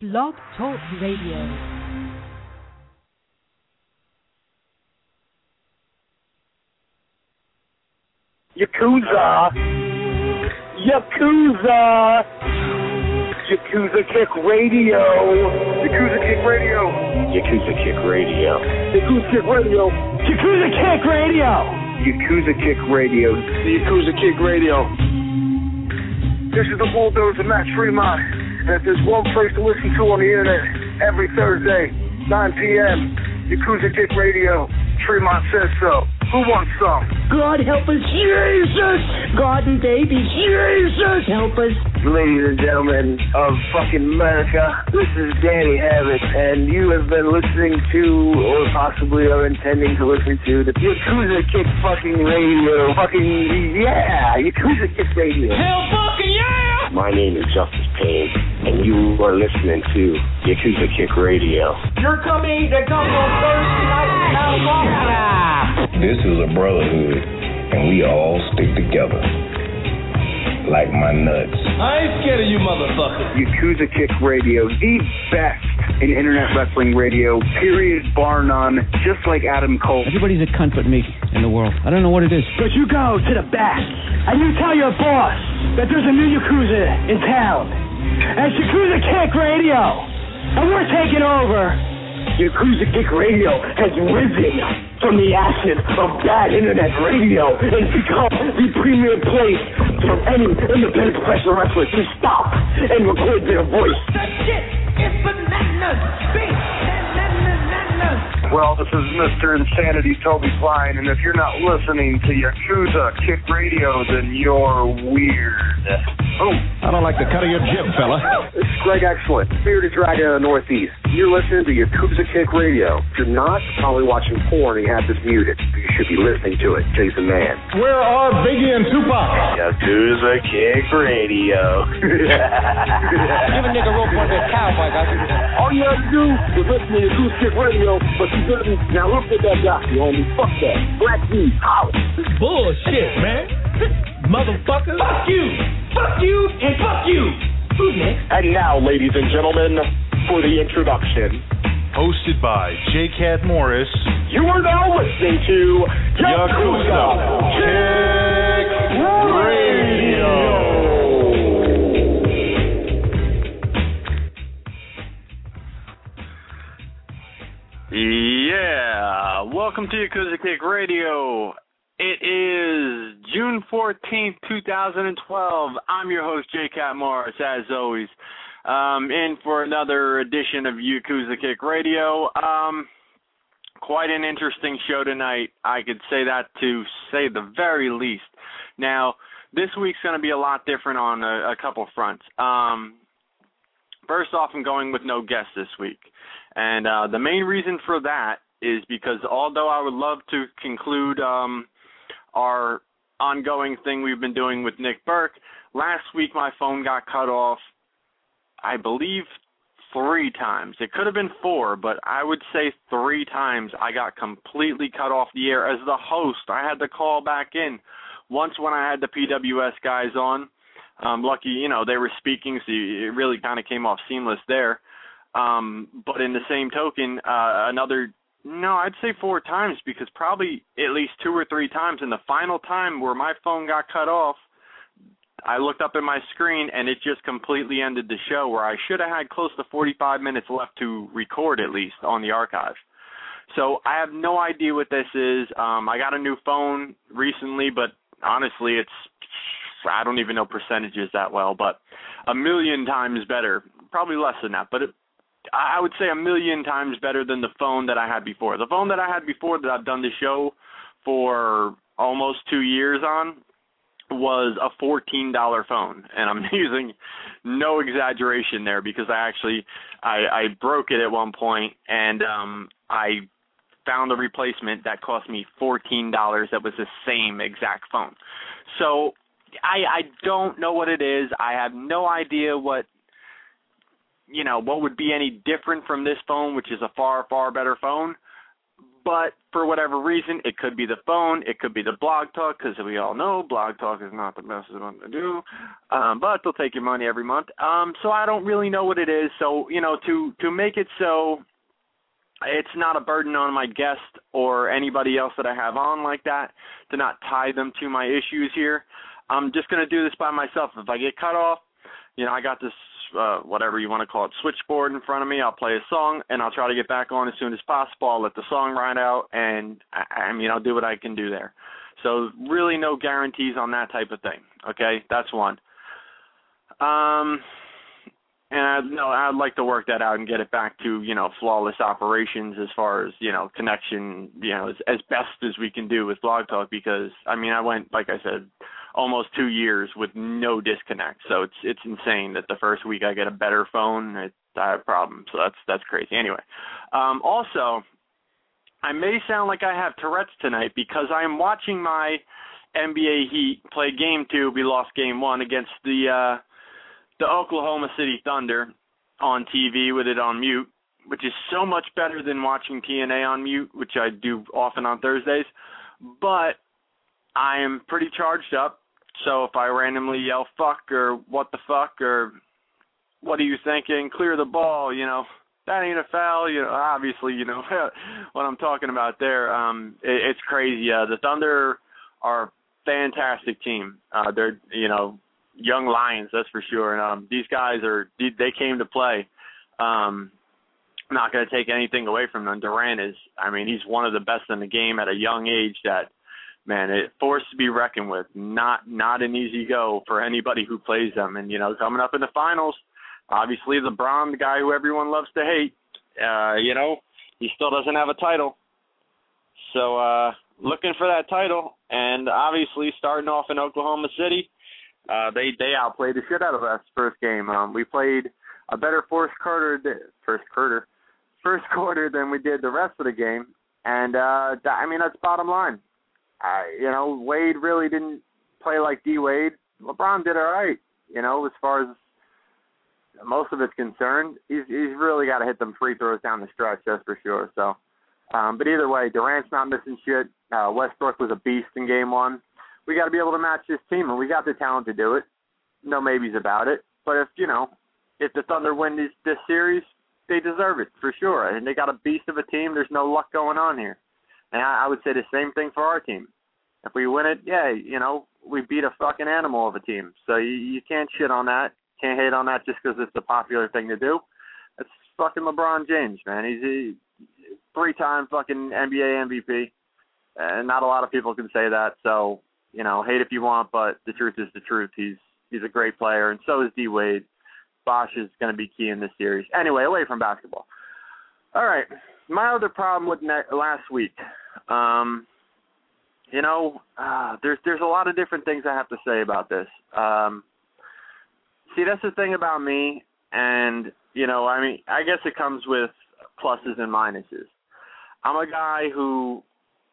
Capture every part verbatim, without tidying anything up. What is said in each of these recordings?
Blog Talk Radio. Yakuza, Yakuza, Yakuza Kick Radio, Yakuza Kick Radio, Yakuza Kick Radio, Yakuza Kick Radio, Yakuza Kick Radio, Yakuza Kick Radio, the Yakuza Kick Radio. This is the Bulldozer Matt Fremont, and if there's one place to listen to on the internet every Thursday, nine p.m., Yakuza Kick Radio, Fremont says so. Who wants some? God help us, Jesus! God and baby, Jesus help us! Ladies and gentlemen of fucking America, this is Danny Havoc, and you have been listening to, or possibly are intending to listen to, the Yakuza Kick fucking radio. Fucking, yeah! Yakuza Kick Radio. Hell fucking yeah! My name is Justice Payne, and you are listening to Yakuza Kick Radio. Your company that comes on Thursday night at nine o'clock. This is a brotherhood, and we all stick together. Like my nuts. I ain't scared of you, motherfucker. Yakuza Kick Radio, the best in internet wrestling radio, period, bar none, just like Adam Cole. Everybody's a cunt but me in the world. I don't know what it is. But you go to the back, and you tell your boss that there's a new Yakuza in town. And it's Yakuza Kick Radio, and we're taking over. Yakuza Kick Radio has risen from the ashes of bad internet radio and become the premier place for any independent professional wrestler to stop and record their voice. That shit is bananas, big bananas. Well, this is Mister Insanity Toby Klein, and if you're not listening to Yakuza Kick Radio, then you're weird. Oh, I don't like the cut of your jib, fella. This is Greg Excellent, Bearded Dragon of the Northeast. You're listening to Yakuza Kick Radio. If you're not, probably watching porn and you have this muted. You should be listening to it. Jason Mann. Where are Biggie and Tupac? Yakuza Kick Radio. Give a nigga rope on that cowboy, guys. All you have to do is listen to Yakuza Kick Radio, but you didn't. Now look at that guy, you homie. Fuck that. Black D, house. Bullshit, man. Motherfucker. Fuck you. Fuck you and fuck you. Who's next? And now, ladies and gentlemen, for the introduction. Hosted by J. Cat Morris. You are now listening to Yakuza Kick Radio. Yeah, welcome to Yakuza Kick Radio. It is June fourteenth, twenty twelve. I'm your host, J. Cat Morris, as always. Um, in for another edition of Yakuza Kick Radio. Um, quite an interesting show tonight. I could say that to say the very least. Now, this week's going to be a lot different on a, a couple fronts. Um, first off, I'm going with no guest this week. And uh, the main reason for that is because although I would love to conclude um, our ongoing thing we've been doing with Nick Burke, last week my phone got cut off, I believe, three times. It could have been four, but I would say three times I got completely cut off the air. As the host, I had to call back in. Once when I had the P W S guys on, um, lucky, you know, they were speaking, so it really kind of came off seamless there. Um, but in the same token, uh, another, no, I'd say four times, because probably at least two or three times. And the final time where my phone got cut off, I looked up at my screen and it just completely ended the show, where I should have had close to forty-five minutes left to record at least on the archive. So I have no idea what this is. Um, I got a new phone recently, but honestly, it's, I don't even know percentages that well, but a million times better, probably less than that, but it, I would say a million times better than the phone that I had before. The phone that I had before that I've done the show for almost two years on was a fourteen dollar phone, and I'm using no exaggeration there, because I actually, I, I broke it at one point, and um, I found a replacement that cost me fourteen dollars that was the same exact phone. So I, I don't know what it is. I have no idea what, you know, what would be any different from this phone, which is a far, far better phone. but for whatever reason, it could be the phone, it could be the Blog Talk, because we all know Blog Talk is not the best one to do, um, but they'll take your money every month. Um, so I don't really know what it is. So, you know, to, to make it so it's not a burden on my guest or anybody else that I have on like that, to not tie them to my issues here, I'm just going to do this by myself. If I get cut off, you know, I got this, uh, whatever you want to call it, switchboard in front of me. I'll play a song, and I'll try to get back on as soon as possible. I'll let the song ride out, and, I, I mean, I'll do what I can do there. So really no guarantees on that type of thing, okay? That's one. Um, and I, no, I'd like to work that out and get it back to, you know, flawless operations as far as, you know, connection, you know, as, as best as we can do with Blog Talk, because, I mean, I went, like I said, almost two years with no disconnect. So it's it's insane that the first week I get a better phone, it, I have problems. So that's that's crazy. Anyway, um, also, I may sound like I have Tourette's tonight because I am watching my N B A Heat play game two. We lost game one against the uh, the Oklahoma City Thunder on T V with it on mute, which is so much better than watching T N A on mute, which I do often on Thursdays. But I am pretty charged up. So if I randomly yell fuck or what the fuck or what are you thinking, clear the ball, you know, that ain't a foul, you know, obviously, you know, what I'm talking about there. Um, it, it's crazy. Uh, the Thunder are a fantastic team. Uh, they're, you know, young lions, that's for sure. And um, these guys are, they came to play. Um, I'm not going to take anything away from them. Durant is, I mean, he's one of the best in the game at a young age that, man, it forced to be reckoned with. Not not an easy go for anybody who plays them. And, you know, coming up in the finals, obviously LeBron, the guy who everyone loves to hate, uh, you know, he still doesn't have a title. So uh, looking for that title. And obviously starting off in Oklahoma City, uh, they, they outplayed the shit out of us first game. Um, we played a better first quarter, first quarter, first quarter than we did the rest of the game. And, uh, that, I mean, that's bottom line. Uh, you know, Wade really didn't play like D-Wade. LeBron did all right, you know, as far as most of it's concerned. He's he's really got to hit them free throws down the stretch, that's for sure. So, um, but either way, Durant's not missing shit. Uh, Westbrook was a beast in game one. We got to be able to match this team, and we got the talent to do it. No maybes about it. But if, you know, if the Thunder win this, this series, they deserve it, for sure. And they got a beast of a team. There's no luck going on here. And I, I would say the same thing for our team. If we win it, yeah, you know, we beat a fucking animal of a team. So you, you can't shit on that. Can't hate on that just because it's the popular thing to do. It's fucking LeBron James, man. He's a three-time fucking N B A M V P. And not a lot of people can say that. So, you know, hate if you want, but the truth is the truth. He's he's a great player, and so is D-Wade. Bosh is going to be key in this series. Anyway, away from basketball. All right. My other problem with ne- last week, um, you know, uh, there's there's a lot of different things I have to say about this. Um, see, that's the thing about me, and, you know, I mean, I guess it comes with pluses and minuses. I'm a guy who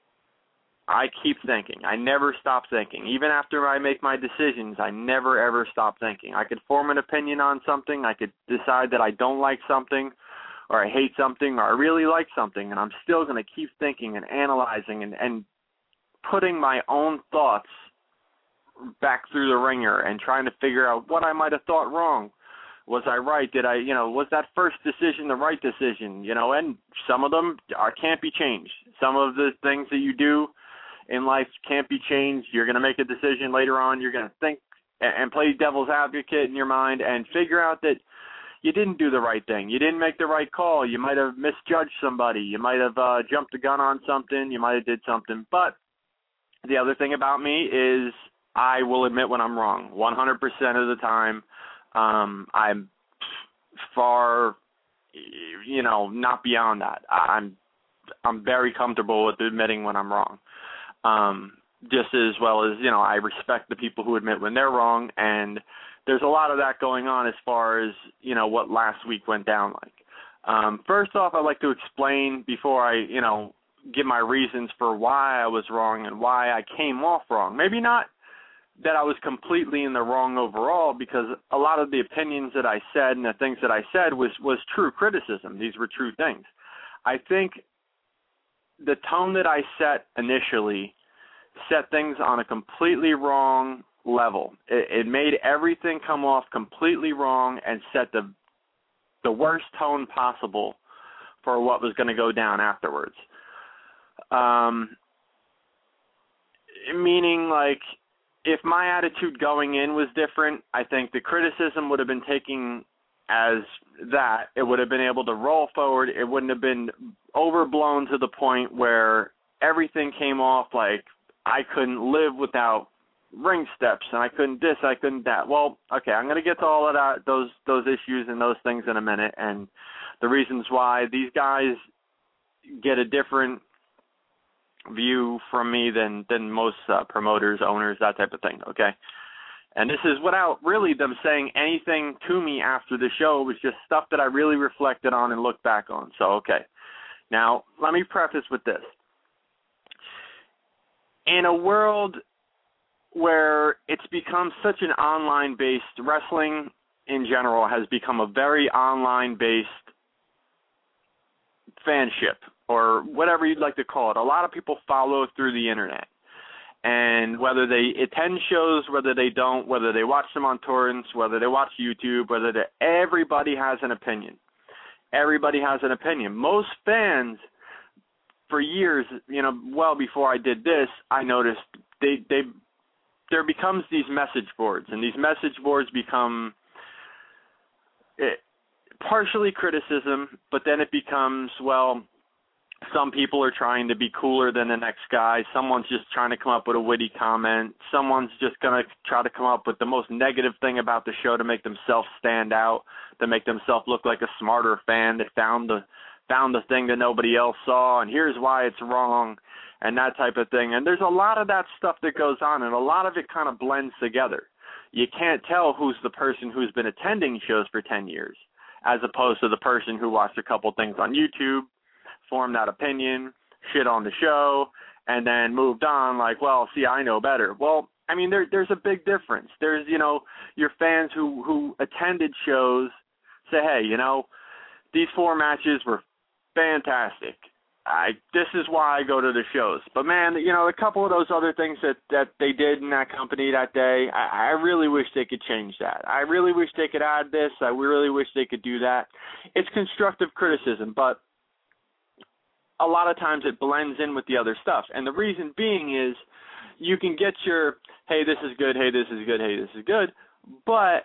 I keep thinking. I never stop thinking. Even after I make my decisions, I never, ever stop thinking. I could form an opinion on something. I could decide that I don't like something, or I hate something, or I really like something, and I'm still going to keep thinking and analyzing and, and putting my own thoughts back through the ringer and trying to figure out what I might have thought wrong. Was I right? Did I, you know, was that first decision the right decision? You know, and some of them are, can't be changed. Some of the things that you do in life can't be changed. You're going to make a decision later on. You're going to think and, and play devil's advocate in your mind and figure out that you didn't do the right thing. You didn't make the right call. You might have misjudged somebody. You might have uh, jumped the gun on something. You might have did something. But the other thing about me is I will admit when I'm wrong. one hundred percent of the time, um, I'm far, you know, not beyond that. I'm I'm very comfortable with admitting when I'm wrong. Um, just as well as, you know, I respect the people who admit when they're wrong, and there's a lot of that going on as far as, you know, what last week went down like. Um, first off, I'd like to explain before I, you know, give my reasons for why I was wrong and why I came off wrong. Maybe not that I was completely in the wrong overall, because a lot of the opinions that I said and the things that I said was, was true criticism. These were true things. I think the tone that I set initially set things on a completely wrong level. It, it made everything come off completely wrong and set the the worst tone possible for what was going to go down afterwards. Um, meaning, like, if my attitude going in was different, I think the criticism would have been taken as that. It would have been able to roll forward. It wouldn't have been overblown to the point where everything came off like I couldn't live without ring steps and I couldn't this, I couldn't that. Well, okay, I'm going to get to all of that, those those issues and those things in a minute, and the reasons why these guys get a different view from me than than most uh, promoters, owners, that type of thing. Okay, and this is without really them saying anything to me after the show. It was just stuff that I really reflected on and looked back on. So okay, now let me preface with this: in a world where it's become such an online-based, wrestling in general has become a very online-based fanship, or whatever you'd like to call it. A lot of people follow through the internet. And whether they attend shows, whether they don't, whether they watch them on torrents, whether they watch YouTube, whether they, everybody has an opinion. Everybody has an opinion. Most fans, for years, you know, well before I did this, I noticed they they there becomes these message boards, and these message boards become it, partially criticism, but then it becomes, well, some people are trying to be cooler than the next guy. Someone's just trying to come up with a witty comment. Someone's just going to try to come up with the most negative thing about the show to make themselves stand out, to make themselves look like a smarter fan that found the found the thing that nobody else saw, and here's why it's wrong, and that type of thing. And there's a lot of that stuff that goes on, and a lot of it kind of blends together. You can't tell who's the person who's been attending shows for ten years as opposed to the person who watched a couple things on YouTube, formed that opinion, shit on the show, and then moved on like, well, see, I know better. Well, I mean, there, there's a big difference. There's, you know, your fans who, who attended shows say, hey, you know, these four matches were fantastic. I this is why I go to the shows. But, man, you know, a couple of those other things that, that they did in that company that day, I, I really wish they could change that. I really wish they could add this. I really wish they could do that. It's constructive criticism, but a lot of times it blends in with the other stuff. And the reason being is you can get your, hey, this is good, hey, this is good, hey, this is good, but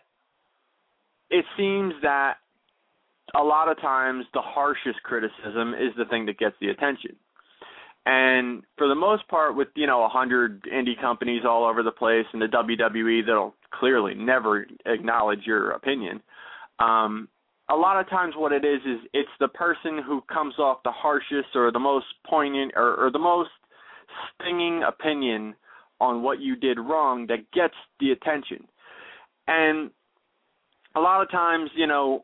it seems that a lot of times the harshest criticism is the thing that gets the attention. And for the most part, with, you know, a hundred indie companies all over the place and the W W E that'll clearly never acknowledge your opinion, um, a lot of times what it is is it's the person who comes off the harshest or the most poignant or, or the most stinging opinion on what you did wrong that gets the attention. And a lot of times, you know,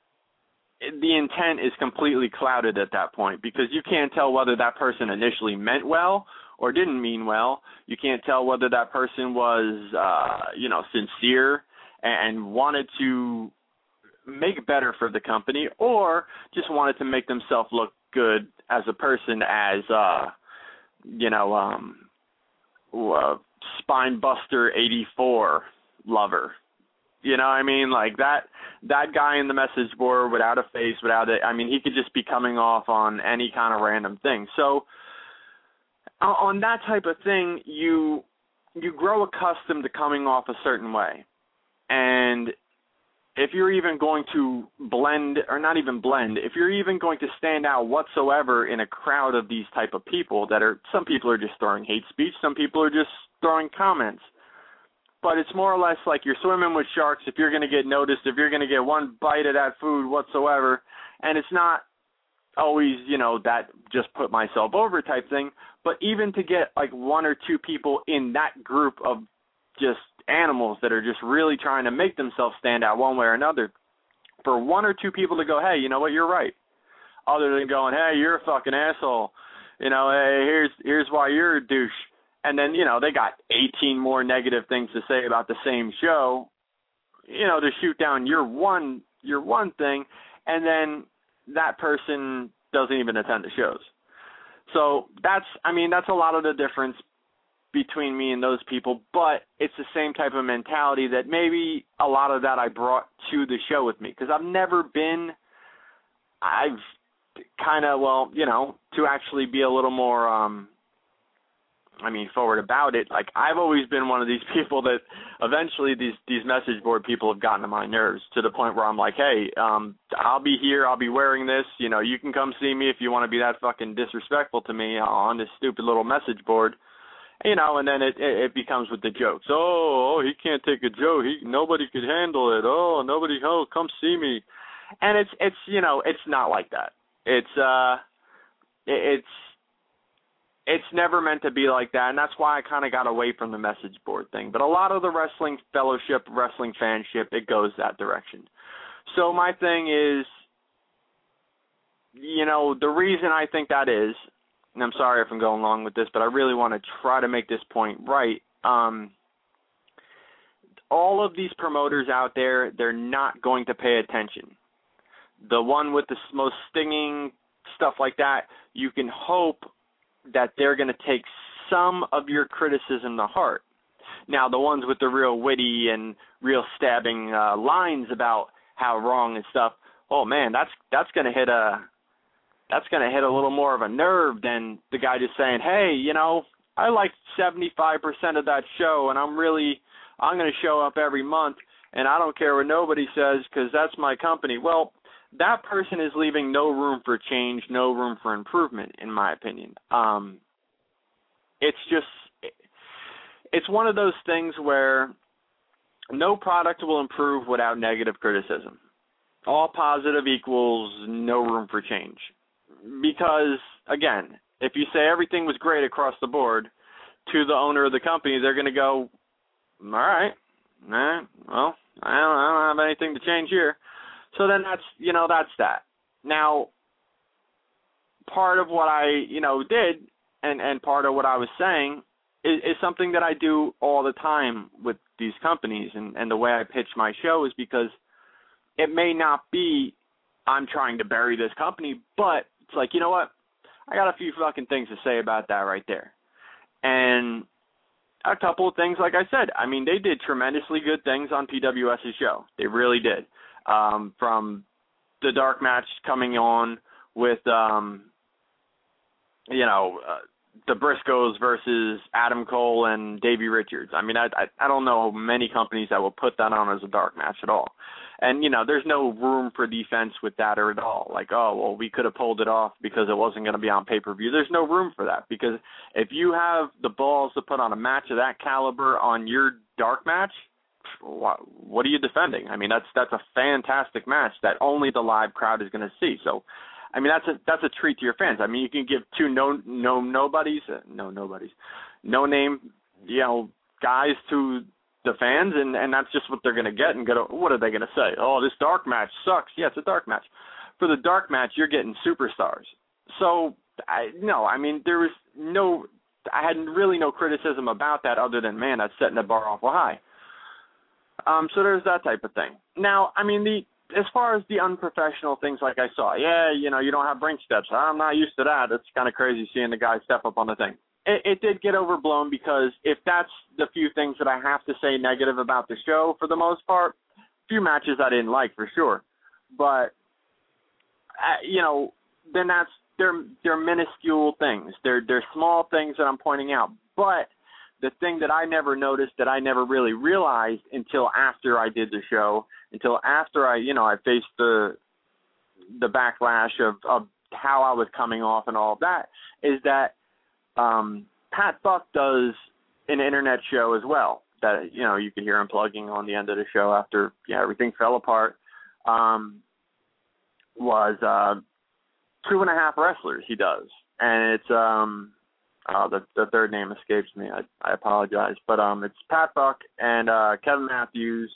the intent is completely clouded at that point because you can't tell whether that person initially meant well or didn't mean well. You can't tell whether that person was, uh, you know, sincere and wanted to make better for the company or just wanted to make themselves look good as a person, as, uh, you know, um, uh, Spinebuster eighty-four lover. You know what I mean? Like that that guy in the message board without a face, without it, I mean, he could just be coming off on any kind of random thing. So on that type of thing, you you grow accustomed to coming off a certain way. And if you're even going to blend, or not even blend, if you're even going to stand out whatsoever in a crowd of these type of people that are, some people are just throwing hate speech, some people are just throwing comments. But it's more or less like you're swimming with sharks if you're going to get noticed, if you're going to get one bite of that food whatsoever. And it's not always, you know, that just put myself over type thing. But even to get like one or two people in that group of just animals that are just really trying to make themselves stand out one way or another, for one or two people to go, hey, you know what, you're right. Other than going, hey, you're a fucking asshole. You know, hey, here's here's why you're a douche. And then, you know, they got eighteen more negative things to say about the same show, you know, to shoot down your one your one thing, and then that person doesn't even attend the shows. So that's, I mean, that's a lot of the difference between me and those people, but it's the same type of mentality that maybe a lot of that I brought to the show with me, because I've never been, I've kind of, well, you know, to actually be a little more, um, I mean, forward about it, like, I've always been one of these people that eventually these, these message board people have gotten to my nerves to the point where I'm like, hey, um, I'll be here, I'll be wearing this, you know, you can come see me if you want to be that fucking disrespectful to me on this stupid little message board. You know, and then it, it it becomes with the jokes. Oh, oh, he can't take a joke. He nobody could handle it. Oh, nobody. Oh, come see me. And it's it's you know it's not like that. It's uh, it, it's it's never meant to be like that, and that's why I kind of got away from the message board thing. But a lot of the wrestling fellowship, wrestling fanship, it goes that direction. So my thing is, you know, the reason I think that is. And I'm sorry if I'm going along with this, but I really want to try to make this point right. Um, all of these promoters out there, they're not going to pay attention. The one with the most stinging stuff like that, you can hope that they're going to take some of your criticism to heart. Now, the ones with the real witty and real stabbing uh, lines about how wrong and stuff, oh, man, that's that's going to hit a... that's going to hit a little more of a nerve than the guy just saying, hey, you know, I like seventy-five percent of that show, and I'm really, I'm going to show up every month, and I don't care what nobody says because that's my company. Well, that person is leaving no room for change, no room for improvement, in my opinion. Um, it's just, it's one of those things where no product will improve without negative criticism. All positive equals no room for change. Because, again, if you say everything was great across the board to the owner of the company, they're going to go, all right, nah, well, I don't, I don't have anything to change here. So then that's, you know, that's that. Now, part of what I, you know, did and, and part of what I was saying is, is something that I do all the time with these companies, and, and the way I pitch my show is because it may not be I'm trying to bury this company, but it's like, you know what? I got a few fucking things to say about that right there. And a couple of things, like I said, I mean, they did tremendously good things on PWS's show. They really did. Um, from the dark match coming on with, um, you know, uh, the Briscoes versus Adam Cole and Davey Richards. I mean, I, I I don't know many companies that will put that on as a dark match at all. And, you know, there's no room for defense with that or at all. Like, oh, well, we could have pulled it off because it wasn't going to be on pay-per-view. There's no room for that, because if you have the balls to put on a match of that caliber on your dark match, what, what are you defending? I mean, that's that's a fantastic match that only the live crowd is going to see. So, I mean, that's a that's a treat to your fans. I mean, you can give two no no nobodies, uh, no nobodies, no name, you know, guys to the fans, and, and that's just what they're going to get. And go, what are they going to say? Oh, this dark match sucks. Yeah, it's a dark match. For the dark match, you're getting superstars. So, I, no, I mean, there was no, I had really no criticism about that other than, man, that's setting the bar awful high. Um, so there's that type of thing. Now, I mean, the as far as the unprofessional things like I saw, yeah, you know, you don't have ring steps. I'm not used to that. It's kind of crazy seeing the guy step up on the thing. It, it did get overblown, because if that's the few things that I have to say negative about the show, for the most part, a few matches I didn't like for sure. But, uh, you know, then that's, they're, they're minuscule things. They're, they're small things that I'm pointing out. But the thing that I never noticed, that I never really realized until after I did the show, until after I, you know, I faced the the backlash of, of how I was coming off and all of that, is that um, Pat Buck does an internet show as well that, you know, you could hear him plugging on the end of the show after, yeah, everything fell apart, um, was uh, Two and a Half Wrestlers he does. And it's, um, uh, the, the third name escapes me. I, I apologize. But um, it's Pat Buck and uh, Kevin Matthews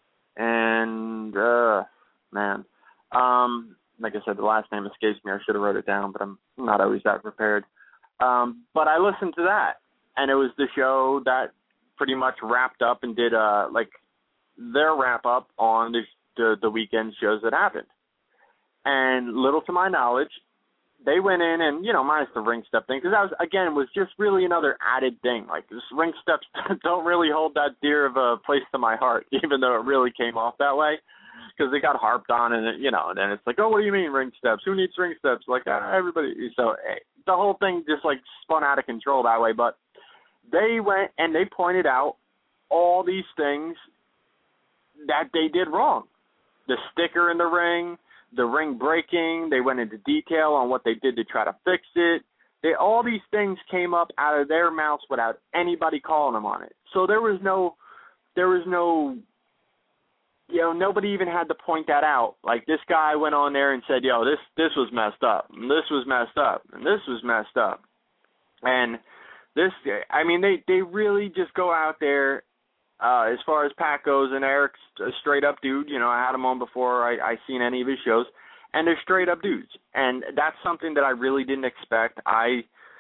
and, uh, man, um, like I said, the last name escapes me. I should have wrote it down, but I'm not always that prepared. Um, but I listened to that, and it was the show that pretty much wrapped up and did, uh, like, their wrap-up on the, the, the weekend shows that happened. And little to my knowledge, they went in and, you know, minus the ring step thing, because that was, again, was just really another added thing. Like, this ring steps don't really hold that dear of a place to my heart, even though it really came off that way, because they got harped on, and, it, you know, and then it's like, oh, what do you mean ring steps? Who needs ring steps? Like, uh, everybody. So the whole thing just, like, spun out of control that way. But they went and they pointed out all these things that they did wrong. The sticker in the ring, the ring breaking, they went into detail on what they did to try to fix it. They, all these things came up out of their mouths without anybody calling them on it. So there was no, there was no, you know, nobody even had to point that out. Like, this guy went on there and said, yo, this, this was messed up, and this was messed up, and this was messed up. And this, I mean, they, they really just go out there. Uh, as far as Pat goes, and Eric's a straight-up dude. You know, I had him on before I, I seen any of his shows, and they're straight-up dudes. And that's something that I really didn't expect. I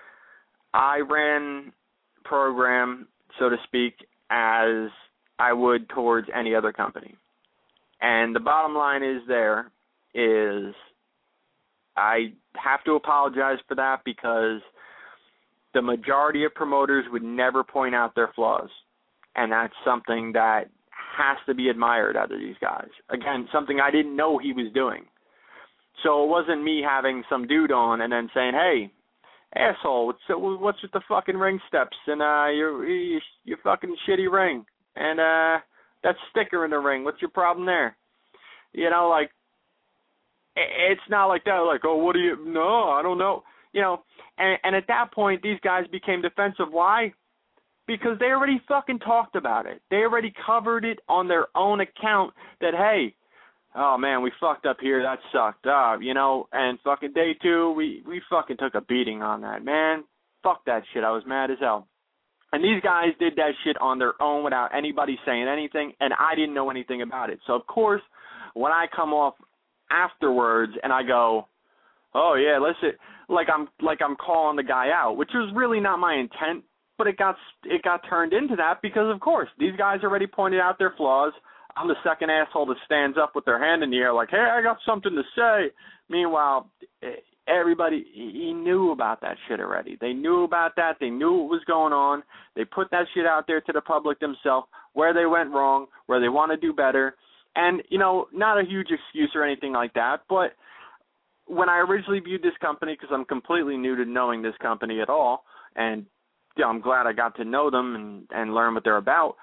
I ran program, so to speak, as I would towards any other company. And the bottom line is there is I have to apologize for that, because the majority of promoters would never point out their flaws. And that's something that has to be admired out of these guys. Again, something I didn't know he was doing. So it wasn't me having some dude on and then saying, hey, asshole, what's, what's with the fucking ring steps and uh, your, your, your fucking shitty ring? And uh, that sticker in the ring, what's your problem there? You know, like, it's not like that, like, oh, what do you, no, I don't know. You know, and, and at that point, these guys became defensive. Why? Because they already fucking talked about it. They already covered it on their own account that, hey, oh, man, we fucked up here. That sucked. Uh, you know, and fucking day two, we, we fucking took a beating on that, man. Fuck that shit. I was mad as hell. And these guys did that shit on their own without anybody saying anything, and I didn't know anything about it. So, of course, when I come off afterwards and I go, oh, yeah, listen, like I'm like I'm calling the guy out, which was really not my intent. But it got it got turned into that because, of course, these guys already pointed out their flaws. I'm the second asshole that stands up with their hand in the air like, hey, I got something to say. Meanwhile, everybody, he knew about that shit already. They knew about that. They knew what was going on. They put that shit out there to the public themselves, where they went wrong, where they want to do better. And, you know, not a huge excuse or anything like that, but when I originally viewed this company, because I'm completely new to knowing this company at all, and yeah, I'm glad I got to know them and, and learn what they're about.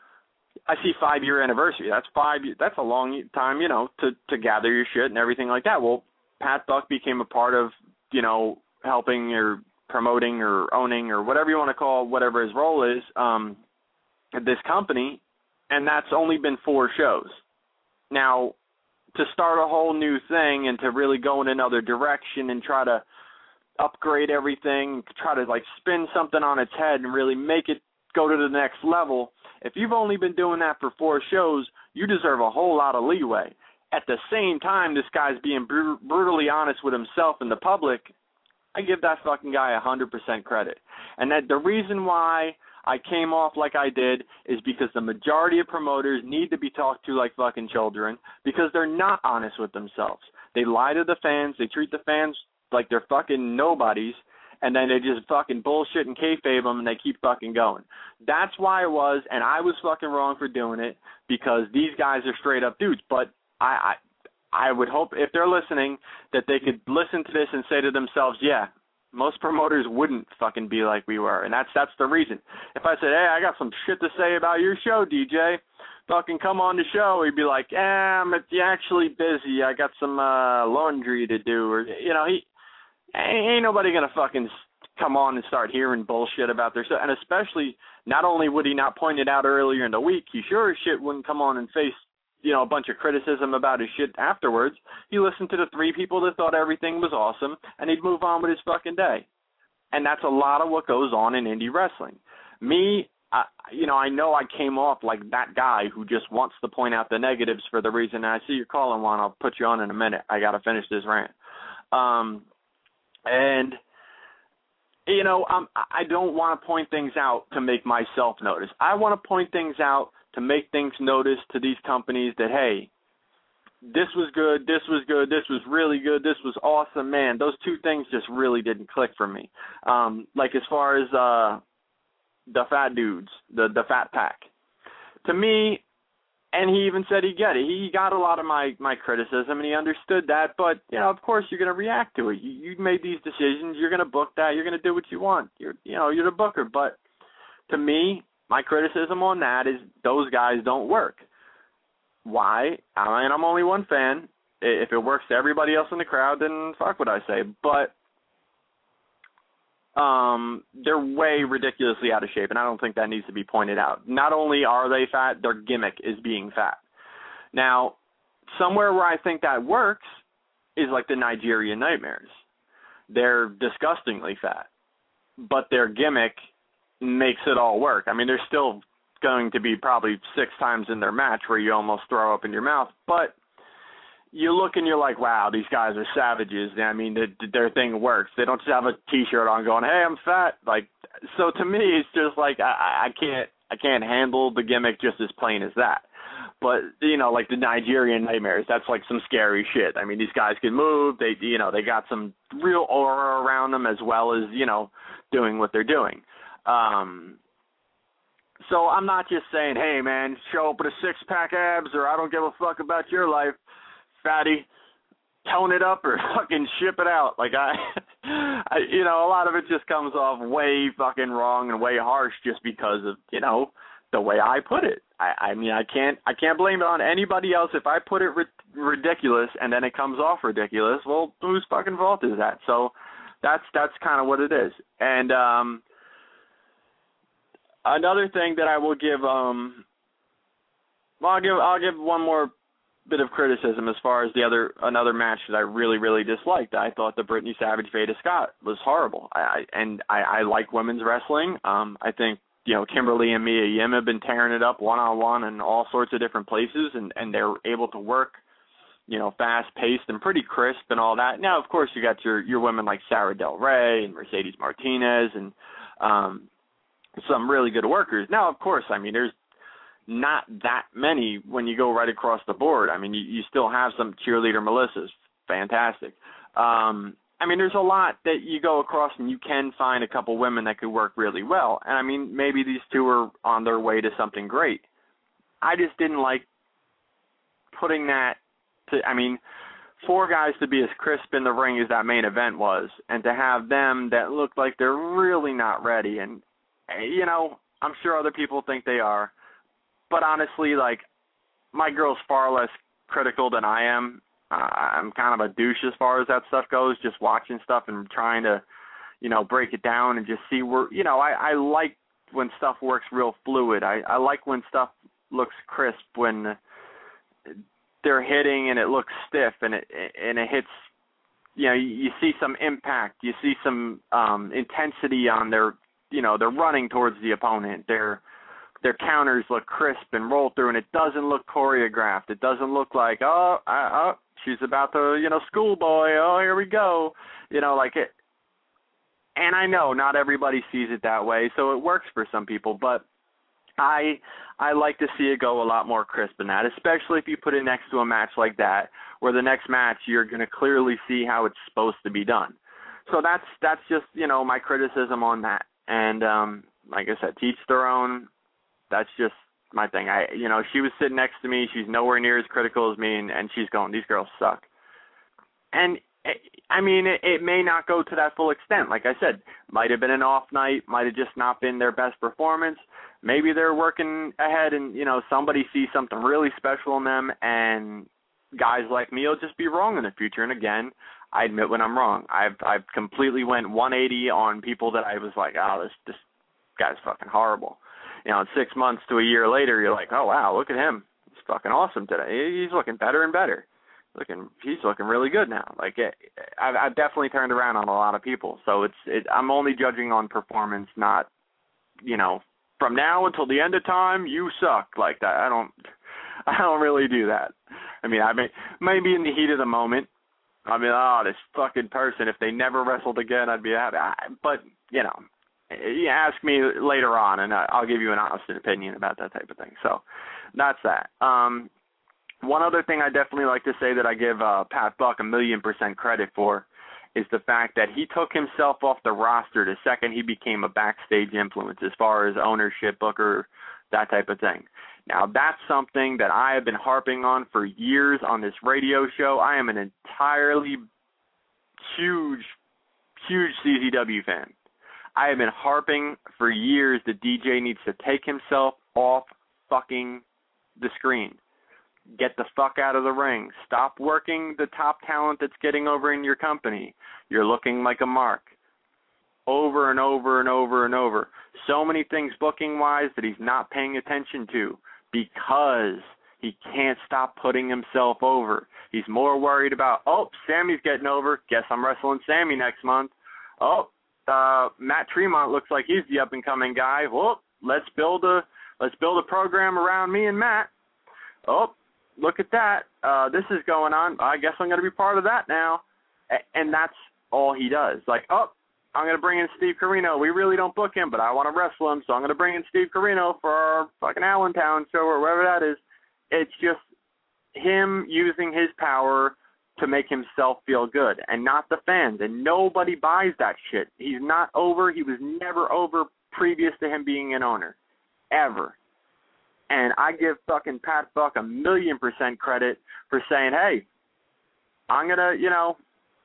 I see five-year anniversary. That's five. That's a long time, you know, to, to gather your shit and everything like that. Well, Pat Buck became a part of, you know, helping or promoting or owning or whatever you want to call whatever his role is, um, this company, and that's only been four shows. Now, to start a whole new thing and to really go in another direction and try to upgrade everything, try to like spin something on its head and really make it go to the next level. If you've only been doing that for four shows, you deserve a whole lot of leeway. At the same time, this guy's being br- brutally honest with himself and the public. I give that fucking guy one hundred percent credit. And that the reason why I came off like I did is because the majority of promoters need to be talked to like fucking children, because they're not honest with themselves. They lie to the fans. They treat the fans like they're fucking nobodies, and then they just fucking bullshit and kayfabe them, and they keep fucking going. That's why it was, and I was fucking wrong for doing it, because these guys are straight up dudes. But I, I, I would hope if they're listening that they could listen to this and say to themselves, yeah, most promoters wouldn't fucking be like we were, and that's that's the reason. If I said, hey, I got some shit to say about your show, D J, fucking come on the show, he'd be like, eh, I'm actually busy. I got some uh, laundry to do, or you know, he. Ain't nobody going to fucking come on and start hearing bullshit about their stuff. And especially, not only would he not point it out earlier in the week, he sure as shit wouldn't come on and face, you know, a bunch of criticism about his shit afterwards. He listened to the three people that thought everything was awesome, and he'd move on with his fucking day. And that's a lot of what goes on in indie wrestling. Me, I, you know, I know I came off like that guy who just wants to point out the negatives for the reason. I see you're calling one. I'll put you on in a minute. I got to finish this rant. Um... And, you know, um, I don't want to point things out to make myself notice. I want to point things out to make things notice to these companies that, hey, this was good, this was good, this was really good, this was awesome, man, those two things just really didn't click for me. Um, like as far as uh, the fat dudes, the, the fat pack. To me, and he even said he get it. He got a lot of my, my criticism, and he understood that. But, you know, of course you're going to react to it. You, you made these decisions. You're going to book that. You're going to do what you want. You're, you know, you're the booker. But to me, my criticism on that is those guys don't work. Why? I mean, I'm only one fan. If it works to everybody else in the crowd, then fuck what I say. But um, they're way ridiculously out of shape, and I don't think that needs to be pointed out. Not only are they fat, their gimmick is being fat. Now, somewhere where I think that works is like the Nigerian Nightmares. They're disgustingly fat, but their gimmick makes it all work. I mean, they're still going to be probably six times in their match where you almost throw up in your mouth, but you look and you're like, wow, these guys are savages. I mean, the, their thing works. They don't just have a T-shirt on going, hey, I'm fat. Like, so to me, it's just like I, I can't, I can't handle the gimmick just as plain as that. But you know, like the Nigerian Nightmares, that's like some scary shit. I mean, these guys can move. They, you know, they got some real aura around them as well as you know doing what they're doing. Um, so I'm not just saying, hey man, show up with a six pack abs, or I don't give a fuck about your life, fatty. Tone it up or fucking ship it out. Like I, I, you know, a lot of it just comes off way fucking wrong and way harsh just because of you know the way I put it. I, I mean, I can't, I can't blame it on anybody else. If I put it ri- ridiculous and then it comes off ridiculous, well, whose fucking fault is that? So that's that's kind of what it is. And um, another thing that I will give, um, well, I'll give, I'll give one more bit of criticism as far as the other another match that I really really disliked. I thought the Brittany Savage Veda Scott was horrible. I, I and I, I like women's wrestling. Um, I think you know Kimberly and Mia Yim have been tearing it up one on one in all sorts of different places, and and they're able to work you know fast paced and pretty crisp and all that. Now of course you got your your women like Sarah Del Rey and Mercedes Martinez and um, some really good workers. Now of course I mean there's not that many when you go right across the board. I mean, you, you still have some cheerleader Melissas. Fantastic. Um, I mean, there's a lot that you go across and you can find a couple women that could work really well. And, I mean, maybe these two are on their way to something great. I just didn't like putting that to – I mean, four guys to be as crisp in the ring as that main event was and to have them that look like they're really not ready. And, you know, I'm sure other people think they are. But honestly, like, my girl's far less critical than I am. Uh, I'm kind of a douche as far as that stuff goes, just watching stuff and trying to, you know, break it down and just see where, you know, I, I like when stuff works real fluid. I, I like when stuff looks crisp, when they're hitting and it looks stiff and it and it hits, you know, you, you see some impact. You see some um, intensity on their, you know, they're running towards the opponent. They're Their counters look crisp and roll through, and it doesn't look choreographed. It doesn't look like, oh, I, oh, she's about to, you know, schoolboy. Oh, here we go. You know, like it. And I know not everybody sees it that way, so it works for some people. But I, I like to see it go a lot more crisp than that, especially if you put it next to a match like that, where the next match you're going to clearly see how it's supposed to be done. So that's that's just, you know, my criticism on that. And um, like I said, teach their own. That's just my thing. I, you know, she was sitting next to me. She's nowhere near as critical as me, and, and she's going, these girls suck. And, it, I mean, it, it may not go to that full extent. Like I said, might have been an off night, might have just not been their best performance. Maybe they're working ahead and, you know, somebody sees something really special in them, and guys like me will just be wrong in the future. And, again, I admit when I'm wrong. I've I've completely went one eighty on people that I was like, oh, this, this guy's fucking horrible. You know, six months to a year later, you're like, oh, wow, look at him. He's fucking awesome today. He's looking better and better. Looking, He's looking really good now. Like, it, I've, I've definitely turned around on a lot of people. So it's, it, I'm only judging on performance, not, you know, from now until the end of time, you suck like that. I don't, I don't really do that. I mean, I may, maybe in the heat of the moment, I mean, oh, this fucking person, if they never wrestled again, I'd be happy. But, you know. You ask me later on, and I'll give you an honest opinion about that type of thing. So that's that. Um, one other thing I definitely like to say that I give uh, Pat Buck a million percent credit for is the fact that he took himself off the roster the second he became a backstage influence as far as ownership, booker, that type of thing. Now, that's something that I have been harping on for years on this radio show. I am an entirely huge, huge C Z W fan. I have been harping for years that D J needs to take himself off fucking the screen. Get the fuck out of the ring. Stop working the top talent that's getting over in your company. You're looking like a mark. Over and over and over and over. So many things booking-wise that he's not paying attention to because he can't stop putting himself over. He's more worried about, oh, Sammy's getting over. Guess I'm wrestling Sammy next month. Oh, uh, Matt Tremont looks like he's the up-and-coming guy. Well, let's build a let's build a program around me and Matt. Oh, look at that. Uh, this is going on. I guess I'm going to be part of that now. A- and that's all he does. Like, oh, I'm going to bring in Steve Corino. We really don't book him, but I want to wrestle him, so I'm going to bring in Steve Corino for our fucking Allentown show or wherever that is. It's just him using his power to make himself feel good and not the fans. And nobody buys that shit. He's not over. He was never over previous to him being an owner, ever. And I give fucking Pat Buck a million percent credit for saying, hey, I'm going to, you know,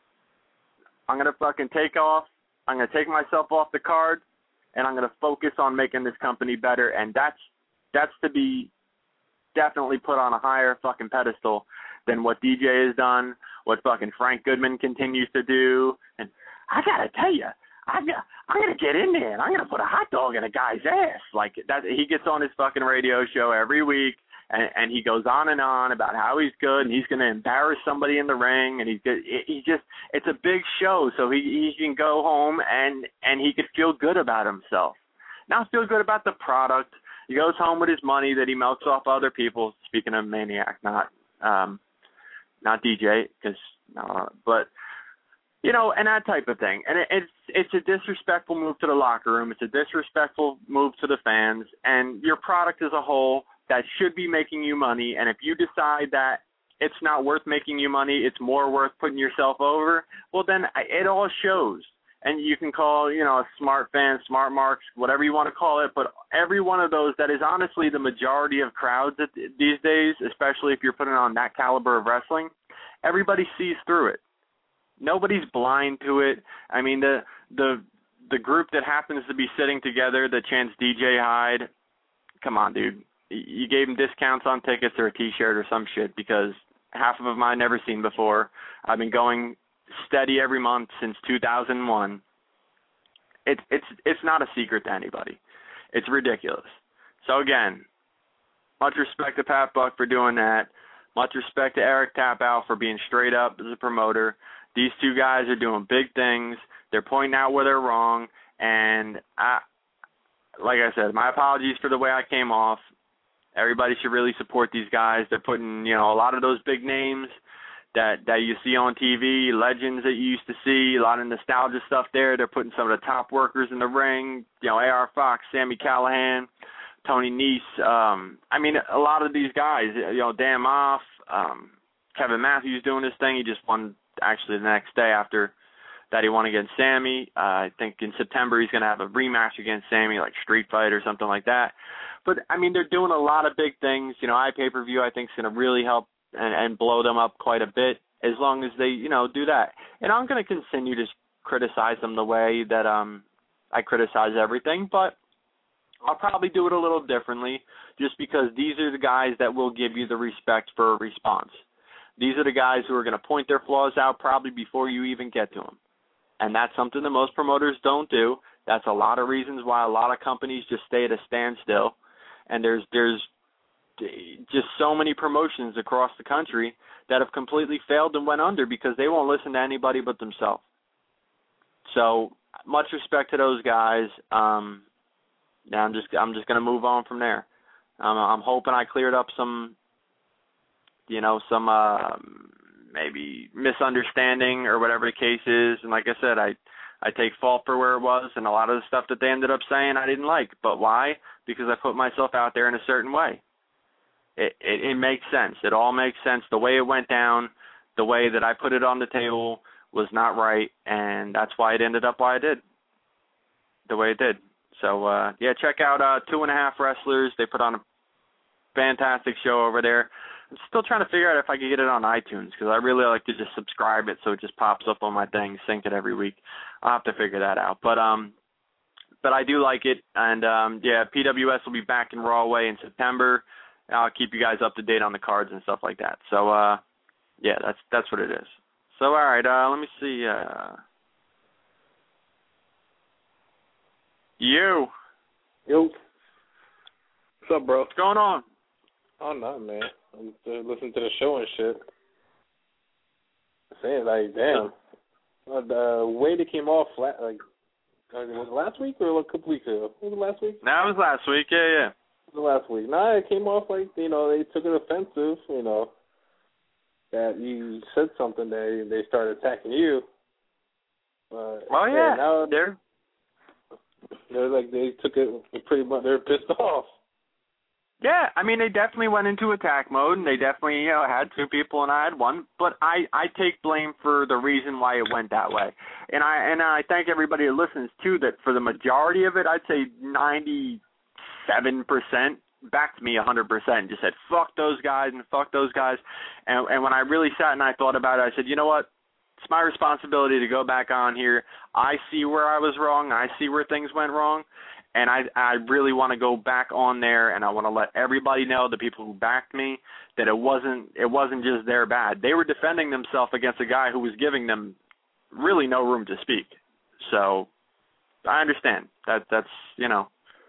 I'm going to fucking take off. I'm going to take myself off the card, and I'm going to focus on making this company better. And that's that's to be definitely put on a higher fucking pedestal than what D J has done, what fucking Frank Goodman continues to do. And I got to tell you, I'm gonna, I'm gonna get in there and I'm gonna put a hot dog in a guy's ass. Like that, he gets on his fucking radio show every week, and, and he goes on and on about how he's good and he's gonna embarrass somebody in the ring, and he's good. He just, it's a big show, so he he can go home and and he could feel good about himself, not feel good about the product. He goes home with his money that he melts off other people. Speaking of Maniac, not um, not D J, because uh, but. You know, and that type of thing. And it, it's it's a disrespectful move to the locker room. It's a disrespectful move to the fans. And your product as a whole that should be making you money. And if you decide that it's not worth making you money, it's more worth putting yourself over, well, then it all shows. And you can call, you know, a smart fan, smart marks, whatever you want to call it. But every one of those, that is honestly the majority of crowds at, these days, especially if you're putting on that caliber of wrestling, everybody sees through it. Nobody's blind to it. I mean, the the the group that happens to be sitting together that chants D J Hyde, come on, dude. You gave them discounts on tickets or a T-shirt or some shit, because half of them I've never seen before. I've been going steady every month since two thousand one. It's it's it's not a secret to anybody. It's ridiculous. So again, much respect to Pat Buck for doing that. Much respect to Eric Tapow for being straight up as a promoter. These two guys are doing big things. They're pointing out where they're wrong. And I, like I said, my apologies for the way I came off. Everybody should really support these guys. They're putting, you know, a lot of those big names that, that you see on T V, legends that you used to see, a lot of nostalgia stuff there. They're putting some of the top workers in the ring, you know, A R Fox, Sami Callihan, Tony Nese. Um, I mean, a lot of these guys, you know, Dan Moff, um, Kevin Matthews doing his thing. He just won actually the next day after that he won against Sammy. Uh, I think in September he's going to have a rematch against Sammy, like Street Fight or something like that. But, I mean, they're doing a lot of big things. You know, iPay-per-view I think is going to really help and, and blow them up quite a bit as long as they, you know, do that. And I'm going to continue to criticize them the way that um, I criticize everything, but I'll probably do it a little differently just because these are the guys that will give you the respect for a response. These are the guys who are going to point their flaws out probably before you even get to them. And that's something that most promoters don't do. That's a lot of reasons why a lot of companies just stay at a standstill. And there's there's just so many promotions across the country that have completely failed and went under because they won't listen to anybody but themselves. So much respect to those guys. Um, now I'm just I'm just going to move on from there. Um, I'm hoping I cleared up some, you know, some uh, maybe misunderstanding or whatever the case is. And like I said, I I take fault for where it was, and a lot of the stuff that they ended up saying I didn't like. But why? Because I put myself out there in a certain way. it, it, it makes sense. It all makes sense. The way it went down, the way that I put it on the table was not right, and that's why it ended up why it did, the way it did. So, uh, yeah, check out uh, Two and a Half Wrestlers. They put on a fantastic show over there. I'm still trying to figure out if I can get it on iTunes because I really like to just subscribe it so it just pops up on my thing, sync it every week. I'll have to figure that out. But um, but I do like it. And, um, yeah, P W S will be back in Rawway in September. I'll keep you guys up to date on the cards and stuff like that. So, uh, yeah, that's that's what it is. So, all right, uh, let me see. Uh, you. Yo. What's up, bro? What's going on? Oh, no, man. I'm just listening to the show and shit. Saying, like, damn. Uh, the way they came off, flat, like, was it last week or a couple weeks ago? Was it last week? That was last week, yeah, yeah. It was last week. Nah, it came off like, you know, they took it offensive, you know, that you said something, they they started attacking you. Uh, oh, yeah. yeah now they're, they're like, they took it pretty much, they're pissed off. Yeah, I mean, they definitely went into attack mode, and they definitely, you know, had two people, and I had one. But I, I take blame for the reason why it went that way. And I and I thank everybody that listens, too, that for the majority of it, I'd say ninety-seven percent backed me one hundred percent. Just said, fuck those guys and fuck those guys. And, and when I really sat and I thought about it, I said, you know what? It's my responsibility to go back on here. I see where I was wrong. I see where things went wrong. And I I really want to go back on there, and I want to let everybody know, the people who backed me, that it wasn't it wasn't just their bad. They were defending themselves against a guy who was giving them really no room to speak. So I understand that that's you know.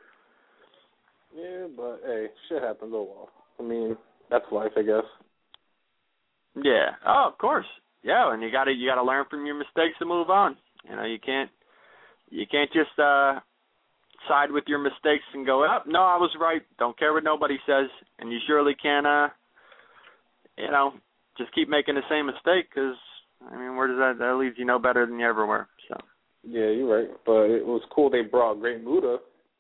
Yeah, but hey, shit happens. Oh well. I mean, that's life, I guess. Yeah. Oh, of course. Yeah, and you got to you got to learn from your mistakes and move on. You know, you can't you can't just uh. side with your mistakes and go, oh, no, I was right. Don't care what nobody says. And you surely can, uh, you know, just keep making the same mistake because, I mean, where does that, that leaves you no better than you ever were. So. Yeah, you're right. But it was cool they brought Great Muta.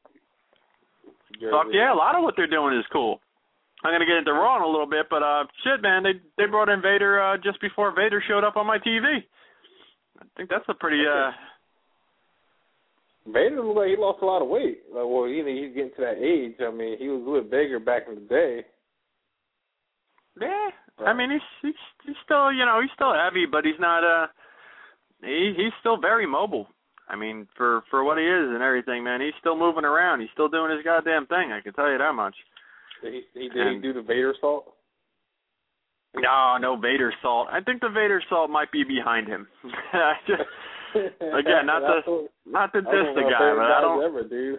Fuck yeah, a lot of what they're doing is cool. I'm going to get into Raw in a little bit, but uh, shit, man, they they brought in Vader uh, just before Vader showed up on my T V. I think that's a pretty... Uh, Vader looked like he lost a lot of weight. Like, well, you know, he's getting to that age. I mean, he was a little bigger back in the day. Yeah, right. I mean, he's, he's he's still, you know, he's still heavy, but he's not. Uh, he he's still very mobile. I mean, for, for what he is and everything, man, he's still moving around. He's still doing his goddamn thing. I can tell you that much. Did he, he did and, he do the Vader salt? No, no Vader salt. I think the Vader salt might be behind him. Just, Again, not to not to diss the guy, but I don't. Ever, dude.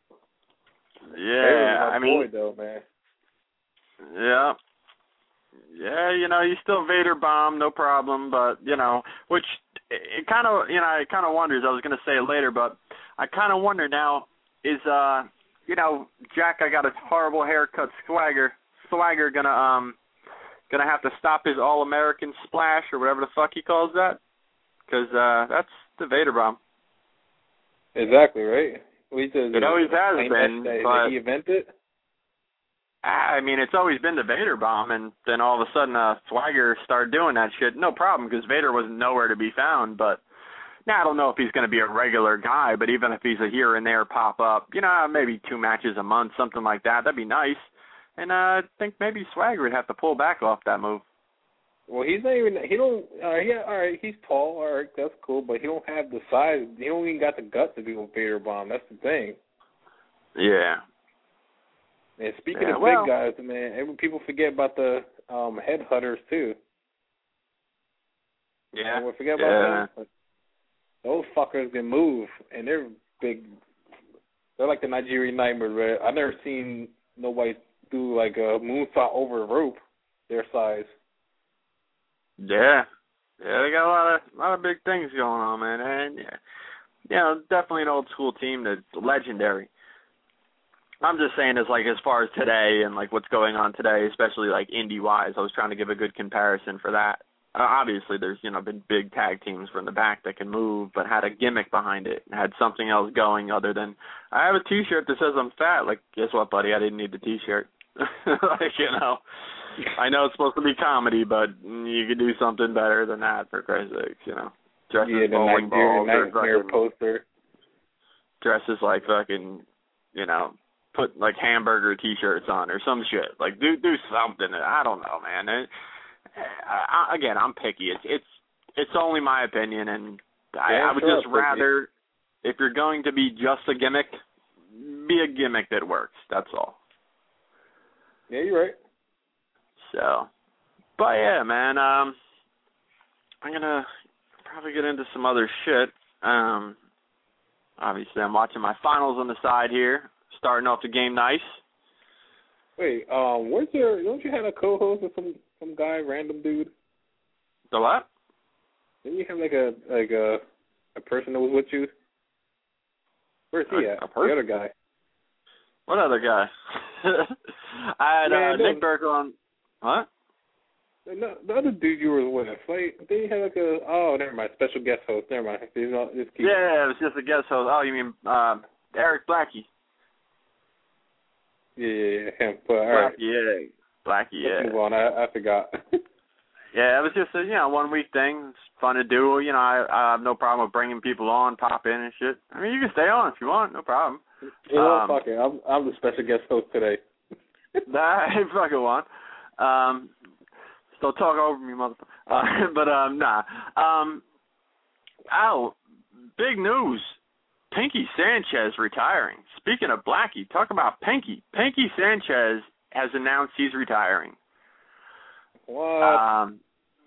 Yeah, I mean, boy, though, man. Yeah, yeah, you know, you still Vader bomb, no problem, but you know, which it kind of, you know, it kind of wonders. I was going to say it later, but I kind of wonder now. Is uh, you know, Jack, I got a horrible haircut. Swagger, Swagger gonna um, gonna have to stop his All-American splash or whatever the fuck he calls that, because uh, that's the Vader bomb. Exactly, right? We just, it always has been, that, but did he invent it? I mean, it's always been the Vader bomb, and then all of a sudden uh, Swagger started doing that shit. No problem, because Vader was nowhere to be found, but now I don't know if he's going to be a regular guy, but even if he's a here and there pop-up, you know, maybe two matches a month, something like that, that'd be nice. And uh, I think maybe Swagger would have to pull back off that move. Well, he's not even, he don't, uh, yeah, all right, he's tall, all right, that's cool, but he don't have the size, he don't even got the guts to do a Vader bomb, that's the thing. Yeah. And speaking yeah, of well, big guys, man, every, people forget about the um, headhunters, too. Yeah. You know, forget about yeah. them? Those fuckers can move, and they're big, they're like the Nigerian Nightmare, right? I've never seen nobody do, like, a moonsault over a rope, their size. Yeah, yeah, they got a lot of a lot of big things going on, man, and yeah, you know, definitely an old school team that's legendary. I'm just saying, as like as far as today and like what's going on today, especially like indie wise, I was trying to give a good comparison for that. Uh, obviously, there's you know been big tag teams from the back that can move, but had a gimmick behind it, had something else going other than I have a T-shirt that says I'm fat. Like, guess what, buddy? I didn't need the T-shirt. Like, you know, I know it's supposed to be comedy, but you could do something better than that, for Christ's sakes, you know. Dresses yeah, the bowling balls, Nightmare fucking, poster. Dresses like fucking, you know, put like hamburger T-shirts on or some shit. Like, do do something. I don't know, man. It, I, I, again, I'm picky. It's it's it's only my opinion, and I, yeah, I would sure, just rather, if you're going to be just a gimmick, be a gimmick that works. That's all. Yeah, you're right. So, but yeah, man, um, I'm gonna probably get into some other shit. Um, obviously, I'm watching my finals on the side here, starting off the game nice. Wait, um, where's your? Don't you have a co-host with some some guy, random dude? The what? Didn't you have like a like a a person that was with you? Where's he a, at? A person? The other guy. What other guy? I had Man, uh, Nick Burke on. What? No, the other dude you were with, like, they had like a, oh, never mind, special guest host, never mind. He's not, just keep Yeah, it was just a guest host. Oh, you mean uh, Eric Blackie? Yeah, yeah, yeah, him. But, all Blackie, right. yeah. Blackie, yeah. Let's move on, I, I forgot. Yeah, it was just a, you know, one-week thing. It's fun to do. You know, I, I have no problem with bringing people on, pop in and shit. I mean, you can stay on if you want, no problem. You know, um, fuck it, I'm, I'm the special guest host today. Nah, I fucking want. Um, still talk over me, motherfucker. Uh, but, um, nah. Um, ow, big news. Pinky Sanchez retiring. Speaking of Blackie, talk about Pinky. Pinky Sanchez has announced he's retiring. What? Um,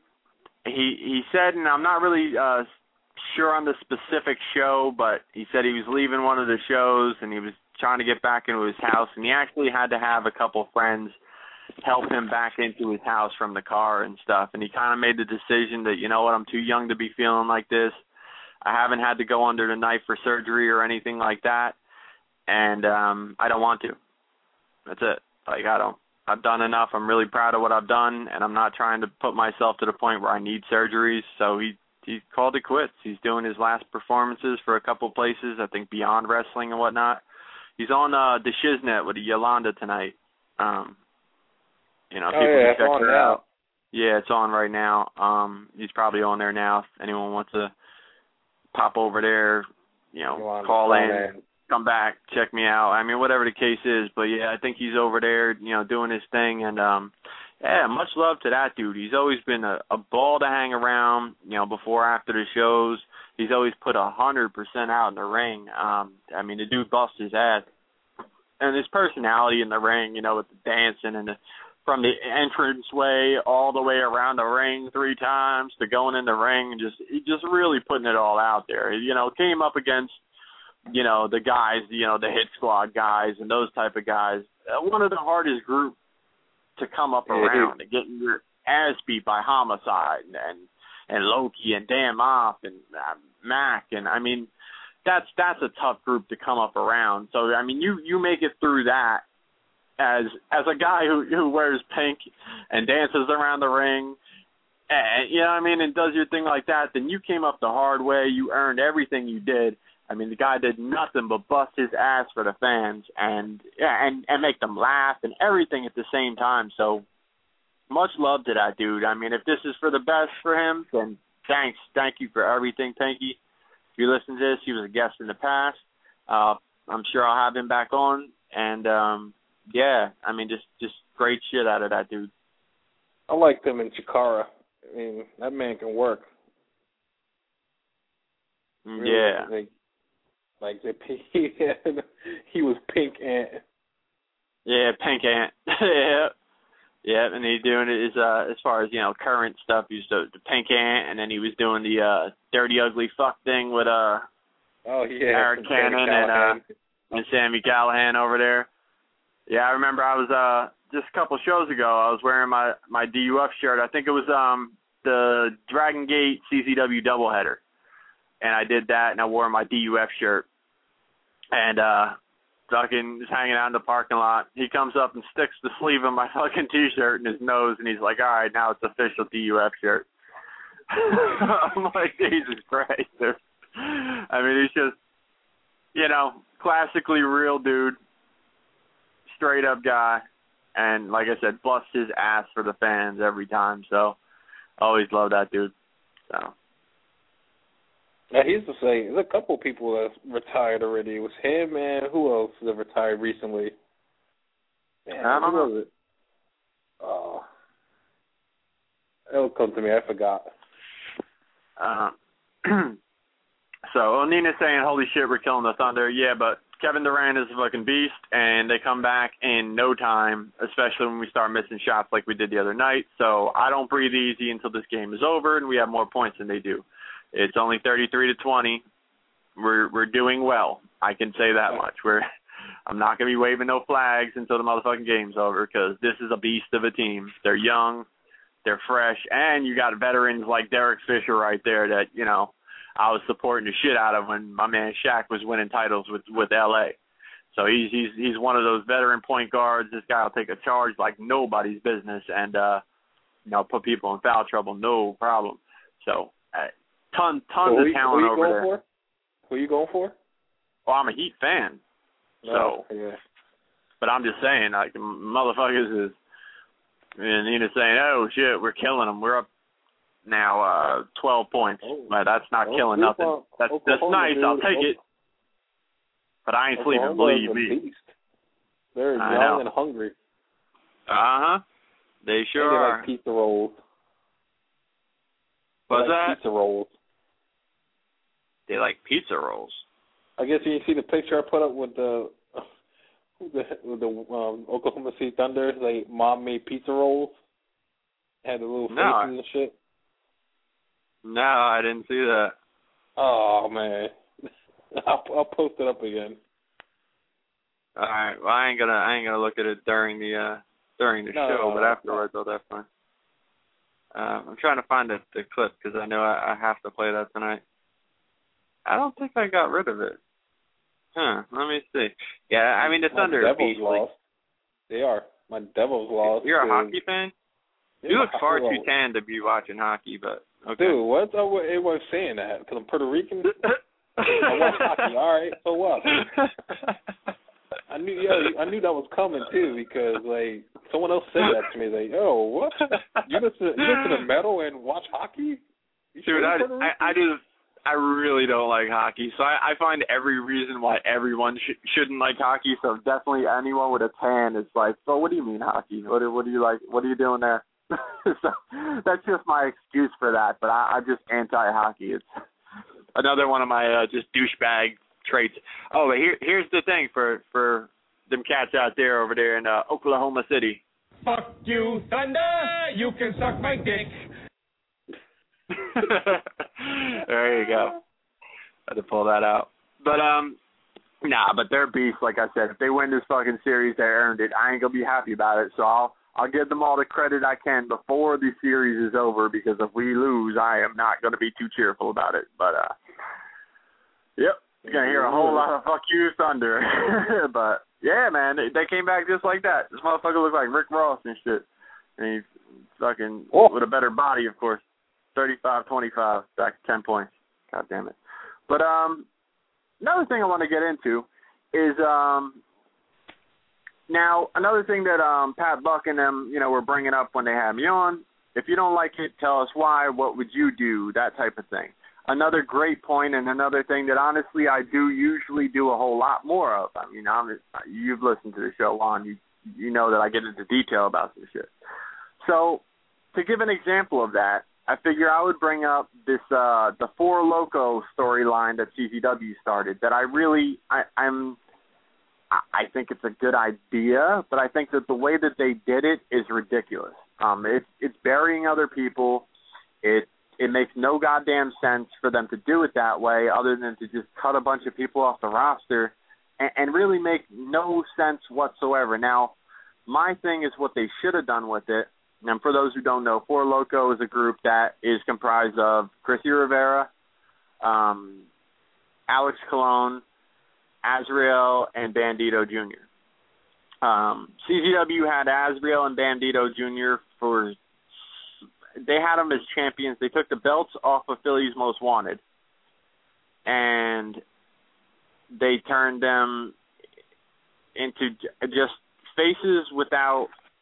he he said, and I'm not really uh, sure on the specific show, but he said he was leaving one of the shows and he was trying to get back into his house, and he actually had to have a couple friends help him back into his house from the car and stuff, and he kind of made the decision that, you know what, I'm too young to be feeling like this. I haven't had to go under the knife for surgery or anything like that, and um, I don't want to. That's it. Like, I don't. I've done enough. I'm really proud of what I've done, and I'm not trying to put myself to the point where I need surgeries. So he he called it quits. He's doing his last performances for a couple places, I think Beyond Wrestling and whatnot. He's on uh, the Shiznet with Yolanda tonight. Um, you know, oh, people yeah, can check it's on her now. out. Yeah, it's on right now. Um, he's probably on there now. If anyone wants to pop over there, you know, Yolanda, call in. man. Come back, check me out. I mean, whatever the case is, but yeah, I think he's over there, you know, doing his thing, and um, yeah, much love to that dude. He's always been a, a ball to hang around, you know, before, after the shows. He's always put a hundred percent out in the ring. Um, I mean, the dude busts his ass, and his personality in the ring, you know, with the dancing and the, from the entranceway all the way around the ring three times to going in the ring, and just he just really putting it all out there. You know, came up against, you know, the guys, you know, the Hit Squad guys and those type of guys. Uh, one of the hardest group to come up around and getting your ass beat by Homicide and and Loki and Dan Moff and uh, Mac, and I mean, that's that's a tough group to come up around. So I mean, you you make it through that as as a guy who who wears pink and dances around the ring, and you know what I mean, and does your thing like that. Then you came up the hard way. You earned everything you did. I mean, the guy did nothing but bust his ass for the fans and and and make them laugh and everything at the same time. So much love to that dude. I mean, if this is for the best for him, then thanks. Thank you for everything, Pinky. If you listen to this, he was a guest in the past. Uh, I'm sure I'll have him back on. And, um, yeah, I mean, just, just great shit out of that dude. I liked him in Chikara. I mean, that man can work. Really, yeah. Like, Like the he, he was Pink Ant. Yeah, Pink Ant. yeah, yeah, and he's doing it as uh, as far as, you know, current stuff. He used to the Pink Ant, and then he was doing the uh, Dirty Ugly Fuck thing with uh, oh yeah, Eric Cannon and uh, and Sammy Callahan over there. Yeah, I remember I was uh just a couple shows ago. I was wearing my my D U F shirt. I think it was um the Dragon Gate C C W doubleheader. And I did that, and I wore my D U F shirt. And uh, fucking just hanging out in the parking lot. He comes up and sticks the sleeve of my fucking T-shirt in his nose, and he's like, all right, now it's official D U F shirt. I'm like, Jesus Christ, dude. I mean, he's just, you know, classically real dude, straight-up guy. and like I said, busts his ass for the fans every time. So always love that dude. So. Now he used to say there's a couple people that's retired already. It was him and who else that retired recently? Man, I don't who know. was it? Oh, it'll come to me. I forgot. Uh, so Onina's saying, "Holy shit, we're killing the Thunder." Yeah, but Kevin Durant is a fucking beast, and they come back in no time, especially when we start missing shots like we did the other night. So I don't breathe easy until this game is over and we have more points than they do. It's only thirty-three to twenty. We're we're doing well. I can say that much. We're I'm not going to be waving no flags until the motherfucking game's over because this is a beast of a team. They're young, they're fresh, and you got veterans like Derek Fisher right there that, you know, I was supporting the shit out of when my man Shaq was winning titles with, with L A. So he's he's he's one of those veteran point guards. This guy will take a charge like nobody's business and, uh, you know, put people in foul trouble, no problem. So uh, ton, tons so of who, talent who you over going there. For? Who you going for? Well, I'm a Heat fan. So, no, yeah. But I'm just saying, like, motherfuckers is, and Nina's saying, oh, shit, we're killing them. We're up now uh, twelve points. Oh. But that's not Oh, killing nothing. on, That's, Oklahoma, that's nice. dude. I'll take Oklahoma. it. But I ain't Oklahoma sleeping, believe is a me. beast. They're I young know. and hungry. Uh-huh. They sure they are. like pizza rolls. They What's like that? Pizza rolls. They like pizza rolls. I guess you see the picture I put up with the the, with the um, Oklahoma City Thunder. Like mom made pizza rolls. Had the little faces No. and shit. No, I didn't see that. Oh man, I'll, I'll post it up again. All right. Well, I ain't gonna I ain't gonna look at it during the uh, during the No, show, no, but no, afterwards I'll definitely. Uh, I'm trying to find the, the clip because I know I, I have to play that tonight. I don't think I got rid of it. Huh? Let me see. Yeah, I mean the My Thunder Devils beast. Like, lost. They are. My Devils lost. you're a to- hockey fan? Yeah, You look my- far well, too tan to be watching hockey, but okay. Dude, what's up with everyone saying that? Because I'm Puerto Rican. I watch hockey. All right, so what? I knew, yeah, I knew that was coming too because like someone else said that to me. Like, oh, what? You listen, you listen to metal and watch hockey? You sure Dude, you're I, Puerto Rican? I, I just, I really don't like hockey. So I, I find every reason why everyone sh- shouldn't like hockey. So definitely anyone with a tan is like, so what do you mean hockey? What do, what do you like? What are you doing there? So that's just my excuse for that. But I, I'm just anti-hockey. It's another one of my uh, just douchebag traits. Oh, but here, here's the thing for for them cats out there over there in uh, Oklahoma City. Fuck you, Thunder! You can suck my dick. There you go. Had to pull that out. But um, nah, but they're beasts. Like I said, if they win this fucking series, they earned it. I ain't gonna be happy about it. So I'll I'll give them all the credit I can before the series is over. Because if we lose, I am not gonna be too cheerful about it. But uh, yep, you're gonna hear a whole lot of "fuck you, Thunder." But yeah, man, they, they came back just like that. This motherfucker looks like Rick Ross and shit. And he's fucking Whoa. with a better body, of course. thirty-five twenty-five, back to ten points. God damn it. But um, another thing I want to get into is um, now another thing that um, Pat Buck and them, you know, were bringing up when they had me on. If you don't like it, tell us why. What would you do? That type of thing. Another great point and another thing that honestly I do usually do a whole lot more of. I mean, I'm, you've listened to the show, Juan. You you know that I get into detail about some shit. So to give an example of that, I figure I would bring up this uh, the Four Loko storyline that C Z W started. That I really I, I'm I think it's a good idea, but I think that the way that they did it is ridiculous. Um, it's it's burying other people. It it makes no goddamn sense for them to do it that way, other than to just cut a bunch of people off the roster, and, and really make no sense whatsoever. Now, my thing is what they should have done with it. And for those who don't know, Four Loko is a group that is comprised of Chrissy Rivera, um, Alex Colon, Azrael, and Bandito Junior Um, C Z W had Azrael and Bandito Junior for they had them as champions. They took the belts off of Philly's Most Wanted, and they turned them into just faces without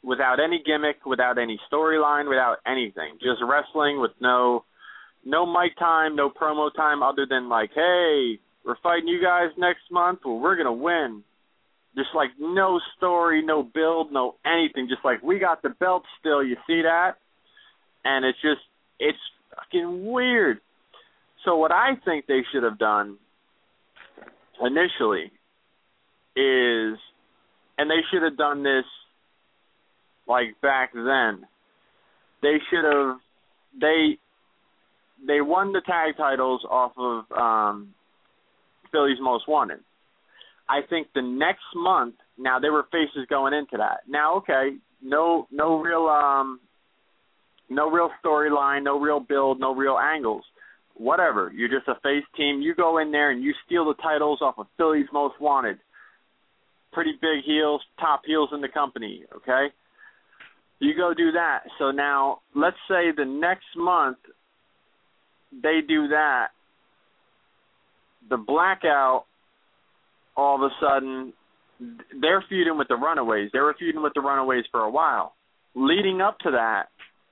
without any gimmick, without any storyline, without anything. Just wrestling with no no mic time, no promo time other than like, hey, we're fighting you guys next month. Well, we're going to win. Just like no story, no build, no anything. Just like we got the belt still. You see that? And it's just, it's fucking weird. So what I think they should have done initially is, and they should have done this like back then, they should have, they they won the tag titles off of um, Philly's Most Wanted. I think the next month, now they were faces going into that. Now, okay, no no real um, no real storyline, no real build, no real angles. Whatever, you're just a face team. You go in there and you steal the titles off of Philly's Most Wanted. Pretty big heels, top heels in the company, okay? You go do that. So now, let's say the next month they do that. The Blackout, all of a sudden, they're feuding with the Runaways. They were feuding with the Runaways for a while. Leading up to that,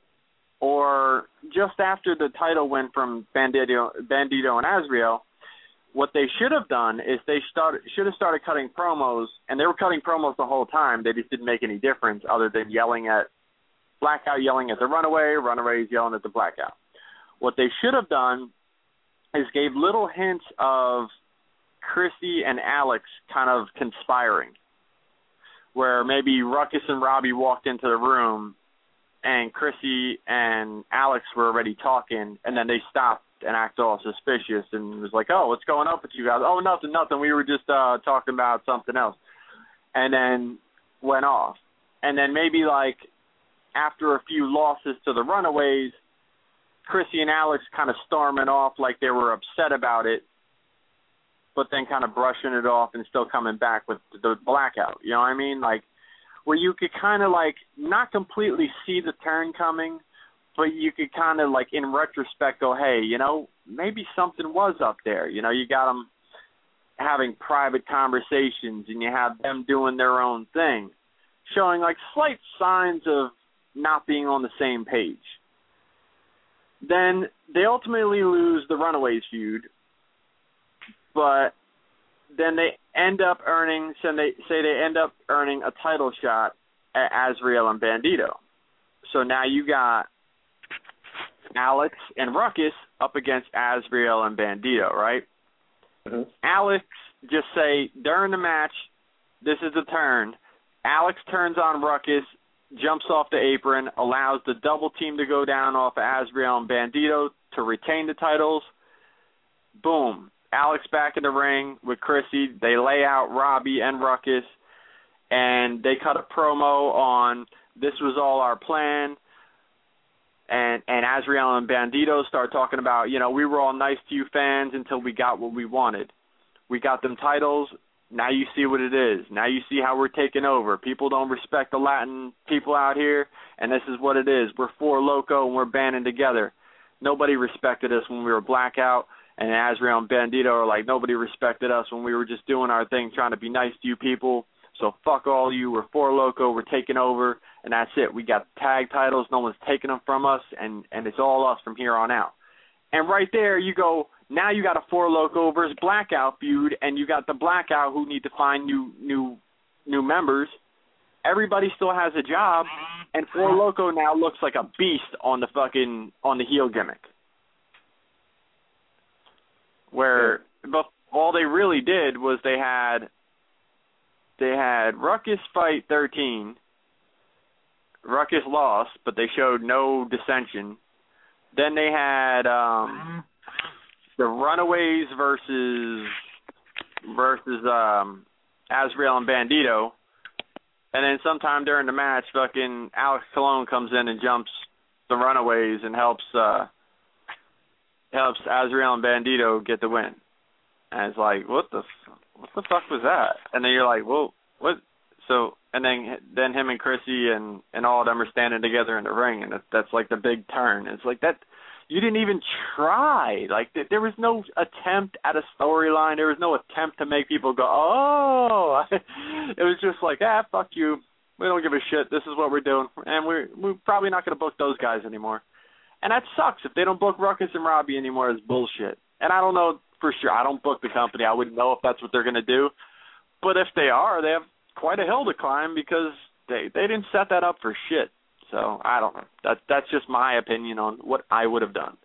or just after the title went from Bandito, Bandito and Azrael, what they should have done is they started, should have started cutting promos, and they were cutting promos the whole time. They just didn't make any difference other than yelling at Blackout, yelling at the Runaway, Runaways yelling at the Blackout. What they should have done is gave little hints of Chrissy and Alex kind of conspiring, where maybe Ruckus and Robbie walked into the room and Chrissy and Alex were already talking, and then they stopped and acted all suspicious and was like, oh, what's going on with you guys? Oh, nothing, nothing. We were just uh, talking about something else. And then went off. And then maybe, like, after a few losses to the Runaways, Chrissy and Alex kind of storming off like they were upset about it, but then kind of brushing it off and still coming back with the Blackout. You know what I mean? Like, where you could kind of, like, not completely see the turn coming, but you could kind of, like, in retrospect go, hey, you know, maybe something was up there. You know, you got them having private conversations and you have them doing their own thing, showing, like, slight signs of not being on the same page. Then they ultimately lose the Runaways feud, but then they end up earning, so they say they end up earning a title shot at Azrael and Bandito. So now you got Alex and Ruckus up against Azrael and Bandito, right? Mm-hmm. Alex just say, during the match, this is the turn. Alex turns on Ruckus, jumps off the apron, allows the double team to go down off of Azrael and Bandito to retain the titles. Boom. Alex back in the ring with Chrissy. They lay out Robbie and Ruckus, and they cut a promo on this was all our plan. And and Azrael and Bandito start talking about, you know, we were all nice to you fans until we got what we wanted. We got them titles. Now you see what it is. Now you see how we're taking over. People don't respect the Latin people out here, and this is what it is. We're Four Loco, and we're banding together. Nobody respected us when we were Blackout, and Azrael and Bandito are like, nobody respected us when we were just doing our thing, trying to be nice to you people. So fuck all you. We're Four Loco. We're taking over, and that's it. We got tag titles. No one's taking them from us, and, and it's all us from here on out. And right there you go, now you got a Four Loco versus Blackout feud, and you got the Blackout who need to find new new new members. Everybody still has a job, and Four Loco now looks like a beast on the fucking on the heel gimmick. Where but all they really did was they had they had Ruckus fight thirteen. Ruckus lost, but they showed no dissension. Then they had um, the Runaways versus versus um, Azrael and Bandito, and then sometime during the match, fucking Alex Colon comes in and jumps the Runaways and helps uh, helps Azrael and Bandito get the win. And it's like, what the what the fuck was that? And then you're like, well, what? So and then then him and Chrissy and, and all of them are standing together in the ring, and that, that's like the big turn. It's like that. You didn't even try. Like, there was no attempt at a storyline. There was no attempt to make people go, oh. It was just like, ah, fuck you. We don't give a shit. This is what we're doing, and we're we're probably not going to book those guys anymore. And that sucks. If they don't book Ruckus and Robbie anymore, it's bullshit. And I don't know for sure. I don't book the company. I wouldn't know if that's what they're going to do. But if they are, they have quite a hill to climb because they they didn't set that up for shit. So I don't know. That's that's just my opinion on what I would have done.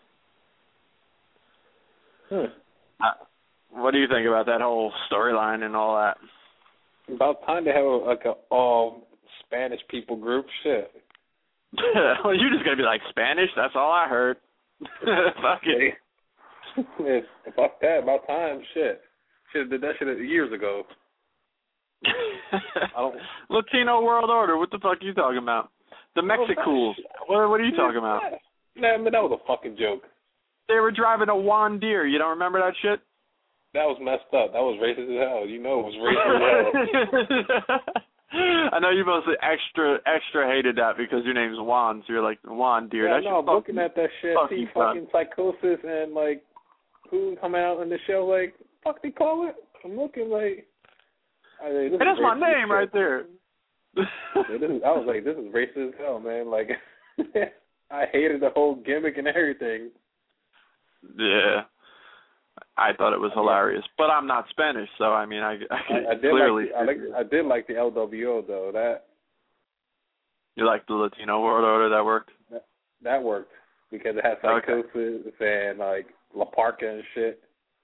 Hmm. Uh, what do you think about that whole storyline and all that? About time to have a, like a all Spanish people group. Shit. Well, you're just gonna be like Spanish. That's all I heard. Fuck it. Yeah, fuck that. About time. Shit. Should have did that shit years ago. I don't... Latino World Order. What the fuck are you talking about? The Mexicools. What, what are you talking about? Nah, man, that was a fucking joke. They were driving a Juan Deere. You don't remember that shit? That was messed up. That was racist as hell. You know it was racist as hell. I know you mostly extra extra hated that because your name's Juan, so you're like Juan Deere. Yeah, that no, I'm looking at that shit, see fucking Psychosis and like who come out in the show like fuck they call it. I'm looking like. I mean, hey, that's my name right there. Yeah, this is, I was like, this is racist as hell, man. Like, I hated the whole gimmick and everything. Yeah. I thought it was hilarious, but I'm not Spanish, so I mean, I, I, I, I did clearly. Like the, I, like, I did like the L W O though. That you like the Latino World Order that worked? That, that worked because it had Psychosis okay. and like La Parca and shit.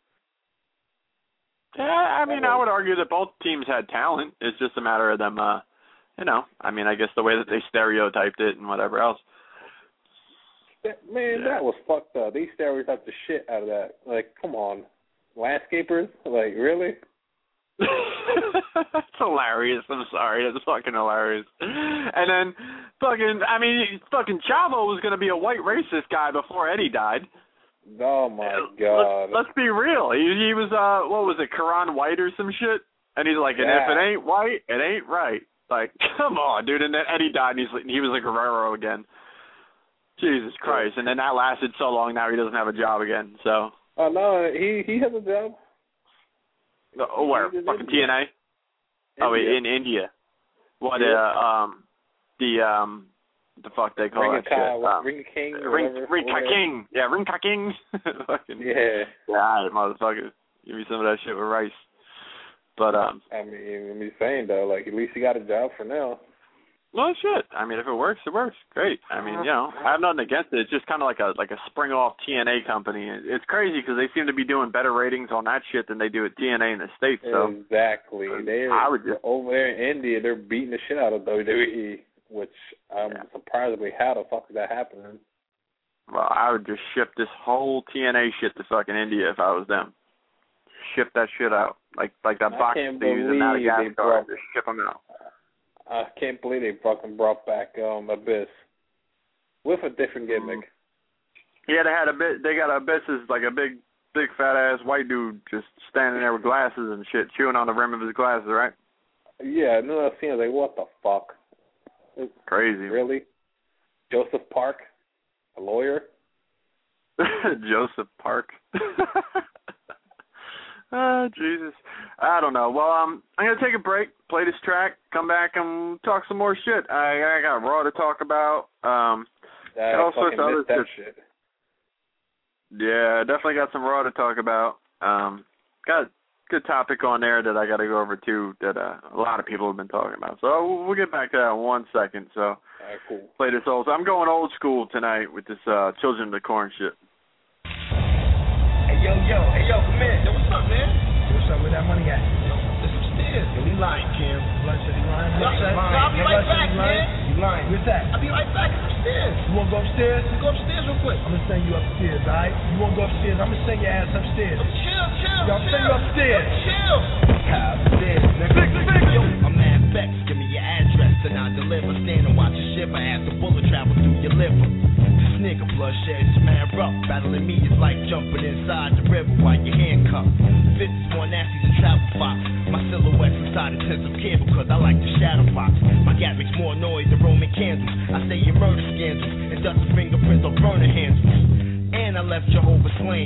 Yeah, I mean, I would argue that both teams had talent. It's just a matter of them, uh, you know. I mean, I guess the way that they stereotyped it and whatever else. That, man, yeah. That was fucked up. They stereotyped the shit out of that. Like, come on. Landscapers? Like, really? That's hilarious. I'm sorry. That's fucking hilarious. And then, fucking, I mean, fucking Chavo was going to be a white racist guy before Eddie died. Oh, my God. Let's, let's be real. He, he was, uh, what was it, Karan White or some shit? And he's like, and yeah. if it ain't white, it ain't right. Like, come on, dude. And then Eddie died, and he's, he was a Guerrero again. Jesus Christ. And then that lasted so long, now he doesn't have a job again, so. Oh, uh, no, he he has a job. Oh, where? Fucking T N A? India. Oh, in India. What, yeah. uh, um, the, um, the fuck they call Ring that shit? Um, Ring King. Ring, Ring King. Yeah, Ring King. Fucking, yeah. Yeah, motherfucker. Give me some of that shit with rice. But, um. I mean, I'm just saying, though, like, at least he got a job for now. Well, shit. I mean, if it works, it works. Great. I mean, you know, I have nothing against it. It's just kind of like a like a spring-off T N A company. It's crazy because they seem to be doing better ratings on that shit than they do at T N A in the States. So exactly. They're I would just, over there in India. They're beating the shit out of W W E, which I'm yeah. surprisedly how the fuck is that happening? Well, I would just ship this whole T N A shit to fucking India if I was them. Ship that shit out like like that box they use in Madagascar. Just ship them out. I can't believe they fucking brought back um, Abyss with a different gimmick. Yeah, they had a bit. They got Abyss as like a big, big fat ass white dude just standing there with glasses and shit, chewing on the rim of his glasses, right? Yeah, no, I seen it. Like, what the fuck? It's crazy. Really? Joseph Park, a lawyer? Joseph Park. Oh, Jesus. I don't know. Well, um, I'm going to take a break, play this track, come back and talk some more shit. I, I got Raw to talk about. Um, I all sorts of other that shit. Yeah, definitely got some Raw to talk about. Um, got a good topic on there that I got to go over, too, that uh, a lot of people have been talking about. So we'll get back to that in one second. So all right, cool. Play this old. So I'm going old school tonight with this uh, Children of the Corn shit. Yo, yo, hey, yo, come in. Yo, what's up, man? What's up? Where that money at? Yo, it's upstairs. Yo, we lying, Kim. Blood said he lying. Yo, yo, I'll be right back, man. You lying. Where's that? I'll be right back. It's upstairs. You want to go upstairs? You go upstairs real quick. I'm going to send you upstairs, all right? You want to go upstairs? I'm going to send your ass upstairs. Yo, chill, chill, Yo, I'll send you upstairs. Yo, chill. Upstairs, nigga. Big, big, yo, I'm mad vex. Give me your address and I'll deliver. Stand and watch a shiver as the bullet travel through your liver. Nigga, bloodshed, man rough. Battling me is like jumping inside the river while you're handcuffed. Fits more nasty than travel fox. My silhouette's inside intensive care because I like the shadow box. My gat makes more noise than Roman candles. I say your murder scandals and dust fingerprints on burner handles. And I left Jehovah slain.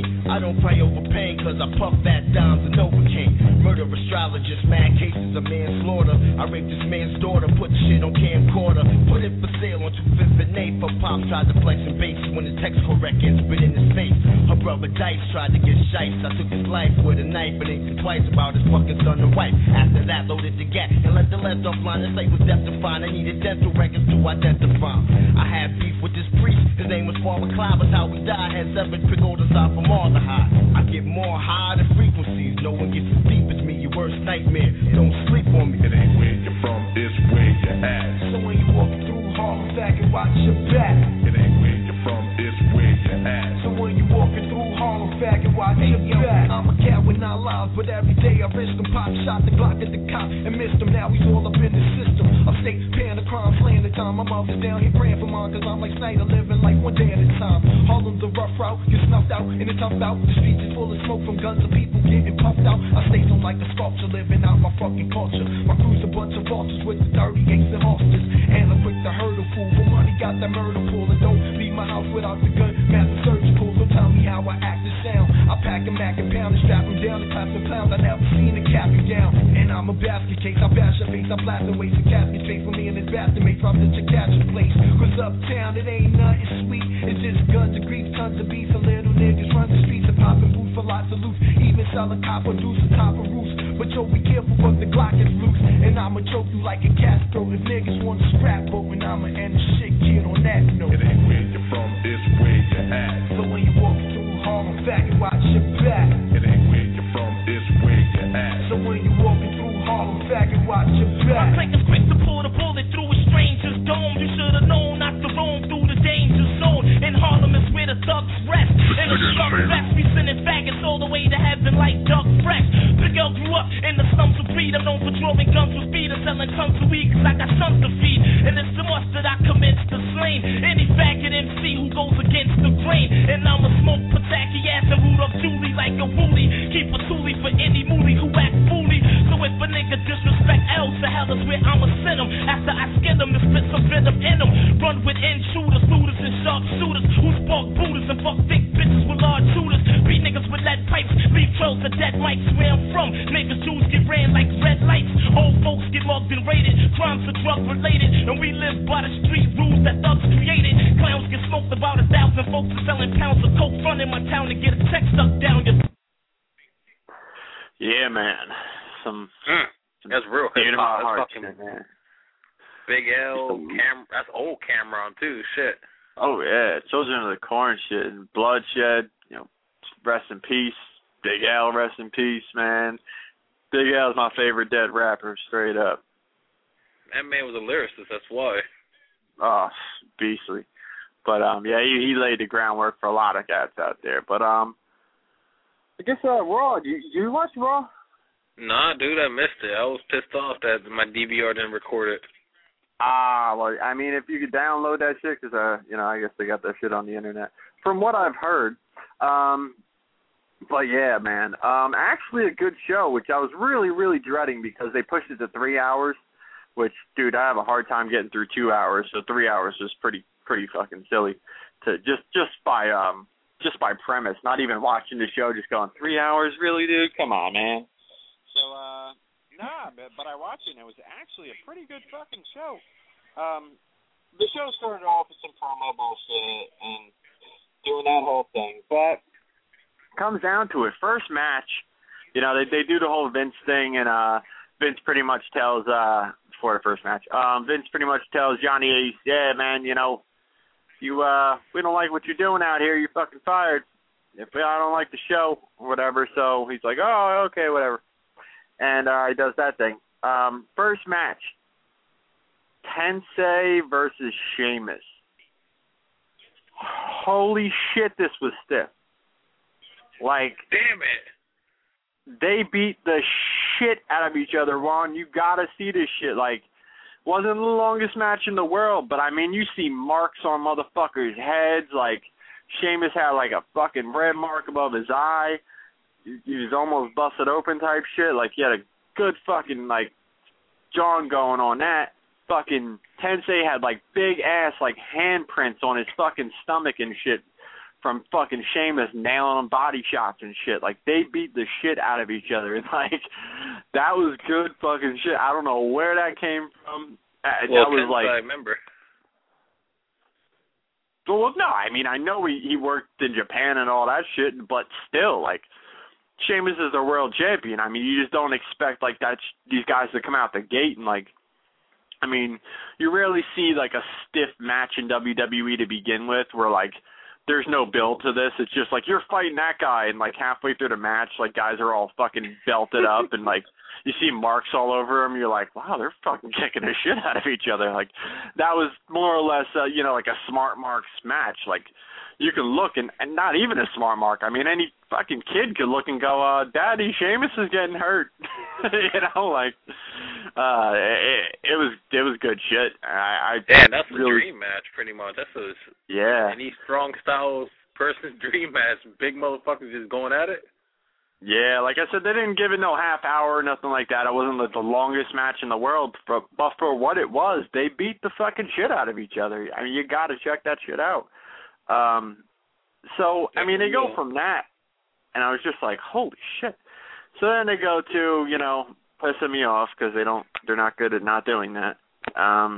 Novocaine. I don't pray over pain, cause I puff fat dimes and Novocaine. Murder astrologist, mad cases of manslaughter. I raped this man's daughter, put the shit on camcorder. Put it for sale on two-fifth and eighth. For Pop tried to flex and base when the text correct and spit in his face. Her brother Dice tried to get shites. I took his life with a knife and ain't twice about his fucking son and wife. After that, loaded the gap and let the left offline. This ain't was death defined. I needed dental records to identify. I had beef with this priest. His name was Father Clive. That's how we died. Had seven quick orders out from all the high. I get more high than frequencies. No one gets as deep as me. Your worst nightmare. Don't sleep on me. It ain't where you're from, it's where you're at. So when you walking through Harlem, back and watch your back. It ain't where you're from, it's where you're at. So when you walking through Harlem, back and watch your back. I'm a cat with nine lives, but every day I risk him. Pop shot the Glock at the cop and missed him. Now he's all up in the system. A state paying the crime, slaying the time. My mother's down here praying for mine, cause I'm like Snyder, living like one day at a time. Harlem's a rough route, get snuffed out and it's toughed out. The streets is full of smoke from guns and people getting puffed out. I stay so like a sculpture, living out my fucking culture. My crew's a bunch of vultures with the thirty-eights and holsters. And I'm quick to hurdle fool, for money got that murder pool. And don't leave my house without the gun, master surgical. Don't tell me how I act and sound. I pack a Mac and pound and strap him down and clap some clowns. I never seen a cap and gown. And I'm a basket case, I bash your face, I blast and waste a casket face for me and his bastard mates. Drop the to catch a place. Cause uptown it ain't nothing sweet. It's just guns and grief, tons of beef. And little niggas run the streets and popping boots for lots of loot. Even selling copper deuce on top of roofs. But yo, be careful what the Glock is loose. And I'ma choke you like a cat's throat. If niggas want to scrap boat, and I'ma end the shit, kid, on that note. It ain't where you're from, it's where you're at. So when you walk through Harlem, back and watch your back. It ain't where you're from, it's where you're at. So when you walking through Harlem, back and watch your back. My click is quick to pull the bullet through a stranger's dome. You should've known not to roam through the danger zone. In Harlem is where the thugs rest. In a truck vest, we sending faggots all the way to heaven like Doug Fresh. Big girl grew up in the slums of breed. I'm known for drawing guns with speed and selling tons of weed, cause I got sons to feed. And it's the must that I commence to slain any faggot M C who goes against the grain. And I'ma smoke Pataki ass and root up Julie like a woolly. Keep a toolie for any moolie who act fooly. So if a nigga disrespect L, the hell is where I'ma send him. After I skin him and spit some venom in him. Run with intruders, looters and sharp shooters who spark booters and fuck thick bitches with large shooters. Beat niggas with lead pipes, leave trails of dead mics. Where I'm from, niggas Jews get ran like red lights. Old folks get mugged and raided. Crimes are drug related, and we live by the street rules that thugs created. Clowns get smoked about a thousand folks are selling pounds of coke. Front in my town to get a check stuck down your. Yeah, man. Some. Mm, that's real hip hop. That's fucking shit, man. Big L, Cam. That's old Cameron too. Shit. Oh yeah, Children of the Corn shit and Bloodshed. You know, rest in peace. Big L, rest in peace, man. Big L's my favorite dead rapper, straight up. That man was a lyricist. That's why. Oh, beastly. But um, yeah, he, he laid the groundwork for a lot of cats out there. But um, I guess uh, Raw. Do you, do you watch Raw? Nah, dude, I missed it. I was pissed off that my D V R didn't record it. Ah, well, I mean, if you could download that shit, because, uh, you know, I guess they got that shit on the internet. From what I've heard, um, but yeah, man, um, actually a good show, which I was really, really dreading because they pushed it to three hours, which, dude, I have a hard time getting through two hours, so three hours is pretty, pretty fucking silly to just, just by, um, just by premise, not even watching the show, just going, three hours, really, dude? Come on, man. So, uh, nah, but, but I watched it, and it was actually a pretty good fucking show. Um, the show started off with some promo bullshit and doing that whole thing, but comes down to it. First match, you know, they they do the whole Vince thing, and uh, Vince pretty much tells, uh, before the first match, um, Vince pretty much tells Johnny Ace, yeah, man, you know, you, uh, we don't like what you're doing out here, you're fucking fired. If I don't like the show, or whatever, so he's like, oh, okay, whatever. And uh, he does that thing. Um, first match, Tensei versus Sheamus. Holy shit, this was stiff. Like, damn it. They beat the shit out of each other, Ron. You gotta see this shit. Like, wasn't the longest match in the world, but I mean, you see marks on motherfuckers' heads. Like, Sheamus had like a fucking red mark above his eye. He was almost busted open type shit. Like, he had a good fucking, like, John going on that. Fucking Tensei had, like, big-ass, like, handprints on his fucking stomach and shit from fucking Sheamus nailing them body shots and shit. Like, they beat the shit out of each other. And, like, that was good fucking shit. I don't know where that came from. Uh, well, that was like, I remember. Well, no, I mean, I know he, he worked in Japan and all that shit, but still, like, Sheamus is the world champion. I mean, you just don't expect, like, that these guys to come out the gate and, like, I mean, you rarely see, like, a stiff match in W W E to begin with where, like, there's no build to this. It's just, like, you're fighting that guy, and, like, halfway through the match, like, guys are all fucking belted up, and, like, you see marks all over them. You're like, wow, they're fucking kicking the shit out of each other. Like, that was more or less, uh, you know, like a smart marks match. Like, you can look, and, and not even a smart mark. I mean, any fucking kid could look and go, uh, Daddy, Sheamus is getting hurt. You know, like, uh, it, it was it was good shit. I, I Damn, that's really, a dream match, pretty much. That's a, yeah. any strong style person's dream match. Big motherfuckers just going at it. Yeah, like I said, they didn't give it no half hour or nothing like that. It wasn't like the longest match in the world, but, but for what it was, they beat the fucking shit out of each other. I mean, you got to check that shit out. Um, so, I mean, they go from that, and I was just like, holy shit. So then they go to, you know, pissing me off because they don't, they're not good at not doing that. Um,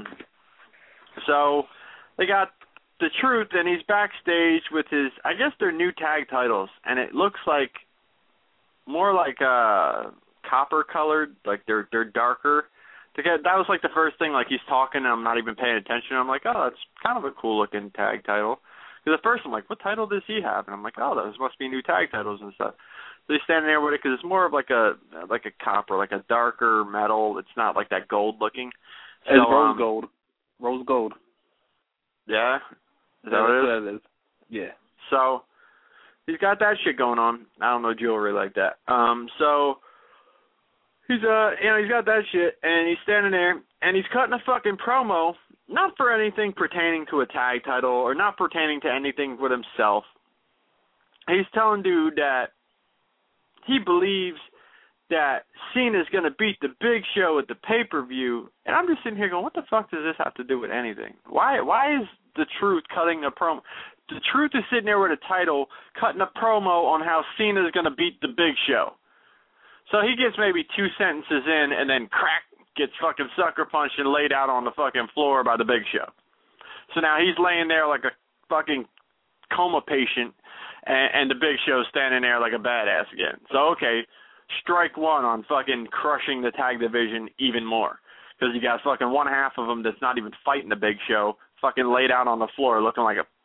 so they got the Truth, and he's backstage with his, I guess they're new tag titles, and it looks like more like uh, copper colored, like they're they're darker. To get, that was like the first thing, like he's talking and I'm not even paying attention. I'm like, oh, that's kind of a cool looking tag title. Because at first I'm like, what title does he have? And I'm like, oh, those must be new tag titles and stuff. So he's standing there with it because it's more of like a like a copper, like a darker metal. It's not like that gold looking. So, it's rose um, gold. Rose gold. Yeah? Is that what it is? is? Yeah. So he's got that shit going on. I don't know jewelry like that. Um, so he's uh, you know, he's got that shit, and he's standing there, and he's cutting a fucking promo, not for anything pertaining to a tag title or not pertaining to anything with himself. He's telling dude that he believes that Cena's gonna beat the Big Show at the pay-per-view, and I'm just sitting here going, what the fuck does this have to do with anything? Why? Why is the Truth cutting a promo? The Truth is sitting there with a title, cutting a promo on how Cena's going to beat the Big Show. So he gets maybe two sentences in, and then crack, gets fucking sucker punched and laid out on the fucking floor by the Big Show. So now he's laying there like a fucking coma patient, and, and the Big Show's standing there like a badass again. So, okay, strike one on fucking crushing the tag division even more. Because you got fucking one half of them that's not even fighting the Big Show, fucking laid out on the floor looking like a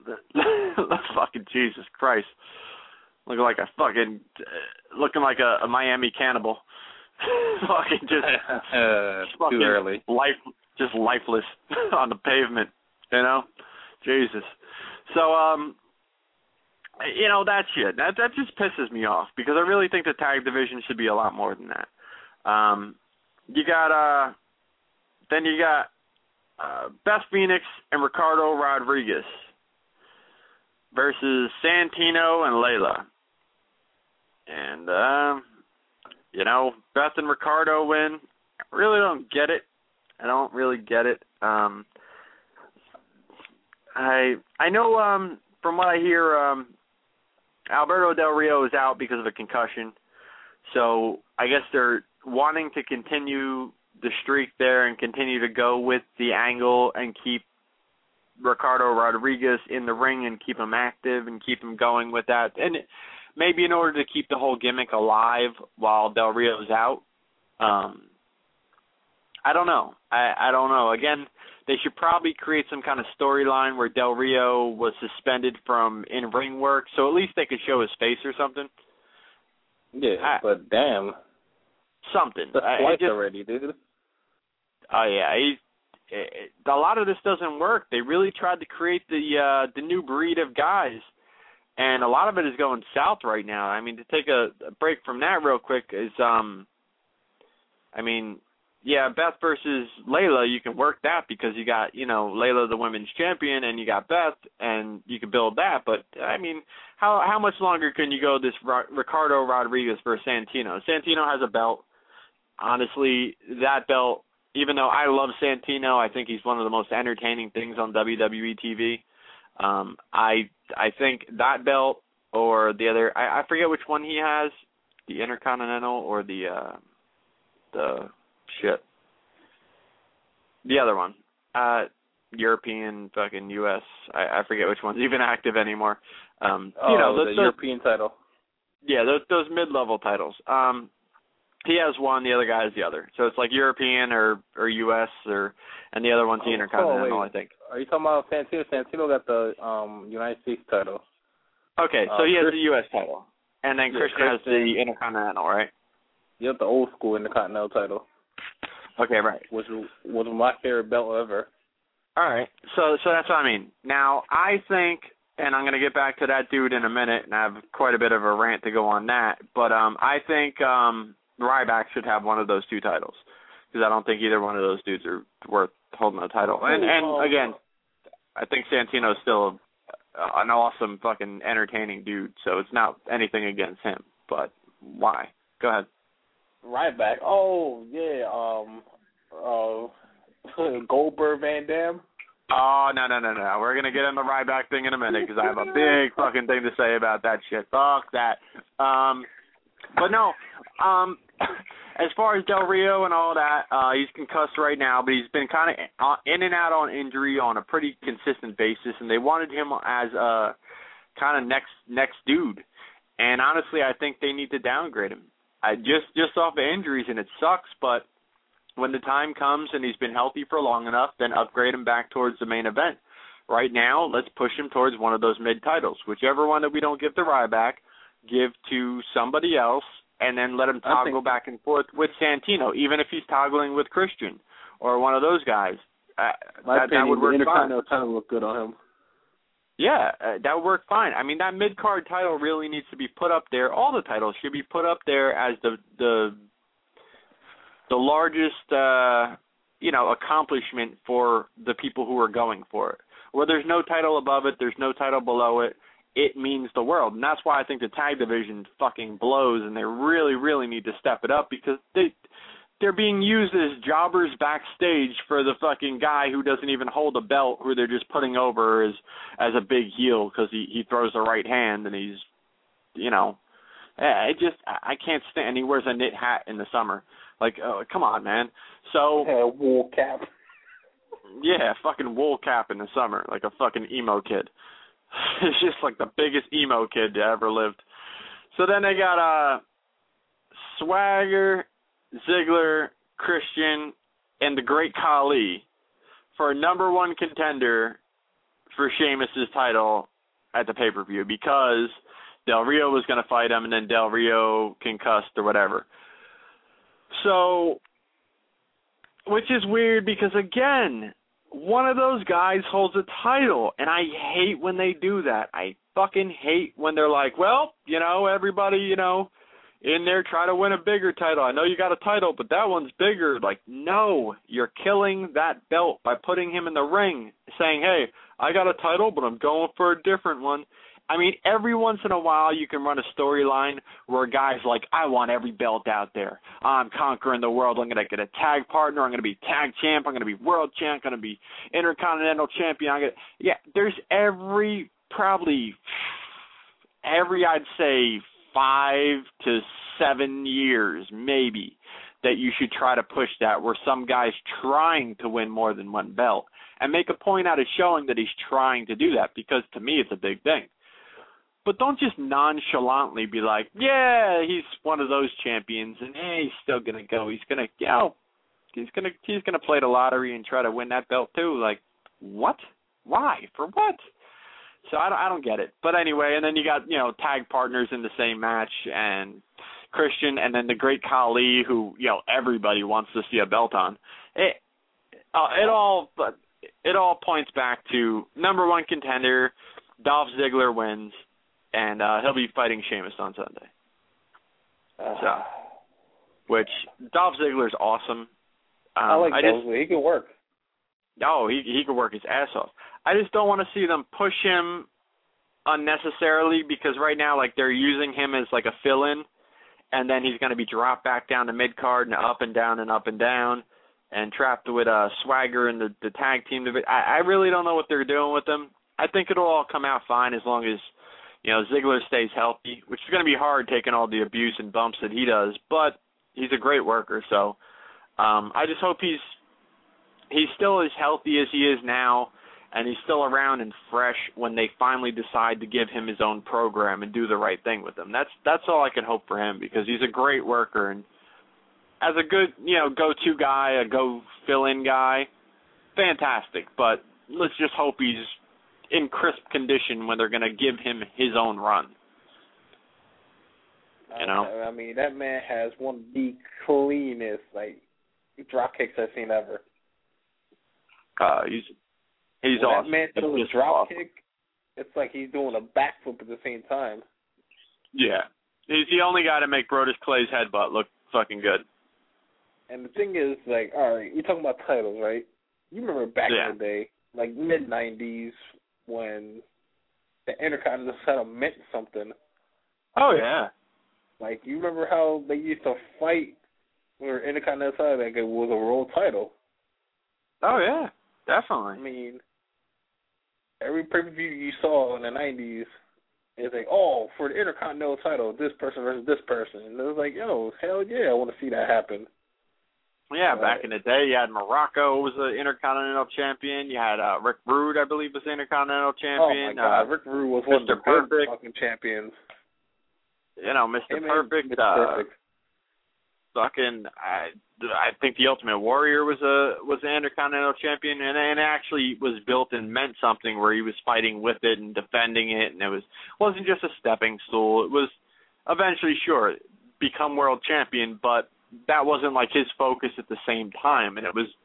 fucking Jesus Christ, looking like a fucking, uh, looking like a, a Miami cannibal, fucking just, uh, fucking too early, life, just lifeless on the pavement, you know, Jesus. So, um, you know, that shit, that that just pisses me off because I really think the tag division should be a lot more than that. Um, you got, uh, then you got uh, Beth Phoenix and Ricardo Rodriguez versus Santino and Layla. And, um, you know, Beth and Ricardo win. I really don't get it. I don't really get it. Um, I I know um, from what I hear, um, Alberto Del Rio is out because of a concussion. So I guess they're wanting to continue the streak there and continue to go with the angle and keep Ricardo Rodriguez in the ring and keep him active and keep him going with that. And maybe in order to keep the whole gimmick alive while Del Rio's out. Um, I don't know. I, I don't know. Again, they should probably create some kind of storyline where Del Rio was suspended from in-ring work, so at least they could show his face or something. Yeah, I, but damn. Something. That's I, twice just, already, dude. Oh, yeah. He, it, a lot of this doesn't work. They really tried to create the uh, the new breed of guys, and a lot of it is going south right now. I mean, to take a, a break from that real quick is, um, I mean, yeah, Beth versus Layla, you can work that because you got, you know, Layla the women's champion, and you got Beth, and you can build that. But, I mean, how how much longer can you go this Ricardo Rodriguez versus Santino? Santino has a belt. Honestly, that belt, even though I love Santino, I think he's one of the most entertaining things on W W E T V. Um, I I think that belt or the other, I, I forget which one he has, the Intercontinental or the uh, the shit, the other one, uh, European, fucking U S. I, I forget which one's even active anymore. Um, oh, you know, the those, European title. Yeah, those those mid-level titles. Um, he has one, the other guy has the other. So it's like European or, or U S or, and the other one's the oh, Intercontinental, oh, I think. Are you talking about Santino? Santino got the um, United States title. Okay, so uh, he has Chris, the U S title, and then yeah, Christian, Christian has the Intercontinental, right? You have the old school Intercontinental title. Okay, right. Which was my favorite belt ever. All right, so so that's what I mean. Now, I think, and I'm going to get back to that dude in a minute, and I have quite a bit of a rant to go on that, but um, I think um, Ryback should have one of those two titles, because I don't think either one of those dudes are worth holding a title. And, and again, I think Santino's still a, an awesome fucking entertaining dude, so it's not anything against him, but why? Go ahead. Ryback. Oh, yeah, um, uh, Goldberg Van Dam. Oh, no, no, no, no. We're going to get in the Ryback thing in a minute because I have a big fucking thing to say about that shit. Fuck that. Um, but no, um, as far as Del Rio and all that, uh, he's concussed right now, but he's been kind of in and out on injury on a pretty consistent basis, and they wanted him as a kind of next next dude. And honestly, I think they need to downgrade him. I just, just off of injuries, and it sucks, but when the time comes and he's been healthy for long enough, then upgrade him back towards the main event. Right now, let's push him towards one of those mid-titles. Whichever one that we don't give to Ryback, give to somebody else, and then let him toggle back and forth with Santino, even if he's toggling with Christian or one of those guys. Uh, My that, opinion, that would work the Intercontinental fine. title look good on him. Yeah, uh, that would work fine. I mean, that mid-card title really needs to be put up there. All the titles should be put up there as the the the largest, uh, you know, accomplishment for the people who are going for it. Where there's no title above it, there's no title below it, it means the world. And that's why I think the tag division fucking blows, and they really, really need to step it up because they, they're being used as jobbers backstage for the fucking guy who doesn't even hold a belt, who they're just putting over as, as a big heel because he, he throws the right hand and he's, you know, it just, I can't stand, and he wears a knit hat in the summer. Like, oh, come on, man. So yeah, wool cap. Yeah, fucking wool cap in the summer, like a fucking emo kid. It's just like the biggest emo kid that ever lived. So then they got uh, Swagger, Ziggler, Christian, and the Great Khali for a number one contender for Sheamus' title at the pay-per-view because Del Rio was going to fight him, and then Del Rio concussed or whatever. So, which is weird because, again, one of those guys holds a title, and I hate when they do that. I fucking hate when they're like, well, you know, everybody, you know, in there try to win a bigger title. I know you got a title, but that one's bigger. Like, no, you're killing that belt by putting him in the ring, saying, hey, I got a title, but I'm going for a different one. I mean, every once in a while you can run a storyline where a guy's like, I want every belt out there. I'm conquering the world. I'm going to get a tag partner. I'm going to be tag champ. I'm going to be world champ. I'm going to be intercontinental champion. I'm gonna... Yeah, there's every, probably every, I'd say, five to seven years maybe that you should try to push that where some guy's trying to win more than one belt and make a point out of showing that he's trying to do that because to me it's a big thing. But don't just nonchalantly be like, yeah, he's one of those champions, and hey, he's still gonna go. He's gonna, you know, he's gonna he's gonna play the lottery and try to win that belt too. Like, what? Why? For what? So I don't, I don't get it. But anyway, and then you got, you know, tag partners in the same match, and Christian, and then the Great Khali, who, you know, everybody wants to see a belt on. It, uh, it all, but it all points back to number one contender. Dolph Ziggler wins. And uh, he'll be fighting Sheamus on Sunday. Uh, so, which Dolph Ziggler's awesome. Um, I like I Dolph. just, He can work. Oh, he he can work his ass off. I just don't want to see them push him unnecessarily because right now, like they're using him as like a fill-in, and then he's going to be dropped back down to mid card and up and down and up and down, and trapped with uh, Swagger and the the tag team. I I really don't know what they're doing with him. I think it'll all come out fine as long as, you know, Ziggler stays healthy, which is going to be hard taking all the abuse and bumps that he does, but he's a great worker, so um, I just hope he's he's still as healthy as he is now, and he's still around and fresh when they finally decide to give him his own program and do the right thing with him. That's that's all I can hope for him, because he's a great worker, and as a good, you know, go-to guy, a go fill-in guy, fantastic, but let's just hope he's in crisp condition when they're going to give him his own run. You know? I mean, that man has one of the cleanest, like, drop kicks I've seen ever. Uh, he's he's when awesome. That man throws It's a drop awesome. kick, it's like he's doing a backflip at the same time. Yeah. He's the only guy to make Brodus Clay's headbutt look fucking good. And the thing is, like, all right, you're talking about titles, right? You remember back Yeah. in the day, like mid nineties, when the Intercontinental title meant something. Oh, yeah. Like, you remember how they used to fight for Intercontinental title like it was a world title? Oh, yeah. Definitely. I mean, every pay-per-view you saw in the nineties is like, oh, for the Intercontinental title, this person versus this person. And it was like, yo, hell yeah, I want to see that happen. Yeah, Uh, back in the day, you had Morocco was the Intercontinental Champion. You had uh, Rick Rude, I believe, was the Intercontinental Champion. Oh, my God. Uh, Rick Rude was one of the Mister good Perfect. fucking champions. You know, Mister Him and Perfect. Mister Uh, Perfect. fucking, I, I think the Ultimate Warrior was a was the Intercontinental Champion, and, and actually was built and meant something where he was fighting with it and defending it, and it was wasn't just a stepping stool. It was eventually, sure, become world champion, but that wasn't like his focus at the same time, and it was,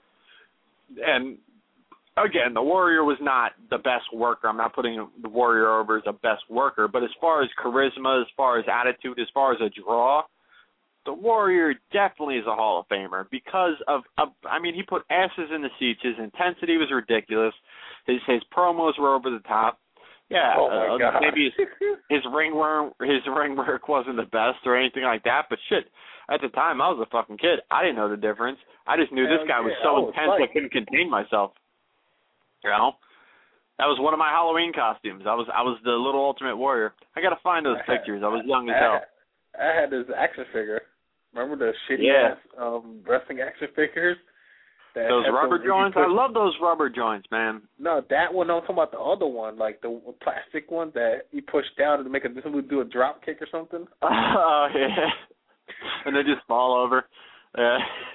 and again, the Warrior was not the best worker. I'm not putting the Warrior over as a best worker, but as far as charisma, as far as attitude, as far as a draw, the Warrior definitely is a Hall of Famer because of, of I mean, he put asses in the seats. His intensity was ridiculous. His his promos were over the top. Yeah, oh my uh, God. maybe his, his ring work his ring work wasn't the best or anything like that, but shit, at the time I was a fucking kid. I didn't know the difference. I just knew Hell this guy yeah. was so Oh, intense like- I couldn't contain myself. You know, that was one of my Halloween costumes. I was I was the little Ultimate Warrior. I gotta find those I had- pictures. I was young as I hell. had, I had this action figure. Remember the shitty Yeah. ass um, wrestling action figures? That Those had the- rubber where you joints? put- I love those rubber joints, man. No, that one. I'm talking about the other one, like the plastic one that you push down to make a do a drop kick or something. Oh yeah, and they just fall over. Yeah,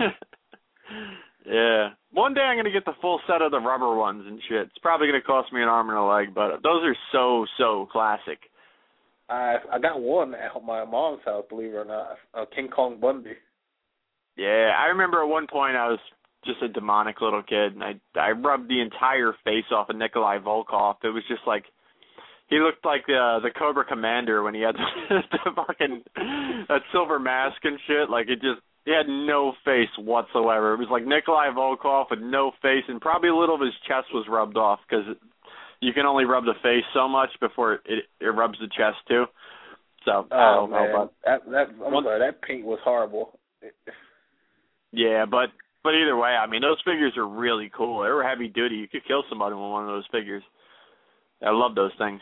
yeah. One day I'm gonna get the full set of the rubber ones and shit. It's probably gonna cost me an arm and a leg, but those are so so classic. I I got one at my mom's house, believe it or not. Uh, King Kong Bundy. Yeah, I remember at one point I was just a demonic little kid, and I I rubbed the entire face off of Nikolai Volkov. It was just like he looked like uh, the Cobra Commander when he had the, the fucking that silver mask and shit. Like it just he had no face whatsoever. It was like Nikolai Volkov with no face, and probably a little of his chest was rubbed off because you can only rub the face so much before it it, it rubs the chest too. So Oh I don't man, know, but that that I'm One- sorry, that paint was horrible. yeah, but. But either way, I mean, those figures are really cool. They were heavy duty. You could kill somebody with one of those figures. I love those things.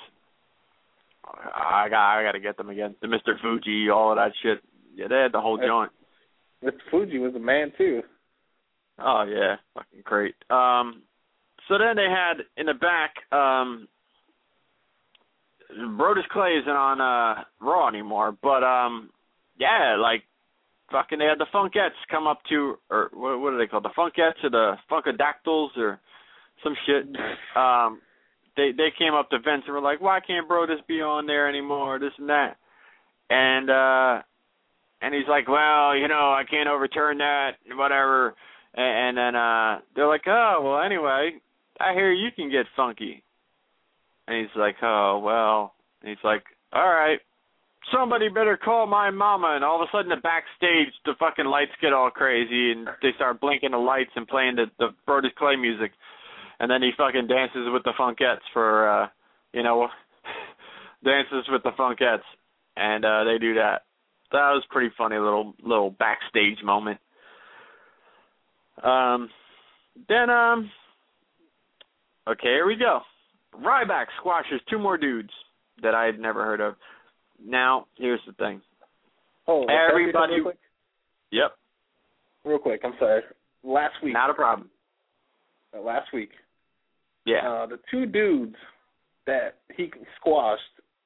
I got, I got to get them again. The Mister Fuji, all of that shit. Yeah, they had the whole joint. Mister Fuji was a man too. Oh yeah, fucking great. Um, so then they had in the back, um, Brodus Clay isn't on uh, Raw anymore, but um, yeah, like. Fucking, they had the Funkettes come up to, or what, what are they called? The Funkettes or the Funkadactyls or some shit. Um, they they came up to Vince and were like, "Why can't Brodus be on there anymore? This and that." And uh, and he's like, "Well, you know, I can't overturn that, whatever." And, and then uh, they're like, "Oh, well, anyway, I hear you can get funky." And he's like, "Oh, well." And he's like, "All right. Somebody better call my mama." And all of a sudden, the backstage, the fucking lights get all crazy, and they start blinking the lights and playing the, the Brodus Clay music. And then he fucking dances with the Funkettes for, uh, you know, dances with the Funkettes. And uh, they do that. That was a pretty funny little little backstage moment. Um, then, um, okay, here we go. Ryback squashes two more dudes that I had never heard of. Now, here's the thing. Oh, everybody. Real quick? Yep. Real quick, I'm sorry. Last week. Not a problem. Uh, last week. Yeah. Uh, the two dudes that he squashed,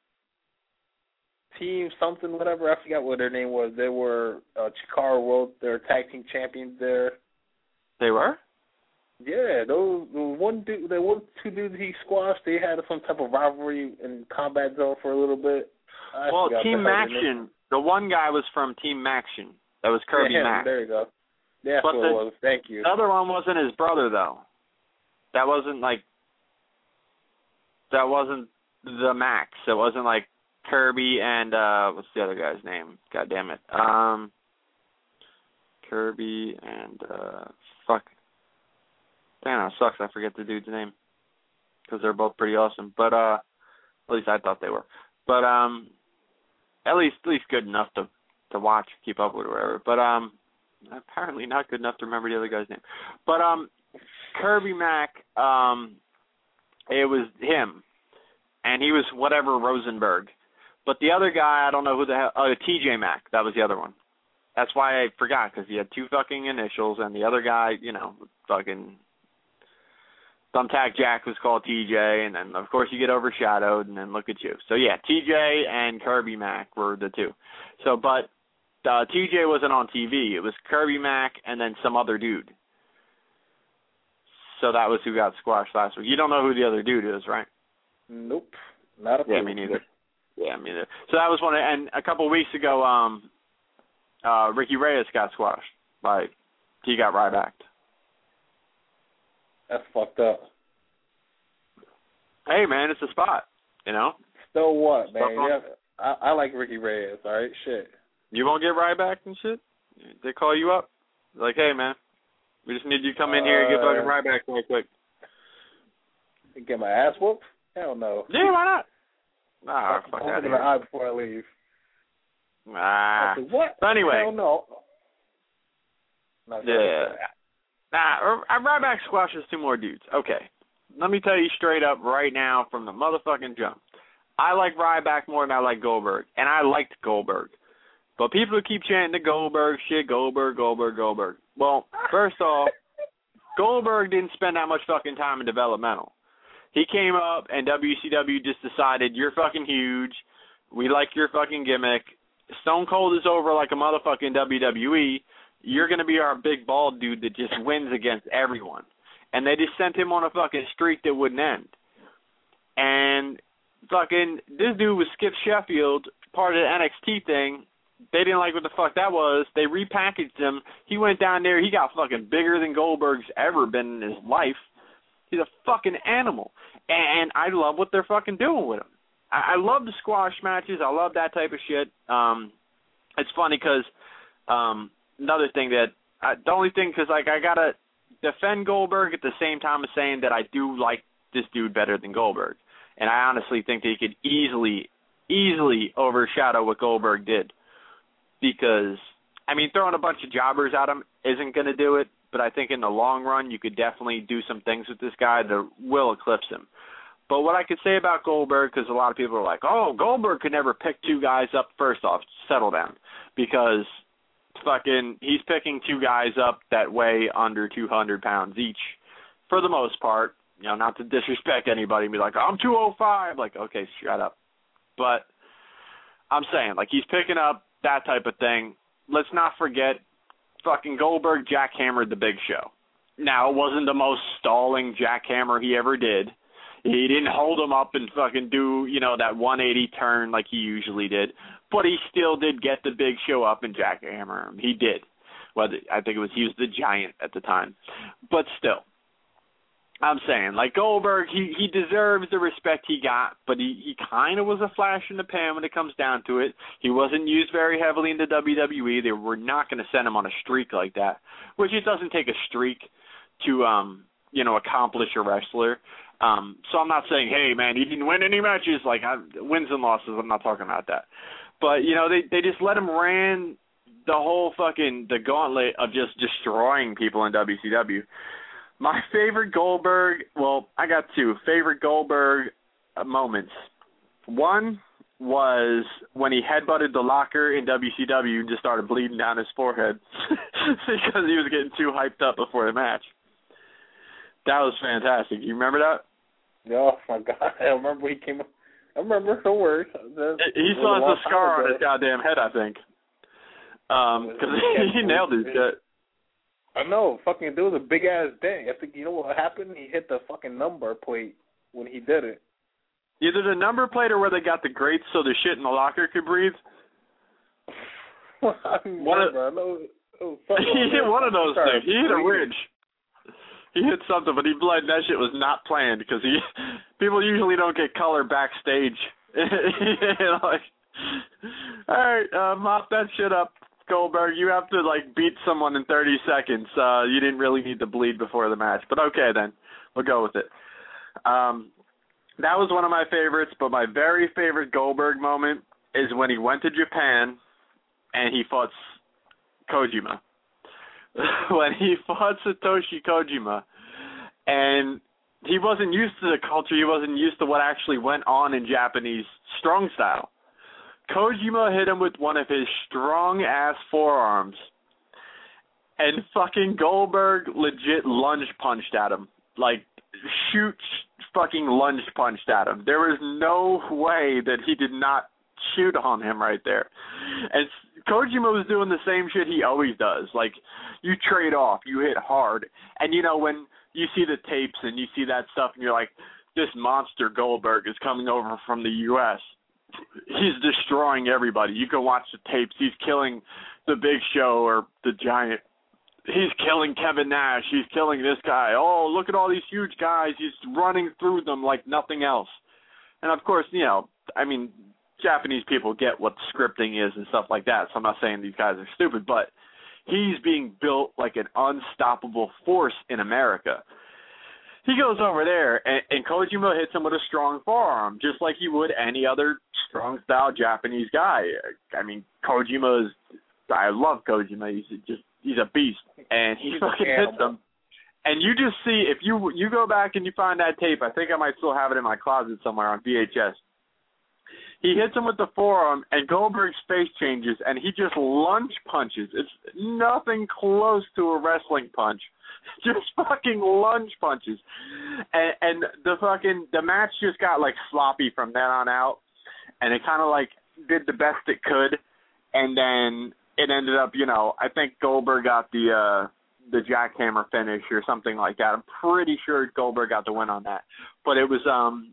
Team something, whatever, I forgot what their name was. They were uh, Chikara World, they're tag team champions there. They were? Yeah, those the one dude, the one two dudes he squashed, they had some type of rivalry in Combat Zone for a little bit. I well, Team Maction, the one guy was from Team Maction. That was Kirby yeah, Mack. There you go. That's but what the, it was. Thank you. The other one wasn't his brother, though. That wasn't like. That wasn't the Max. It wasn't like Kirby and uh, what's the other guy's name? God damn it. Um, Kirby and uh, fuck. Damn, it sucks. I forget the dude's name because they're both pretty awesome. But uh, at least I thought they were. But um, at least at least good enough to to watch, keep up with, or whatever. But um, apparently not good enough to remember the other guy's name. But um, Kirby Mack, um, it was him, and he was whatever Rosenberg. But the other guy, I don't know who the hell. Oh, T J Mack. That was the other one. That's why I forgot, because he had two fucking initials, and the other guy, you know, fucking Thumbtack Jack was called T J, and then of course you get overshadowed, and then look at you. So yeah, T J and Kirby Mack were the two. So, but uh, T J wasn't on T V. It was Kirby Mack and then some other dude. So that was who got squashed last week. You don't know who the other dude is, right? Nope, not a Yeah, me neither. Yeah, me neither. So that was one, of, and a couple of weeks ago, um, uh, Ricky Reyes got squashed by he got Rybacked. That's fucked up. Hey man, it's a spot, you know. So what, man? Yeah, I, I like Ricky Reyes. All right, shit. You won't get Ryback and shit. They call you up, like, hey man, we just need you to come in here and get fucking Ryback real quick. Get my ass whooped? Hell no. Yeah, why not? Nah, fuck I'm out of looking here. at eye before I leave. Ah. Said, what? But anyway. Hell no. Not yeah. Nah, Ryback squashes two more dudes. Okay. Let me tell you straight up right now from the motherfucking jump. I like Ryback more than I like Goldberg, and I liked Goldberg. But people keep chanting the Goldberg shit, Goldberg, Goldberg, Goldberg. Well, first off, Goldberg didn't spend that much fucking time in developmental. He came up, and W C W just decided, you're fucking huge. We like your fucking gimmick. Stone Cold is over like a motherfucking W W E. You're going to be our big bald dude that just wins against everyone. And they just sent him on a fucking streak that wouldn't end. And fucking this dude was Skip Sheffield, part of the N X T thing. They didn't like what the fuck that was. They repackaged him. He went down there. He got fucking bigger than Goldberg's ever been in his life. He's a fucking animal. And I love what they're fucking doing with him. I, I love the squash matches. I love that type of shit. Um, it's funny because um, another thing that I, the only thing because like I gotta defend Goldberg at the same time as saying that I do like this dude better than Goldberg, and I honestly think that he could easily, easily overshadow what Goldberg did. Because I mean, throwing a bunch of jobbers at him isn't going to do it. But I think in the long run, you could definitely do some things with this guy that will eclipse him. But what I could say about Goldberg, because a lot of people are like, oh, Goldberg could never pick two guys up. First off, settle down. Because fucking he's picking two guys up that weigh under two hundred pounds each for the most part. You know, not to disrespect anybody and be like, I'm two oh five. Like, okay, shut up. But I'm saying, like, he's picking up that type of thing. Let's not forget, fucking Goldberg jackhammered the Big Show. Now, it wasn't the most stalling jackhammer he ever did. He didn't hold him up and fucking do, you know, that one eighty turn like he usually did. But he still did get the Big Show up and jackhammer him. He did. Well, I think it was, he was the Giant at the time. But still, I'm saying, like, Goldberg, he, he deserves the respect he got, but he, he kind of was a flash in the pan when it comes down to it. He wasn't used very heavily in the W W E. They were not going to send him on a streak like that, which it doesn't take a streak to, um, you know, accomplish a wrestler. Um, so I'm not saying, hey, man, he didn't win any matches. Like, I, wins and losses, I'm not talking about that. But, you know, they, they just let him ran the whole fucking, the gauntlet of just destroying people in W C W. My favorite Goldberg, well, I got two favorite Goldberg uh, moments. One was when he headbutted the locker in W C W and just started bleeding down his forehead because he was getting too hyped up before the match. That was fantastic. You remember that? Oh, my God. I remember he came up. I remember. Don't worry. He still has a scar on his goddamn head, I think. Um, because he, he nailed his shit. I know. Fucking, there was a big-ass dent. I think, you know what happened? He hit the fucking number plate when he did it. Either the number plate or where they got the grates so the shit in the locker could breathe. I remember. One of, I know, he hit one of those things. He hit a ridge. He hit something, but he bled. That shit was not planned because he people usually don't get color backstage. You know, like, all right, uh, mop that shit up, Goldberg. You have to like beat someone in thirty seconds. Uh, you didn't really need to bleed before the match, but okay then, we'll go with it. Um, that was one of my favorites, but my very favorite Goldberg moment is when he went to Japan and he fought Kojima. When he fought Satoshi Kojima, and he wasn't used to the culture, he wasn't used to what actually went on in Japanese strong style. Kojima hit him with one of his strong-ass forearms, and fucking Goldberg legit lunge punched at him. Like, shoot fucking lunge punched at him. There was no way that he did not shoot on him right there. And Kojima was doing the same shit he always does. Like, you trade off, you hit hard. And, you know, when you see the tapes and you see that stuff and you're like, this monster Goldberg is coming over from the U S He's destroying everybody. You can watch the tapes. He's killing the Big Show or the Giant. He's killing Kevin Nash. He's killing this guy. Oh, look at all these huge guys. He's running through them like nothing else. And, of course, you know, I mean, Japanese people get what scripting is and stuff like that, so I'm not saying these guys are stupid, but he's being built like an unstoppable force in America. He goes over there, and, and Kojima hits him with a strong forearm, just like he would any other strong-style Japanese guy. I mean, Kojima is, I love Kojima. He's just, he's a beast, and he fucking hits him. And you just see, if you you go back and you find that tape, I think I might still have it in my closet somewhere on V H S. He hits him with the forearm, and Goldberg's face changes, and he just lunge punches. It's nothing close to a wrestling punch. Just fucking lunge punches. And, and the fucking, the match just got, like, sloppy from then on out, and it kind of, like, did the best it could, and then it ended up, you know, I think Goldberg got the, uh, the jackhammer finish or something like that. I'm pretty sure Goldberg got the win on that. But it was, um...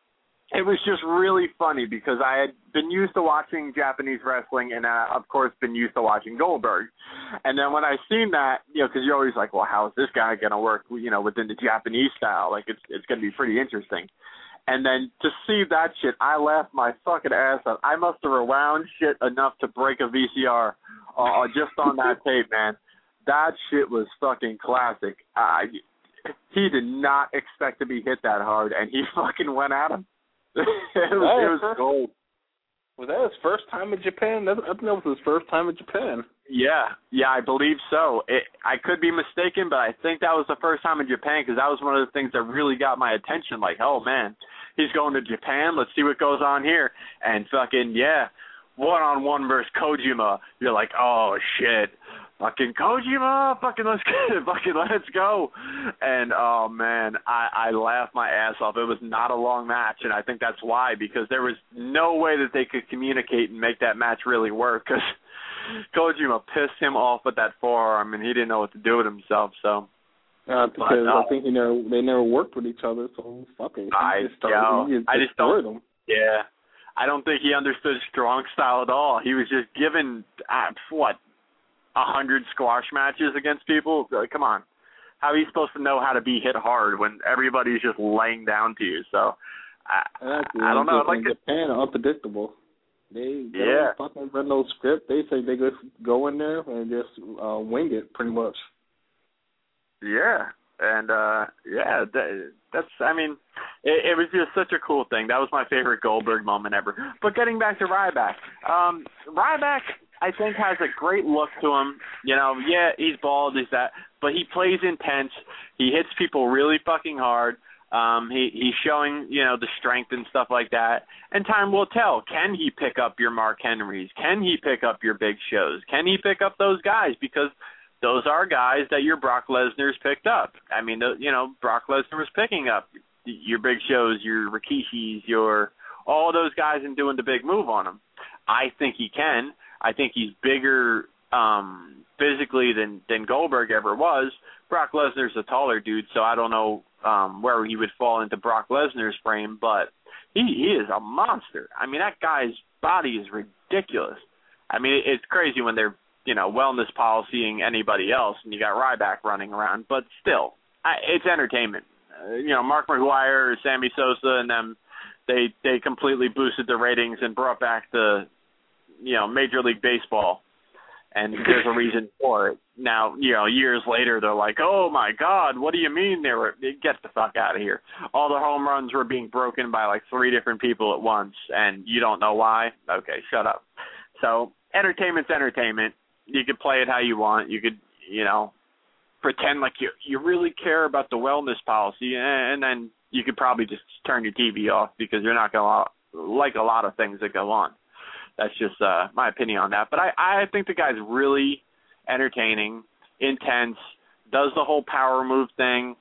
It was just really funny because I had been used to watching Japanese wrestling and, uh, of course, been used to watching Goldberg. And then when I seen that, you know, because you're always like, well, how is this guy going to work, you know, within the Japanese style? Like, it's it's going to be pretty interesting. And then to see that shit, I laughed my fucking ass off. I must have rewound shit enough to break a V C R uh, just on that tape, man. That shit was fucking classic. Uh, he did not expect to be hit that hard, and he fucking went at him. it was, it was gold. Was that his first time in Japan? I think that was his first time in Japan. Yeah, yeah, I believe so. It, I could be mistaken, but I think that was the first time in Japan because that was one of the things that really got my attention. Like, oh, man, he's going to Japan. Let's see what goes on here. And fucking, yeah, one-on-one versus Kojima. You're like, oh, shit. Fucking Kojima, fucking let's go, fucking let's go, and oh man, I, I laughed my ass off. It was not a long match, and I think that's why, because there was no way that they could communicate and make that match really work, because Kojima pissed him off with that forearm, and he didn't know what to do with himself. So, uh, because but, uh, I think he never they never worked with each other, so fucking. I just started, yo, he just I just don't. Them. Yeah, I don't think he understood strong style at all. He was just given uh, what. A hundred squash matches against people? Come on. How are you supposed to know how to be hit hard when everybody's just laying down to you? So, I, exactly. I don't know. Like in Japan are unpredictable. They, they yeah. don't fucking run no script. They say they just go in there and just uh, wing it, pretty much. Yeah. And, uh, yeah, that, that's, I mean, it, it was just such a cool thing. That was my favorite Goldberg moment ever. But getting back to Ryback. Um, Ryback... I think, has a great look to him. You know, yeah, he's bald, he's that, but he plays intense. He hits people really fucking hard. Um, he he's showing, you know, the strength and stuff like that. And time will tell. Can he pick up your Mark Henrys? Can he pick up your Big Shows? Can he pick up those guys? Because those are guys that your Brock Lesnar's picked up. I mean, the, you know, Brock Lesnar was picking up your Big Shows, your Rikishis, your all those guys and doing the big move on them. I think he can. I think he's bigger um, physically than, than Goldberg ever was. Brock Lesnar's a taller dude, so I don't know um, where he would fall into Brock Lesnar's frame, but he, he is a monster. I mean, that guy's body is ridiculous. I mean, it's crazy when they're, you know, wellness policying anybody else, and you got Ryback running around, but still, I, it's entertainment. Uh, you know, Mark McGuire, Sammy Sosa, and them, they they completely boosted the ratings and brought back the, you know, Major League Baseball, and there's a reason for it. Now, you know, years later, they're like, oh, my God, what do you mean they were, get the fuck out of here. All the home runs were being broken by like three different people at once, and you don't know why? Okay, shut up. So entertainment's entertainment. You could play it how you want. You could, you know, pretend like you you really care about the wellness policy, and then you could probably just turn your T V off because you're not going to like a lot of things that go on. That's just uh, my opinion on that. But I, I think the guy's really entertaining, intense, does the whole power move thing.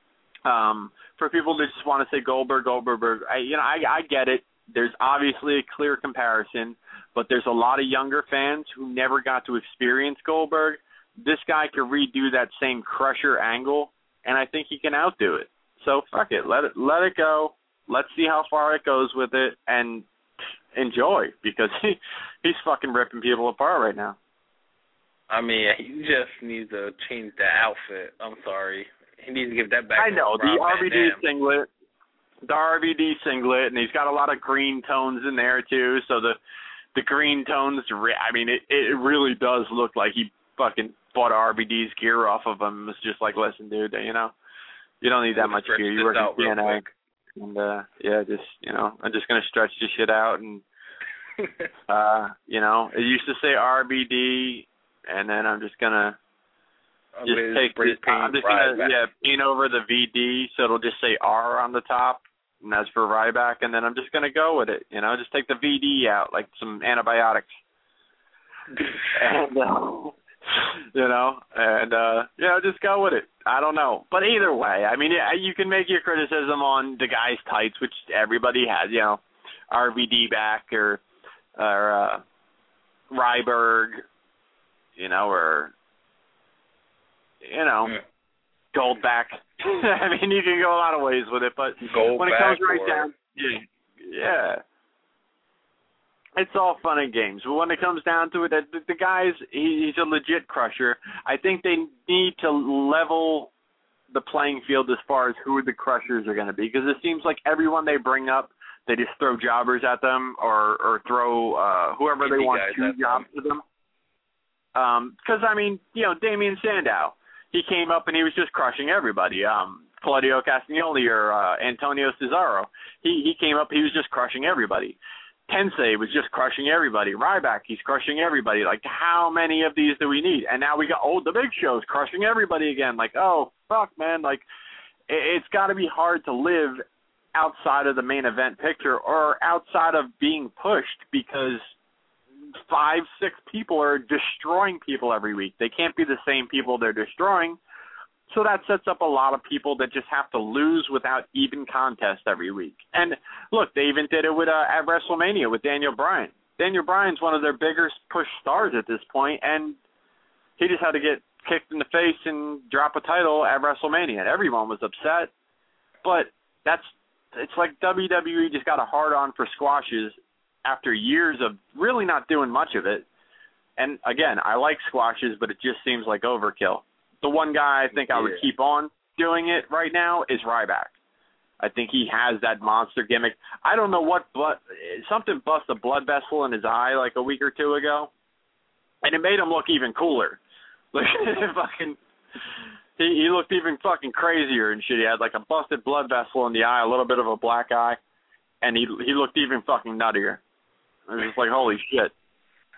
Um, for people that just want to say Goldberg, Goldberg, I, you know, I, I get it. There's obviously a clear comparison, but there's a lot of younger fans who never got to experience Goldberg. This guy could redo that same Crusher angle, and I think he can outdo it. So fuck it, let it let it go. Let's see how far it goes with it, and enjoy, because he he's fucking ripping people apart right now. I mean, he just needs to change the outfit. I'm sorry, he needs to give that back. I know to the Rob R V D Van Dam. singlet. The R V D singlet, and he's got a lot of green tones in there too. So the the green tones, I mean, it it really does look like he fucking bought R V D's gear off of him. It's just like, listen, dude, you know, you don't need that much gear. You work in D N A, and uh, yeah, just you know, I'm just gonna stretch this shit out, and uh, you know, it used to say R V D, and then I'm just gonna. Just take the, I'm just gonna yeah paint over the V D so it'll just say R on the top, and that's for Ryback, and then I'm just gonna go with it. You know, just take the V D out like some antibiotics, and uh, you know, and uh, yeah, just go with it. I don't know, but either way, I mean, yeah, you can make your criticism on the guy's tights, which everybody has. You know, R V D back or or uh, Ryberg, you know, or. You know, yeah. Goldback. I mean, you can go a lot of ways with it, but Gold when it comes right or... down, yeah, yeah, it's all fun and games. But when it comes down to it, the, the guy's he, he's a legit crusher. I think they need to level the playing field as far as who the crushers are going to be, because it seems like everyone they bring up, they just throw jobbers at them or or throw uh, whoever they want to jobs to them. Because, um, I mean, you know, Damian Sandow. He came up and he was just crushing everybody. Um, Claudio Castagnoli or uh, Antonio Cesaro. He he came up, he was just crushing everybody. Tensei was just crushing everybody. Ryback, he's crushing everybody. Like, how many of these do we need? And now we got, oh, the Big Show's crushing everybody again. Like, oh, fuck, man. Like, it, it's got to be hard to live outside of the main event picture or outside of being pushed, because five, six people are destroying people every week. They can't be the same people they're destroying. So that sets up a lot of people that just have to lose without even contest every week. And look, they even did it with uh, at WrestleMania with Daniel Bryan. Daniel Bryan's one of their biggest push stars at this point, and he just had to get kicked in the face and drop a title at WrestleMania. And everyone was upset. But that's it's like W W E just got a hard-on for squashes after years of really not doing much of it. And, again, I like squashes, but it just seems like overkill. The one guy I think yeah. I would keep on doing it right now is Ryback. I think he has that monster gimmick. I don't know what, but something bust a blood vessel in his eye like a week or two ago, and it made him look even cooler. Like, fucking, he, he looked even fucking crazier and shit. He had like a busted blood vessel in the eye, a little bit of a black eye, and he he looked even fucking nuttier. It was just like, holy shit.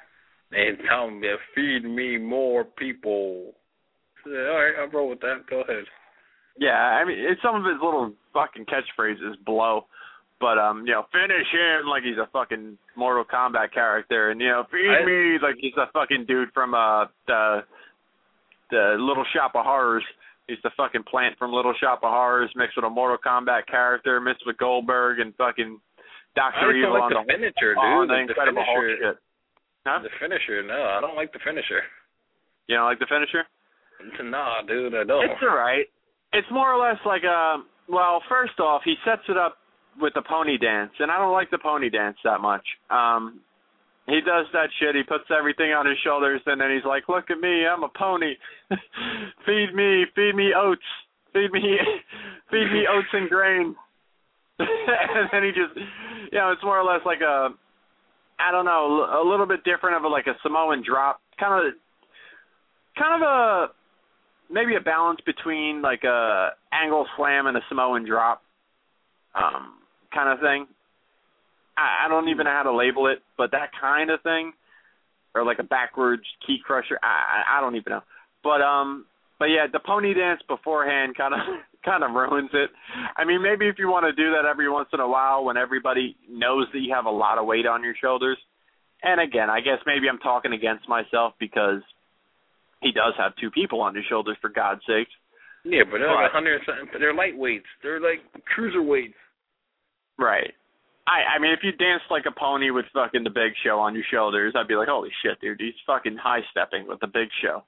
And tell him to feed me more people. All right, I'll roll with that. Go ahead. Yeah, I mean, it's some of his little fucking catchphrases blow. But, um, you know, finish him like he's a fucking Mortal Kombat character. And, you know, feed I, me like he's a fucking dude from uh, the, the Little Shop of Horrors. He's the fucking plant from Little Shop of Horrors mixed with a Mortal Kombat character, mixed with Goldberg and fucking Doctor Evil like on the, the finisher, on dude. the, the finisher. Shit. Huh? The finisher, no, I don't like the finisher. You don't like the finisher? Nah, dude, I don't. It's all right. It's more or less like a, well, first off, he sets it up with the pony dance, and I don't like the pony dance that much. Um, he does that shit. He puts everything on his shoulders, and then he's like, look at me, I'm a pony. feed me, feed me oats. Feed me, feed me oats and grain. And then he just, you know, it's more or less like a, I don't know, a little bit different of a, like a Samoan drop. Kind of, kind of a, maybe a balance between like a angle slam and a Samoan drop, um, kind of thing. I, I don't even know how to label it, but that kind of thing, or like a backwards key crusher. I, I don't even know. But um, but yeah, the pony dance beforehand kind of kind of ruins it. I mean, maybe if you want to do that every once in a while when everybody knows that you have a lot of weight on your shoulders. And again, I guess maybe I'm talking against myself because he does have two people on his shoulders, for God's sake. Yeah, but they're like a hundred something. They're lightweights. They're like cruiserweights. Right. I I mean, if you danced like a pony with fucking the Big Show on your shoulders, I'd be like, holy shit, dude, he's fucking high stepping with the Big Show.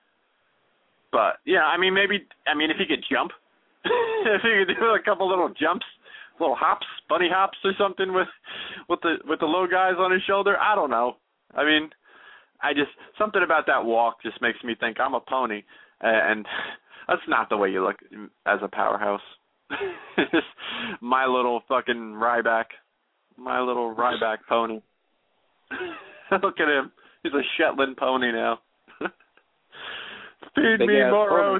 But yeah, I mean, maybe I mean if he could jump, if he could do a couple little jumps, little hops, bunny hops or something with with the with the low guys on his shoulder. I don't know. I mean. I just, something about that walk just makes me think I'm a pony, and that's not the way you look as a powerhouse. My little fucking Ryback, my little Ryback pony. Look at him. He's a Shetland pony now. Feed Big me more oats.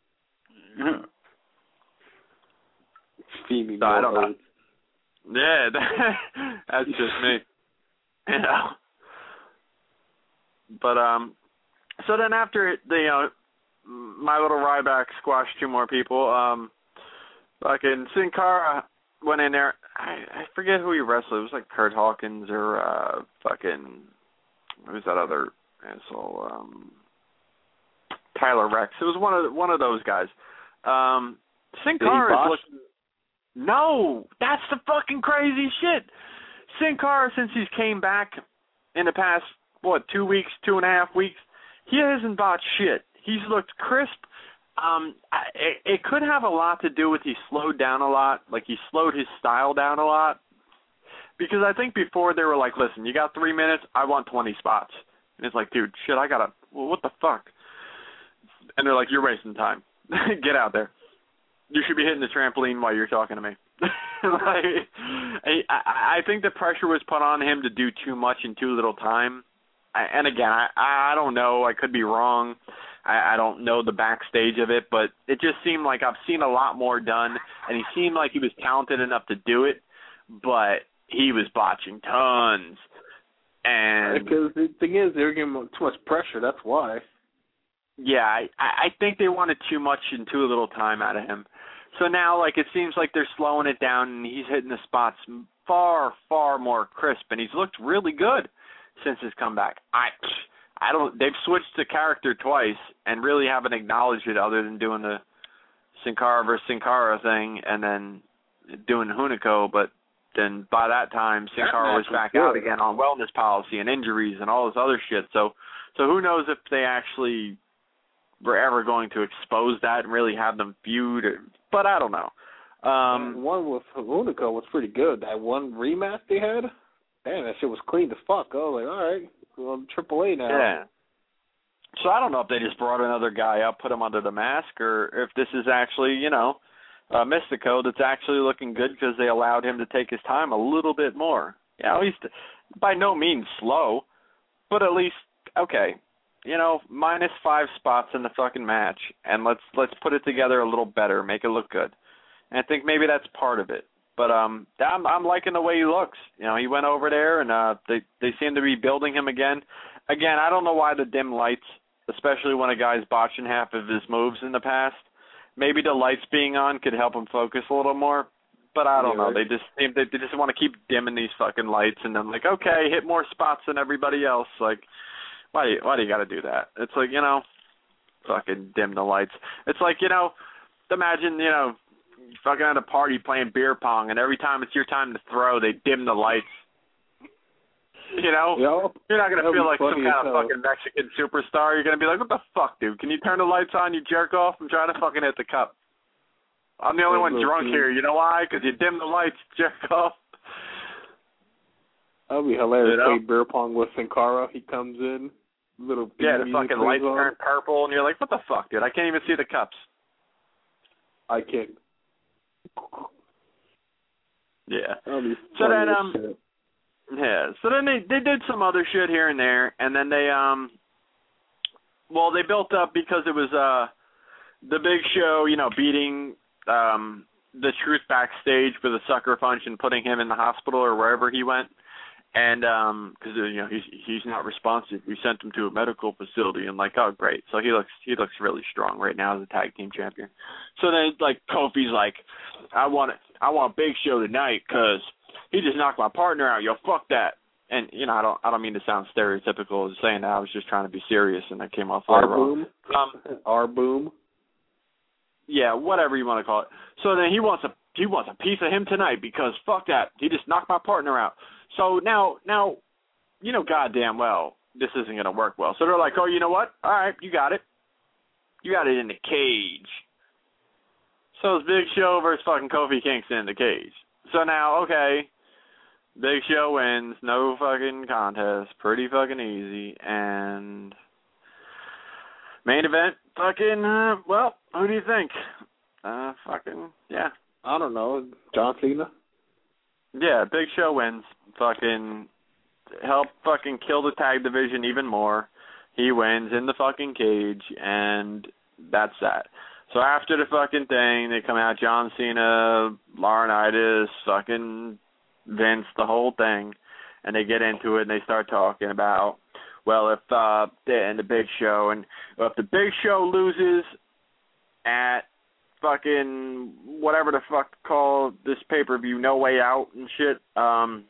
Feed me so more I don't oats. Know. Yeah, that's just me. You know. But um, so then after the, you know, my little Ryback squashed two more people. Um, fucking Sin Cara went in there. I, I forget who he wrestled. It was like Kurt Hawkins or uh, fucking who's that other asshole? Um, Tyler Rex. It was one of the, one of those guys. Um, Sin Cara is looking. No, that's the fucking crazy shit. Sin Cara, since he's came back in the past. What, two weeks, two and a half weeks? He hasn't bought shit. He's looked crisp. Um, it, it could have a lot to do with he slowed down a lot. Like, he slowed his style down a lot. Because I think before they were like, listen, you got three minutes, I want twenty spots. And it's like, dude, shit, I gotta, well, what the fuck? And they're like, you're wasting time. Get out there. You should be hitting the trampoline while you're talking to me. like, I, I think the pressure was put on him to do too much in too little time. And again, I, I don't know. I could be wrong. I, I don't know the backstage of it, but it just seemed like I've seen a lot more done, and he seemed like he was talented enough to do it, but he was botching tons. And because the thing is, they were giving him too much pressure. That's why. Yeah, I, I think they wanted too much in too little time out of him. So now, like, it seems like they're slowing it down, and he's hitting the spots far, far more crisp, and he's looked really good since his comeback. I I don't they've switched the character twice and really haven't acknowledged it other than doing the Sin Cara versus Sin Cara thing and then doing Hunico, but then by that time Sin Cara was back out again on wellness policy and injuries and all this other shit. So so who knows if they actually were ever going to expose that and really have them feud, or, but I don't know. Um, one with Hunico was pretty good. That one rematch they had, damn, that shit was clean as fuck. I was like, all right, we're on Triple A now. Yeah. So I don't know if they just brought another guy up, put him under the mask, or if this is actually, you know, uh, Mystico that's actually looking good because they allowed him to take his time a little bit more. You know, he's by no means slow, but at least, okay, you know, minus five spots in the fucking match, and let's let's put it together a little better, make it look good. And I think maybe that's part of it. But um, I'm, I'm liking the way he looks. You know, he went over there, and uh, they they seem to be building him again. again, I don't know why the dim lights, especially when a guy's botching half of his moves in the past. Maybe the lights being on could help him focus a little more. But I don't yeah, know. right. They just seem they, they just want to keep dimming these fucking lights, and then like, okay, hit more spots than everybody else. Like, why do you, why do you got to do that? It's like, you know, fucking dim the lights. It's like, you know, imagine, you know, fucking at a party playing beer pong, and every time it's your time to throw, they dim the lights. You know, yep. You're not gonna That'd feel be like some funny kind as of hell. fucking Mexican superstar. You're gonna be like, what the fuck, dude? Can you turn the lights on? You jerk off. I'm trying to fucking hit the cup. I'm the only one drunk here. You know why? Because you dim the lights, jerk off. That'd be hilarious. You know? Play beer pong with Sin Cara. He comes in, little Yeah, the music fucking plays lights on. turn purple, and you're like, what the fuck, dude? I can't even see the cups. I can't. Yeah. That'd be So funny then, as um, shit. yeah. So then they they did some other shit here and there, and then they um, well, they built up because it was uh, the Big Show, you know, beating um the Truth backstage with a sucker punch and putting him in the hospital or wherever he went. And um, because you know he's he's not responsive, we sent him to a medical facility, and like, oh great, so he looks he looks really strong right now as a tag team champion. So then like Kofi's like, I want it, I want Big Show tonight because he just knocked my partner out. Yo, fuck that. And you know I don't I don't mean to sound stereotypical as saying that. I was just trying to be serious, and I came off Our way wrong. boom. Um, Our boom. Yeah, whatever you want to call it. So then he wants a he wants a piece of him tonight because fuck that. He just knocked my partner out. So now now you know goddamn well this isn't gonna work well. So they're like, oh, you know what? All right, you got it. You got it in the cage. So it's Big Show versus fucking Kofi Kingston in the cage. So now, okay, Big Show wins, no fucking contest, pretty fucking easy, and main event, fucking, uh, well, who do you think? Uh, fucking, yeah. I don't know. John Cena? Yeah, Big Show wins. Fucking help fucking kill the tag division even more. He wins in the fucking cage, and that's that. So after the fucking thing, they come out, John Cena, Laurinaitis, fucking Vince, the whole thing, and they get into it, and they start talking about, well, if uh, and the Big Show, and if the Big Show loses at fucking whatever the fuck call this pay-per-view, No Way Out and shit, um,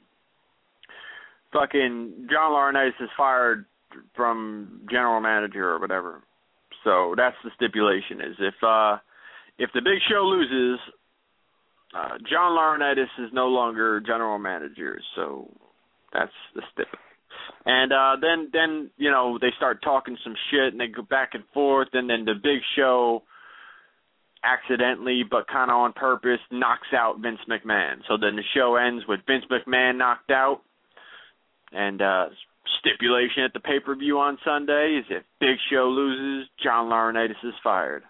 fucking John Laurinaitis is fired from general manager or whatever. So that's the stipulation, is if uh, if the Big Show loses, uh, John Laurinaitis is no longer general manager. So that's the stip. And uh, then, then you know, they start talking some shit, and they go back and forth, and then the Big Show accidentally, but kind of on purpose, knocks out Vince McMahon. So then the show ends with Vince McMahon knocked out, and uh, stipulation at the pay-per-view on Sunday is if Big Show loses, John Laurinaitis is fired.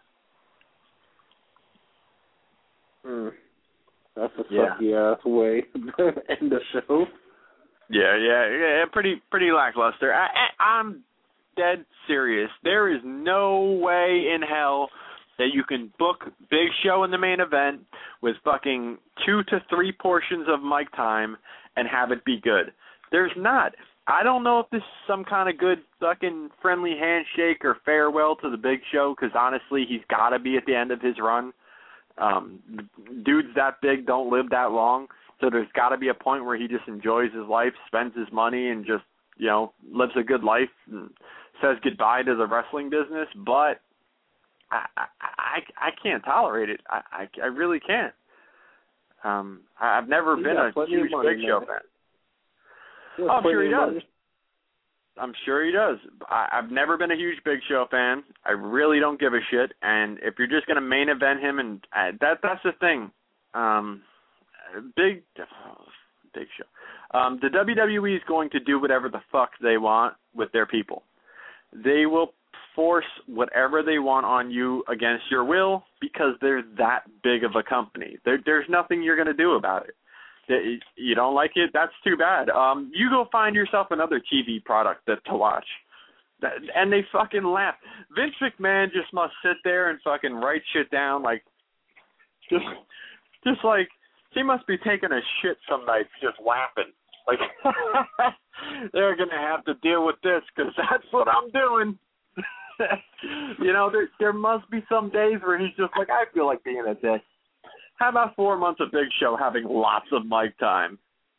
Mm. That's a Yeah. sucky ass way to end the show. Yeah, yeah, yeah, pretty, pretty lackluster. I, I, I'm dead serious. There is no way in hell that you can book Big Show in the main event with fucking two to three portions of mic time and have it be good. There's not. I don't know if this is some kind of good fucking friendly handshake or farewell to the Big Show, because honestly, he's got to be at the end of his run. Um, dudes that big don't live that long, so there's got to be a point where he just enjoys his life, spends his money, and just, you know, lives a good life and says goodbye to the wrestling business. But I I, I, I can't tolerate it. I, I, I really can't. Um, I've never He's been got a plenty huge of money, Big Show man. fan. He's Oh, got I'm sure plenty he of does. money. I'm sure he does. I, I've never been a huge Big Show fan. I really don't give a shit. And if you're just going to main event him, and uh, that that's the thing. Um, big, oh, Big Show. Um, the W W E is going to do whatever the fuck they want with their people. They will force whatever they want on you against your will because they're that big of a company. There, there's nothing you're going to do about it. You don't like it? That's too bad. Um, you go find yourself another T V product that to watch. That, and they fucking laugh. Vince McMahon just must sit there and fucking write shit down, like, just, just like, he must be taking a shit some nights just laughing. Like, they're going to have to deal with this because that's what I'm doing. You know, there, there must be some days where he's just like, I feel like being a dick. How about four months of Big Show having lots of mic time?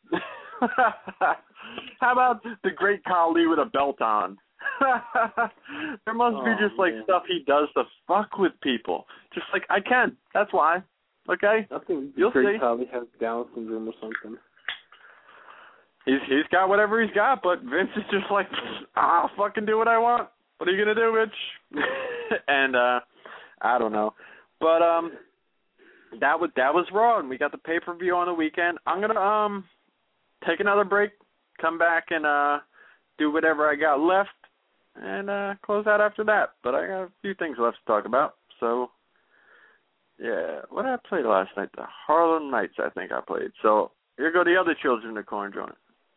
How about the great Kyle Lee with a belt on? There must oh, be just like man. stuff he does to fuck with people. Just like, I can. That's why. Okay? I think You'll great see. Probably has Down syndrome or something. He's he's got whatever he's got, but Vince is just like, I'll fucking do what I want. What are you gonna do, bitch? And uh, I don't know, but um, that was that was Raw, and we got the pay per view on the weekend. I'm gonna um take another break, come back and uh do whatever I got left, and uh, close out after that. But I got a few things left to talk about. So yeah, what did I play last night? The Harlem Nights, I think I played. So here go the other Children of the Corn joint.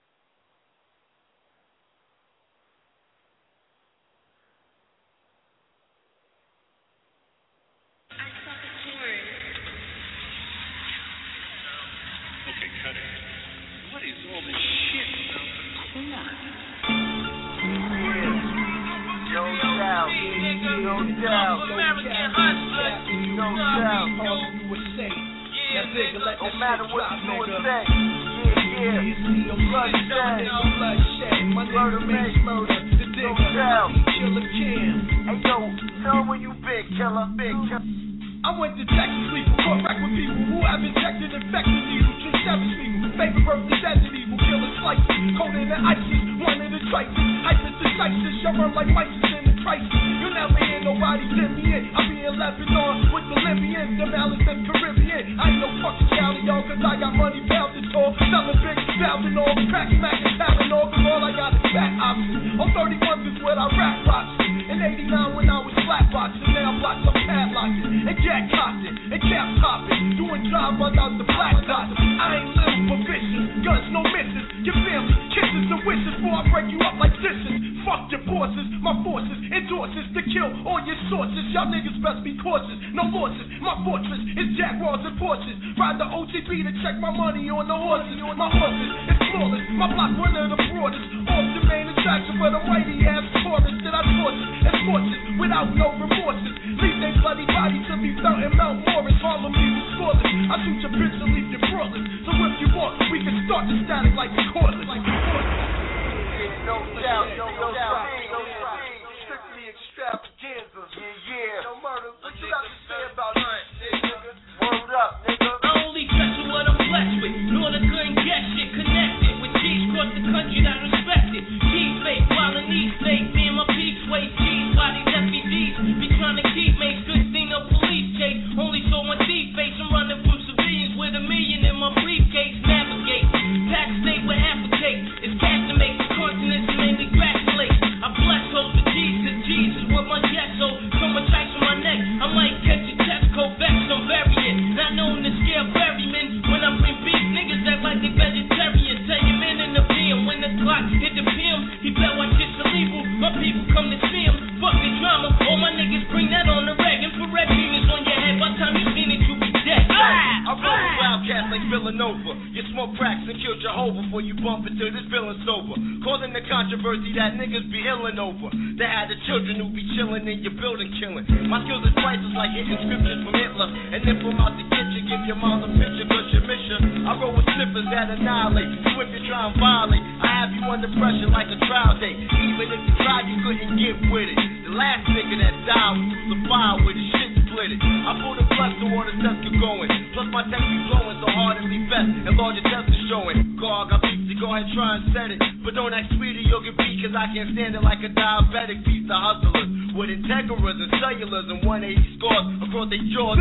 No matter what you do or say, yeah, yeah. Bloodshed, murder makes murder. The dick down, killer Kim. Hey yo, tell them where you been, killer, big killer. I went to Texas, sleep, caught back with people who have injected infected needles, treat savage people, baby birth the desert evil, killer slices, coated in ISIS, one of the trices, ISIS to ISIS, y'all run like mice in the crisis. You never hear nobody dim me in. I be in Lebanon with the Libyans, the Malice and Caribbean. I ain't no fucking Cali, y'all, cause I got money pounded tall, selling big, pounding all, crack smacking, tapping all, cause all I got is fat options. On thirty-one is what I rap boxing. In eighty-nine when I was flat boxing, now I'm locked up padlocking, and cat cocking, and cap popping, doing drive-bys out the black dots. I ain't little but vicious, guns no misses, your family, kisses and wishes before I break you up like dishes. Fuck your bosses, my forces, endorses to kill all your sources. Y'all niggas best be cautious, no losses. My fortress is Jaguars and Porsches. Ride the O T B to check my money on the horses. My horses is flawless, my block one of the broadest. Off the main attraction for the whitey ass tourists that I torture and torches without no remorses. Leave they bloody body to be felt in Mount Morris. Harlem evil scoreless. I shoot your bitch and leave you brotherless. So if you want, we can start the static like a cordless. Like a cordless. No doubt, no doubt, strictly extravaganza, yeah, yeah. No murder, what you got to say about that, nigga? Word up, nigga. I only touch with what I'm blessed with. Lord, I couldn't get shit connected with G's across the country that respect it. G's fake, while in East fake, me and my peeps wait G's, while these F B Ds be trying to keep me. Good thing no police chase, only saw one thief face. I'm running from civilians with a million in my briefcase. Navigate, tax state with half a cake. It's cash to make the continents mainly gratulate. I bless hoes for G's, cause G's is what my jet so. So much ice on my neck, I might catch a test coat vex, I'm variant. Not known to scare ferrymen. When I bring beef, niggas act like they vegetarian. Tell your men in the P M when the clock hit the P M. He bet watch shit's illegal, my people come to see him. Fuck the drama, all my niggas bring that on the reg. Infrared beam is on your head, by the time you seen it, you be dead. I roll with wildcats like Villanova. You smoke cracks and kill Jehovah before you bump into this villain sober. Causing the controversy that niggas be illing over. They had the children who be chilling in your building killing. My skills is priceless like hitting scriptures from Hitler. And then from out the kitchen, give your mom a picture, cause your mission. I roll with sniffers that annihilate. You if you try and violate, I have you under pressure like a trial date. Even if you tried, you couldn't get with it. The last nigga that died was through the fire with his shit split it. I pull the plus so all the tests are going. Plus my text be blowing so hard and be best. And larger tests are showing. Gog, I beat to go ahead and try and set it. But don't act sweeter, you'll get beat, cause I can't stand it like a diabetic. Piece of hustlers with integras and cellulars and one eighty scores across their jaws.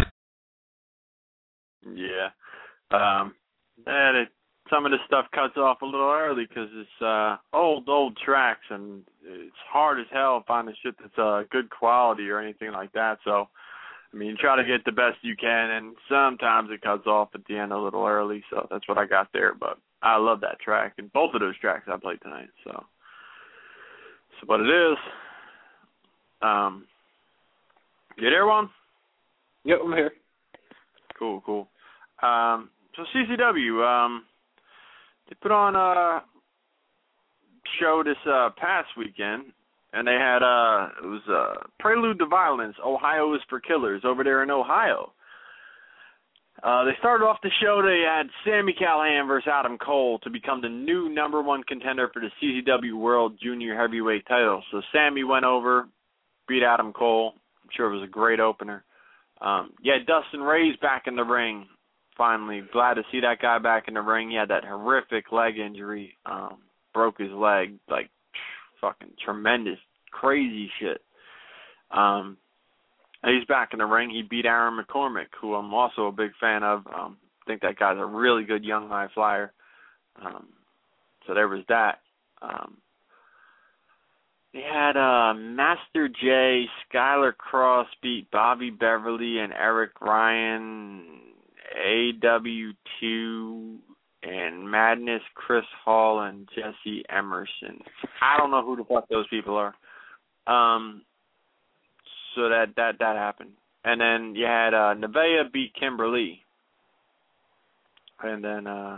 Yeah. Um, and it, some of this stuff cuts off a little early because it's uh, old, old tracks, and it's hard as hell finding shit that's uh, good quality or anything like that. So, I mean, you try to get the best you can, and sometimes it cuts off at the end a little early, so that's what I got there. But I love that track, and both of those tracks I played tonight. So, so what it is. Um, you there, Juan? Yep, I'm here. Cool, cool. Um, so C C W, um, they put on a show this uh, past weekend, and they had uh, it was uh, Prelude to Violence. Ohio is for Killers over there in Ohio. Uh, they started off the show. They had Sami Callihan versus Adam Cole to become the new number one contender for the C Z W World Junior Heavyweight title. So Sami went over, beat Adam Cole. I'm sure it was a great opener. Um, yeah, Dustin Ray's back in the ring. Finally, glad to see that guy back in the ring. He had that horrific leg injury. Um, broke his leg, like fucking tremendous, crazy shit. Um, he's back in the ring. He beat Aaron McCormick, who I'm also a big fan of. Um, I think that guy's a really good young high flyer. Um, so there was that. Um, they had uh, Master J, Skylar Cross beat Bobby Beverly and Eric Ryan, A W two, and Madness, Chris Hall, and Jesse Emerson. I don't know who the fuck those people are. Um, so that, that, that happened. And then you had uh, Nevaeh beat Kimberly. And then, uh,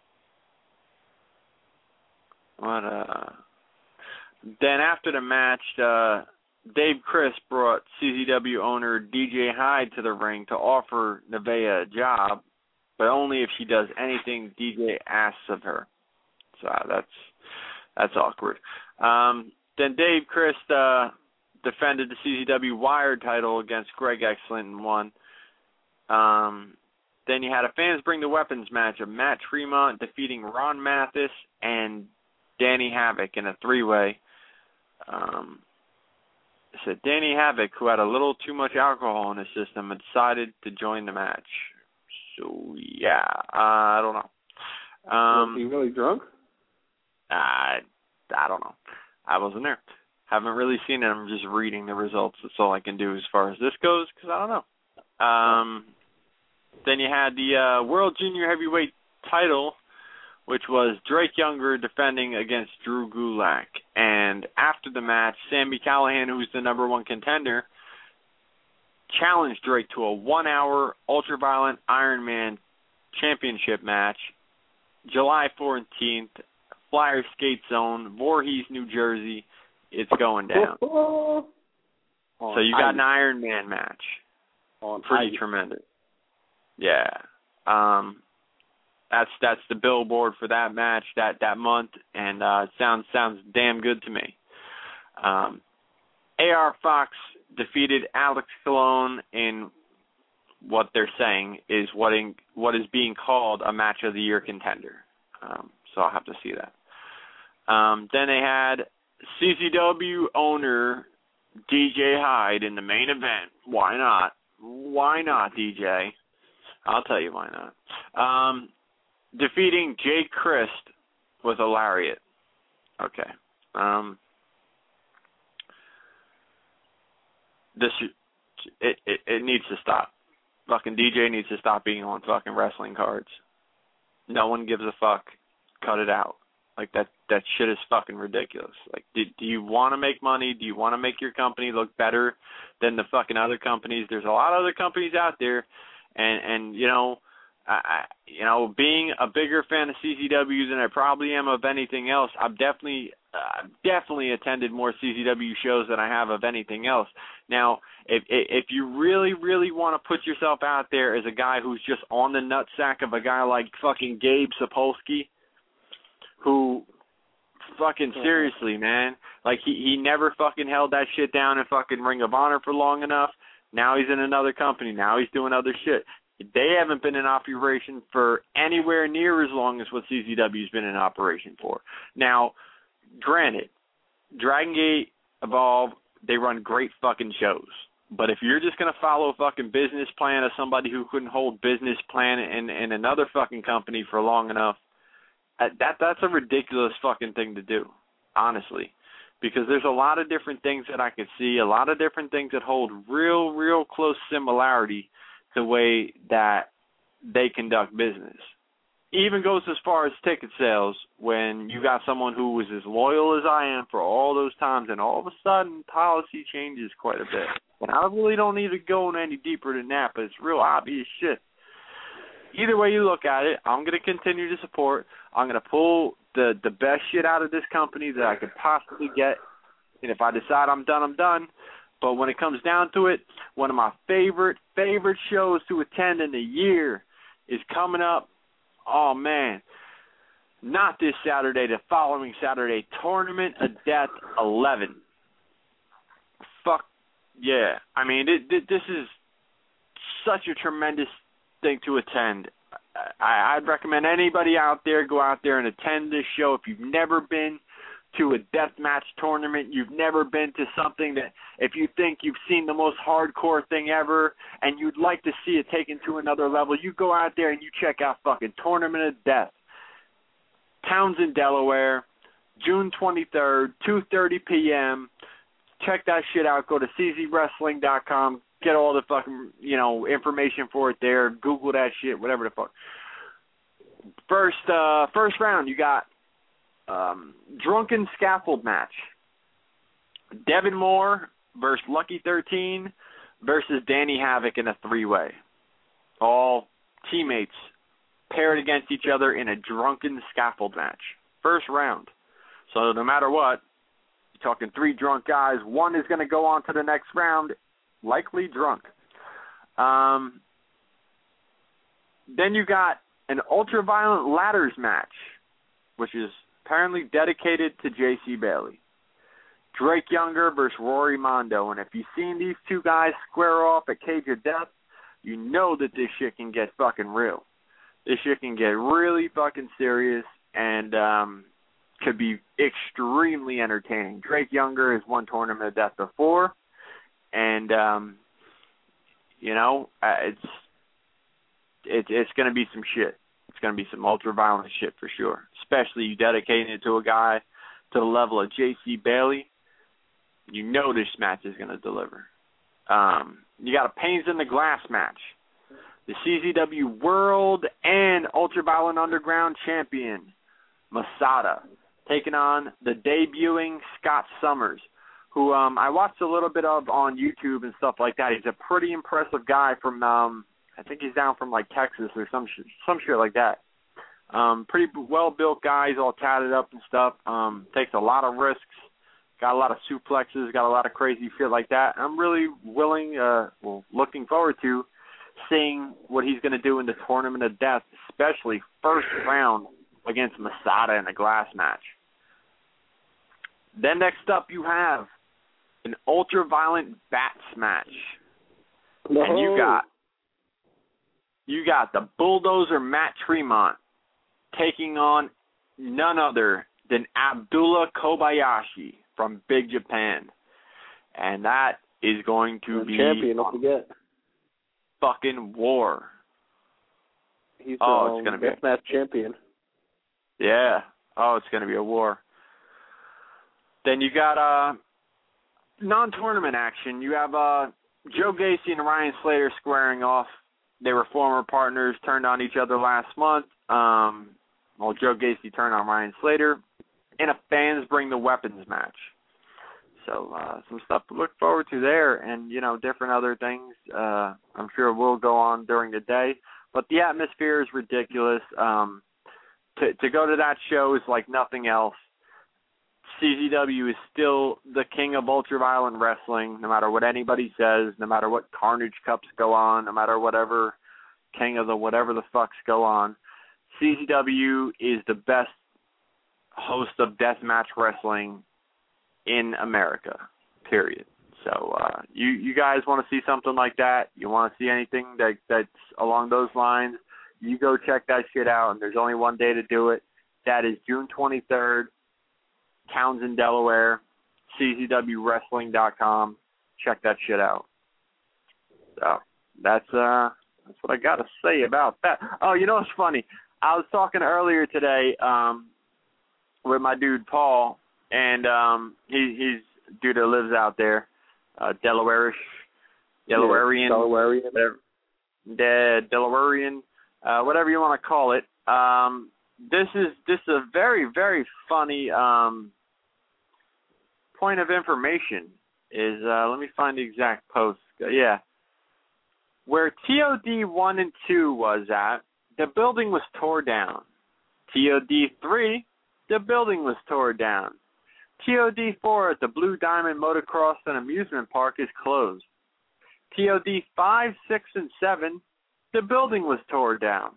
what, uh, then after the match, uh, Dave Chris brought C Z W owner D J Hyde to the ring to offer Nevaeh a job, but only if she does anything D J asks of her. So that's that's awkward. Um, then Dave Chris uh, defended the C Z W Wired title against Greg Excellent and won. Um, then you had a Fans Bring the Weapons match of Matt Tremont defeating Ron Mathis and Danny Havoc in a three-way. Um, so Danny Havoc, who had a little too much alcohol in his system, had decided to join the match. So, yeah, uh, I don't know. Um, Was he really drunk? I, I don't know. I wasn't there. Haven't really seen it. I'm just reading the results. That's all I can do as far as this goes, because I don't know. Um, then you had the uh, World Junior Heavyweight title, which was Drake Younger defending against Drew Gulak. And after the match, Sami Callihan, who's the number one contender, challenged Drake to a one-hour ultraviolet Ironman championship match, July fourteenth, Flyer Skate Zone, Voorhees, New Jersey. It's going down. So you got an Ironman match. Pretty tremendous. Yeah. Um, that's that's the billboard for that match that, that month, and uh, it sounds sounds damn good to me. Um, A R Fox defeated Alex Colon in what they're saying is what in, what is being called a match of the year contender. Um, so I'll have to see that. Um, then they had C Z W owner D J Hyde in the main event. Why not? Why not, D J? I'll tell you why not. Um, defeating Jay Christ with a lariat. Okay. Um, this it, it it needs to stop. Fucking D J needs to stop being on fucking wrestling cards. No one gives a fuck. Cut it out. Like that that shit is fucking ridiculous. Like, do, do you want to make money? Do you want to make your company look better than the fucking other companies? There's a lot of other companies out there, and and you know, I, I you know, being a bigger fan of C Z W than I probably am of anything else, I've definitely uh, definitely attended more C Z W shows than I have of anything else. Now, if if you really really want to put yourself out there as a guy who's just on the nutsack of a guy like fucking Gabe Sapolsky, who fucking seriously, man, like he, he never fucking held that shit down in fucking Ring of Honor for long enough. Now he's in another company. Now he's doing other shit. They haven't been in operation for anywhere near as long as what C Z W's been in operation for. Now, granted, Dragon Gate, Evolve, they run great fucking shows. But if you're just going to follow a fucking business plan of somebody who couldn't hold business plan in, in another fucking company for long enough, That that's a ridiculous fucking thing to do, honestly, because there's a lot of different things that I could see, a lot of different things that hold real, real close similarity to the way that they conduct business. Even goes as far as ticket sales when you got someone who was as loyal as I am for all those times, and all of a sudden policy changes quite a bit. And I really don't need to go any deeper than that, but it's real obvious shit. either way you look at it, I'm going to continue to support. I'm going to pull the, the best shit out of this company that I could possibly get. And if I decide I'm done, I'm done. But when it comes down to it, one of my favorite, favorite shows to attend in the year is coming up. Oh, man. Not this Saturday, the following Saturday. Tournament of Death eleven. Fuck, yeah. I mean, it, it, this is such a tremendous thing to attend. I, I'd recommend anybody out there go out there and attend this show. If you've never been to a deathmatch tournament, you've never been to something that, if you think you've seen the most hardcore thing ever and you'd like to see it taken to another level, you go out there and you check out fucking Tournament of Death. Townsend, Delaware, June twenty-third, two thirty p.m. Check that shit out. Go to c z wrestling dot com. Get all the fucking, you know, information for it there. Google that shit, whatever the fuck. First, uh, first round, you got um, Drunken Scaffold match. Devin Moore versus Lucky thirteen versus Danny Havoc in a three-way. All teammates paired against each other in a drunken scaffold match. First round. So no matter what, you're talking three drunk guys. One is going to go on to the next round, likely drunk. Um, then you got an ultra-violent ladders match, which is apparently dedicated to J C Bailey. Drake Younger versus Rory Mondo. And if you've seen these two guys square off at Cage of Death, you know that this shit can get fucking real. This shit can get really fucking serious and um, could be extremely entertaining. Drake Younger has won Tournament of Death before, and um, you know uh, it's it, it's going to be some shit. It's going to be some ultra violent shit for sure. Especially you dedicating it to a guy to the level of J C Bailey. You know this match is going to deliver. Um, you got a Pains in the Glass match. The C Z W World and Ultraviolet Underground Champion, Masada, taking on the debuting Scott Summers, who um, I watched a little bit of on YouTube and stuff like that. He's a pretty impressive guy from, um, I think he's down from like Texas or some sh- some shit like that. Um, pretty well-built guy. He's all tatted up and stuff. Um, takes a lot of risks. Got a lot of suplexes. Got a lot of crazy shit like that. I'm really willing, uh, well, looking forward to seeing what he's going to do in the Tournament of Death, especially first round against Masada in a glass match. Then next up you have an ultra-violent bats match. No. And you got you got the Bulldozer Matt Tremont taking on none other than Abdullah Kobayashi from Big Japan. And that is going to the be champion, don't forget. Fucking war. He's oh, um, it's gonna be a deathmatch champion. Yeah. Oh, it's gonna be a war. Then you got uh non-tournament action. You have uh Joe Gacy and Ryan Slater squaring off. They were former partners, turned on each other last month. Um, well, Joe Gacy turned on Ryan Slater in a Fans Bring the Weapons match. So uh, some stuff to look forward to there, and, you know, different other things uh, I'm sure will go on during the day. But the atmosphere is ridiculous. Um, to, to go to that show is like nothing else. C Z W is still the king of ultraviolent wrestling, no matter what anybody says, no matter what Carnage Cups go on, no matter whatever king of the whatever the fucks go on. C Z W is the best host of deathmatch wrestling in America, period. So uh, you you guys want to see something like that, you want to see anything that that's along those lines, you go check that shit out, and there's only one day to do it. That is June twenty-third, Townsend, Delaware, C Z W wrestling dot com. Check that shit out. So that's uh that's what I got to say about that. Oh, you know what's funny? I was talking earlier today um, with my dude Paul, and um, he, he's a dude that lives out there, uh, Delawareish, Delawarean, yeah, Delawarean, whatever, De- Delawarean, uh, whatever you want to call it. Um, this is this is a very very funny um, point of information. Is uh, let me find the exact post. Uh, yeah, where T O D one and two was at the building was tore down. T O D three, the building was tore down. T O D four at the Blue Diamond Motocross and Amusement Park is closed. T O D five, six, and seven, the building was tore down.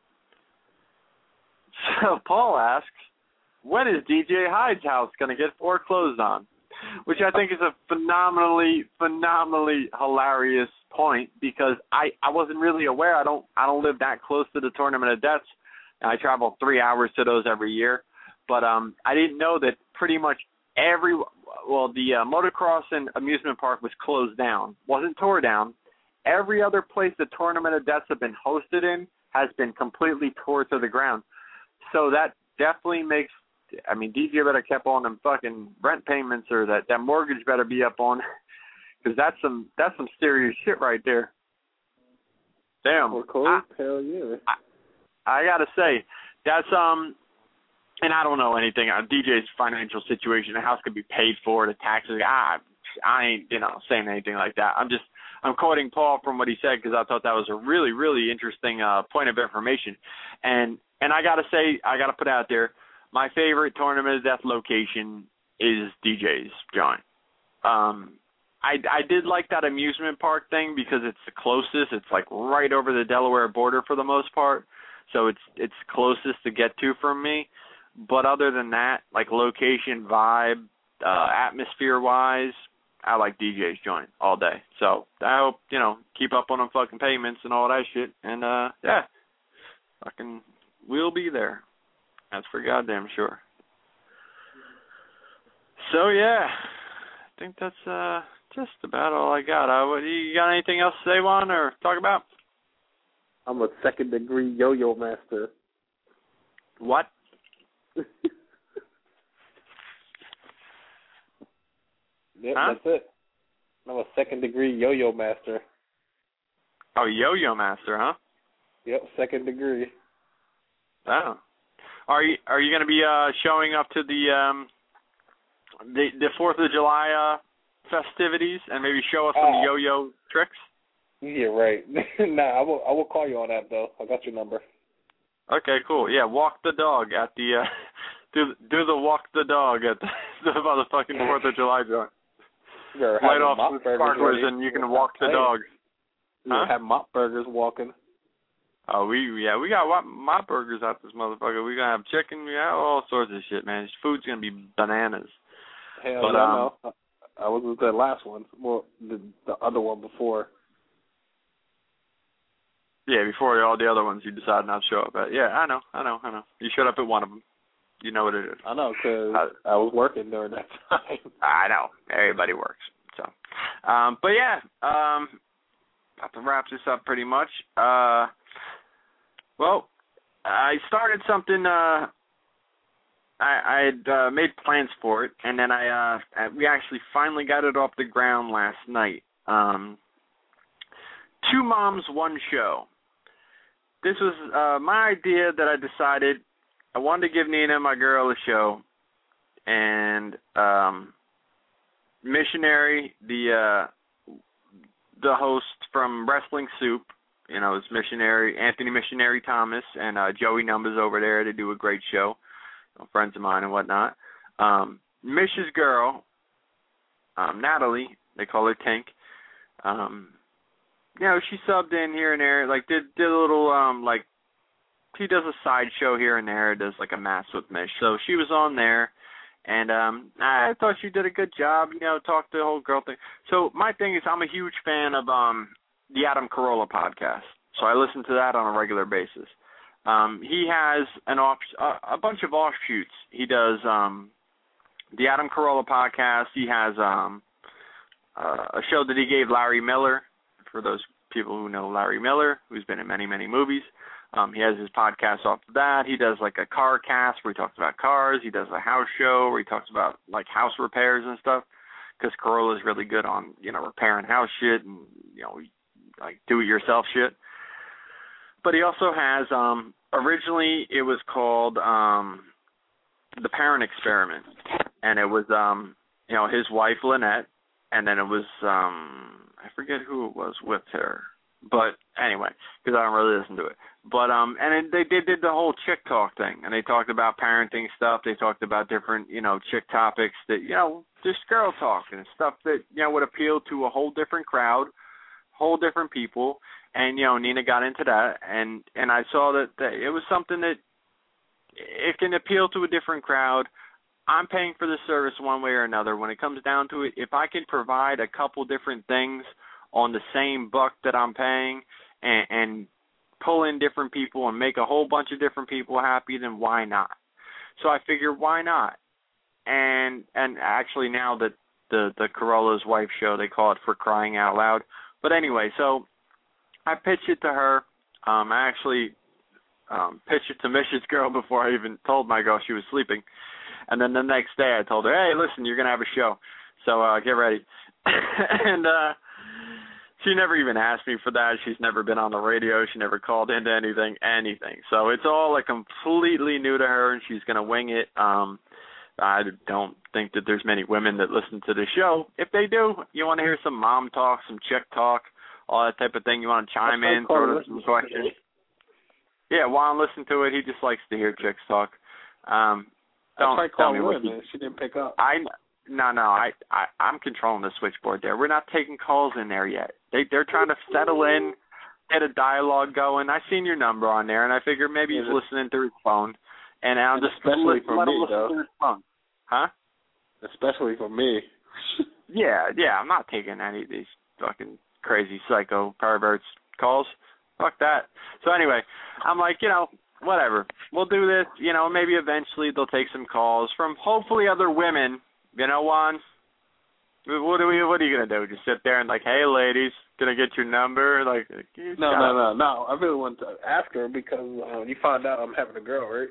So Paul asks, when is D J Hyde's house going to get foreclosed on? Which I think is a phenomenally, phenomenally hilarious point because I, I wasn't really aware. I don't I don't live that close to the Tournament of Deaths. I travel three hours to those every year. But um, I didn't know that pretty much every, well, the uh, motocross and amusement park was closed down. Wasn't tore down. Every other place the Tournament of Deaths have been hosted in has been completely tore to the ground. So that definitely makes, I mean, D J better keep on them fucking rent payments or that, that mortgage better be up on because that's some that's some serious shit right there. Damn. Well, cool. I, Hell yeah. I, I got to say, that's, um, and I don't know anything. Uh, D J's financial situation, the house could be paid for, the taxes. I, I ain't, you know, saying anything like that. I'm just, I'm quoting Paul from what he said because I thought that was a really, really interesting uh, point of information. And, and I got to say, I got to put out there, my favorite Tournament of Death location is D J's joint. Um, I, I did like that amusement park thing because it's the closest. It's like right over the Delaware border for the most part. So it's it's closest to get to from me. But other than that, like location, vibe, uh, atmosphere-wise, I like D J's joint all day. So I hope, you know, keep up on them fucking payments and all that shit. And, uh, yeah, fucking we'll be there. That's for goddamn sure. So, yeah, I think that's uh, just about all I got. Uh, what, you got anything else to say, Juan, or talk about? I'm a second-degree yo-yo master. What? Yep, huh? That's it. I'm a second-degree yo-yo master. Oh, yo-yo master, huh? Yep, second degree. Oh. Are you are you going to be uh, showing up to the um, the the Fourth of July uh, festivities and maybe show us some uh, yo-yo tricks? Yeah, right. nah, I will I will call you on that though. I got your number. Okay, cool. Yeah, walk the dog at the uh, do do the walk the dog at the, the motherfucking Fourth of July joint. Light off some sparklers and you can walk the dog. Huh? Have mop burgers walking. Oh, we yeah, we got mop burgers out this motherfucker. We gonna have chicken, we have all sorts of shit, man. This food's gonna be bananas. Hell but, yeah, um, no. I was with the last one. Well, the the other one before. Yeah, before all the other ones you decided not to show up at. Yeah, I know, I know, I know. You showed up at one of them. You know what it is. I know, because I, I was working during that time. I know. Everybody works. So, um, but yeah, um, about to wrap this up pretty much. Uh, well, I started something. Uh, I, I had uh, made plans for it, and then I uh, we actually finally got it off the ground last night. Um, Two Moms, One Show. This was uh, my idea that I decided I wanted to give Nina, my girl, a show, and um, Missionary, the uh, the host from Wrestling Soup, you know, it's Missionary, Anthony Missionary Thomas, and uh, Joey Numbers over there. They do a great show, you know, friends of mine and whatnot. Um, Mish's girl, um, Natalie, they call her Tink. Um, you know, she subbed in here and there, like did did a little um like she does a side show here and there, does like a match with Mish. So she was on there, and um I thought she did a good job, you know, talked the whole girl thing. So my thing is I'm a huge fan of um the Adam Carolla podcast. So I listen to that on a regular basis. Um he has an off a, a bunch of offshoots. He does um the Adam Carolla podcast. He has um uh, a show that he gave Larry Miller. For those people who know Larry Miller, who's been in many, many movies. Um, he has his podcast off of that. He does like a car cast where he talks about cars. He does a house show where he talks about like house repairs and stuff, because Carolla is really good on, you know, repairing house shit and, you know, like do-it-yourself shit. But he also has, um, originally it was called um, The Parent Experiment, and it was, um, you know, his wife Lynette, and then it was, um, I forget who it was with her. But anyway, because I don't really listen to it. But um, and it, they, they did the whole chick talk thing, and they talked about parenting stuff. They talked about different, you know, chick topics that, you know, just girl talk and stuff that, you know, would appeal to a whole different crowd, whole different people. And, you know, Nina got into that, and, and I saw that, that it was something that it can appeal to a different crowd. I'm paying for the service one way or another. When it comes down to it, if I can provide a couple different things on the same buck that I'm paying and, and pull in different people and make a whole bunch of different people happy, then why not? So I figure, why not? And and actually now that the, the Corolla's Wife show, they call it For Crying Out Loud. But anyway, so I pitched it to her. Um, I actually um, pitched it to Mish's girl before I even told my girl she was sleeping. And then the next day I told her, hey, listen, you're going to have a show, so uh, get ready. and uh, she never even asked me for that. She's never been on the radio. She never called into anything, anything. So it's all like completely new to her, and she's going to wing it. Um, I don't think that there's many women that listen to the show. If they do, you want to hear some mom talk, some chick talk, all that type of thing, you want to chime That's in, throw some questions. Yeah, Juan listened to it. He just likes to hear chicks talk. Um, don't I tried tell me calling what her, man. She didn't pick up. I no no I, I I'm controlling the switchboard there. We're not taking calls in there yet. They they're trying to settle in, get a dialogue going. I seen your number on there, and I figured maybe he's listening through his phone, and I'll just especially let, for let me him listen though. through his phone. Huh? Especially for me. yeah yeah I'm not taking any of these fucking crazy psycho perverts calls. Fuck that. So anyway, I'm like, you know, whatever. We'll do this. You know, maybe eventually they'll take some calls from hopefully other women. You know, Juan? What are we? What are you gonna do? Just sit there and like, hey, ladies, can I get your number? Like, no, no, no, no. I really want to ask her because uh, you found out I'm having a girl, right?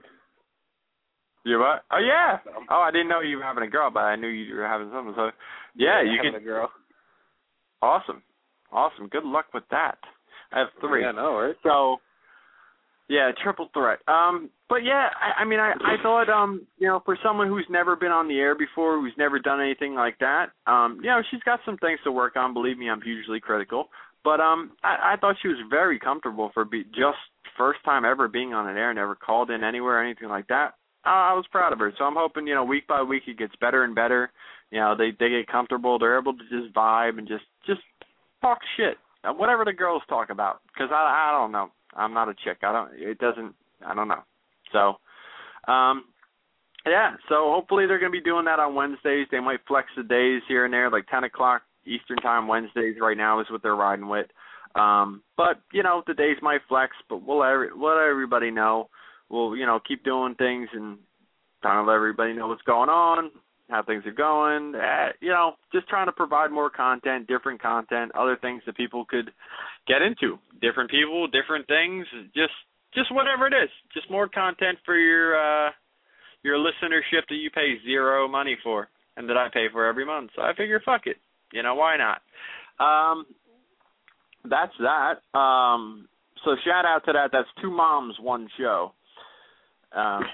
You what? Oh yeah. Oh, I didn't know you were having a girl, but I knew you were having something. So yeah, yeah you having can. a girl. Awesome, awesome. Good luck with that. I have three. Yeah, I know, right? So. Yeah, triple threat. Um, but yeah, I, I mean, I, I thought, um, you know, for someone who's never been on the air before, who's never done anything like that, um, you know, she's got some things to work on. Believe me, I'm hugely critical. But um, I, I thought she was very comfortable for be, just first time ever being on an air, never called in anywhere or anything like that. Uh, I was proud of her. So I'm hoping, you know, week by week it gets better and better. You know, they they get comfortable. They're able to just vibe and just just talk shit, uh, whatever the girls talk about. Because I I don't know. I'm not a chick. I don't. It doesn't. I don't know. So, um, yeah. So hopefully they're going to be doing that on Wednesdays. They might flex the days here and there, like ten o'clock Eastern time Wednesdays. Right now is what they're riding with. Um, but you know the days might flex. But we'll every, we'll let everybody know. We'll you know keep doing things and trying to let everybody know what's going on, how things are going. Uh, you know, just trying to provide more content, different content, other things that people could get into. Different people, different things, just just whatever it is. Just more content for your uh, your listenership that you pay zero money for and that I pay for every month. So I figure, fuck it. You know, why not? Um, that's that. Um, so shout out to that. That's two moms, one show. Um,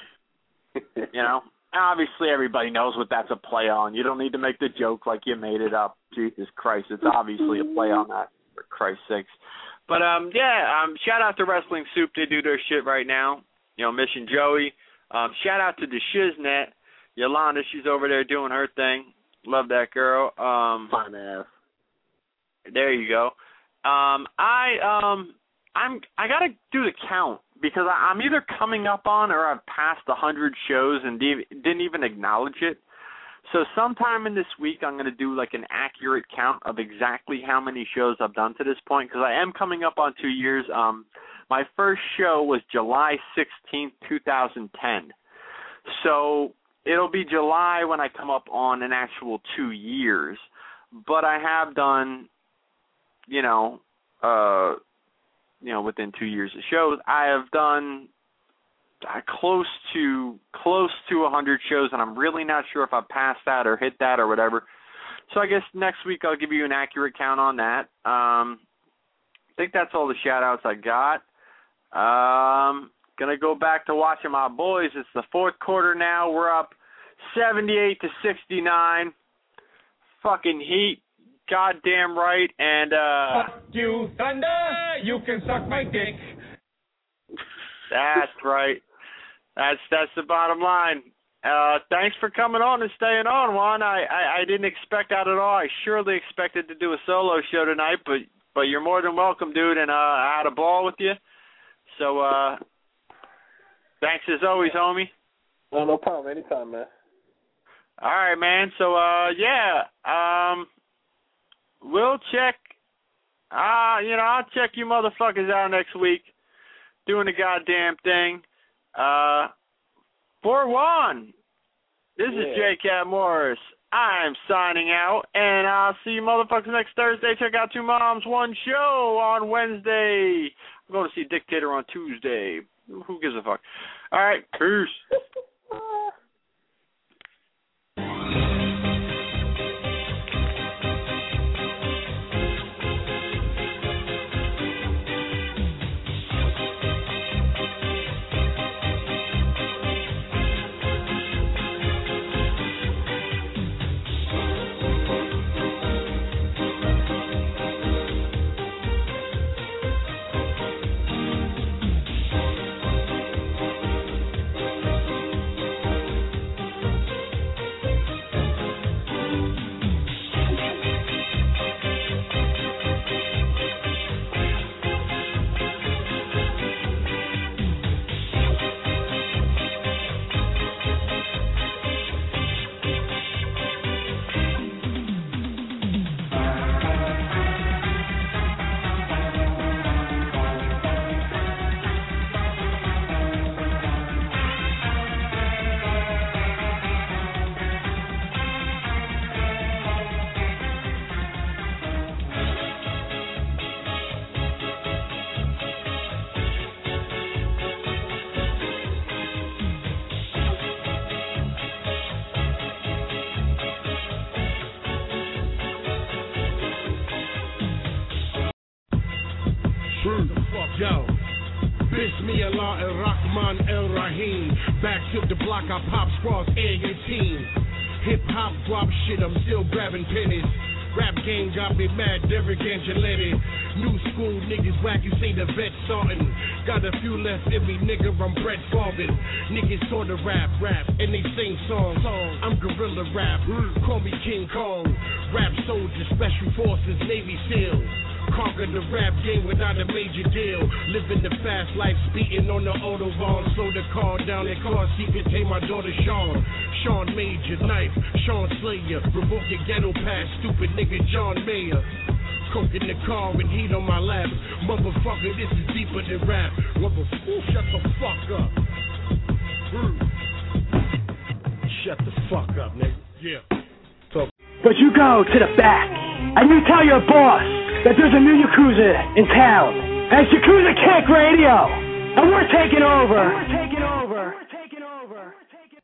you know, obviously everybody knows what that's a play on. You don't need to make the joke like you made it up. Jesus Christ, it's obviously a play on that, for Christ's sakes. But, um, yeah, um, shout out to Wrestling Soup. They do their shit right now. You know, Mission Joey. Um, shout out to the Shiznet. Yolanda, she's over there doing her thing. Love that girl. Um, Fine ass. There you go. Um, I, um, I'm, I got to do the count because I, I'm either coming up on or I've passed one hundred shows and didn't even acknowledge it. So sometime in this week, I'm going to do like an accurate count of exactly how many shows I've done to this point because I am coming up on two years. Um, my first show was July sixteenth, twenty ten. So it'll be July when I come up on an actual two years. But I have done, you know, uh, you know, within two years of shows, I have done Uh, close to close to one hundred shows, and I'm really not sure if I passed that or hit that or whatever. So I guess next week I'll give you an accurate count on that. Um, I think that's all the shout-outs I got. Um, going to go back to watching my boys. It's the fourth quarter now. We're up seventy-eight to sixty-nine. Fucking Heat goddamn right. And uh, fuck you, Thunder. You can suck my dick. That's right. That's that's the bottom line. Uh, thanks for coming on and staying on, Juan. I, I, I didn't expect that at all. I surely expected to do a solo show tonight, but but you're more than welcome, dude. And uh, I had a ball with you. So uh, thanks as always, homie. No, no problem. Anytime, man. All right, man. So uh, yeah, um, we'll check. Uh, you know, I'll check you motherfuckers out next week, doing the goddamn thing. Uh. For Juan, this yeah. is J. Cat Morris. I'm signing out, and I'll see you motherfuckers next Thursday. Check out Two Moms, One Show on Wednesday. I'm going to see Dictator on Tuesday. Who gives a fuck? All right, peace. Yo, Bismillah ar-Rahman ar-Rahim. Back to the block, I pop squads, alien team. Hip hop guap shit, I'm still grabbing pennies. Rap game got me mad, Derek Angeletti. New school niggas whack, you say the vet starting. Got a few left in me, nigga, I'm Brett Favre. Niggas sorta rap, rap, and they sing songs. I'm gorilla rap, call me King Kong. Rap soldier, special forces, Navy SEALs. Conquer the rap game without a major deal. Living the fast life, speeding on the Autobahn. Slow the car down, the car seat, contain my daughter Sean. Sean Major, knife, Sean Slayer. Revoke your ghetto pass, stupid nigga John Mayer. Coke in the car and heat on my lap. Motherfucker, this is deeper than rap. Motherfucker, shut the fuck up. Shut the fuck up, nigga. Yeah. Talk. But you go to the back and you tell your boss that there's a new Yakuza in town. And it's Yakuza Kick Radio. And we're taking over. And we're taking over. We're taking over.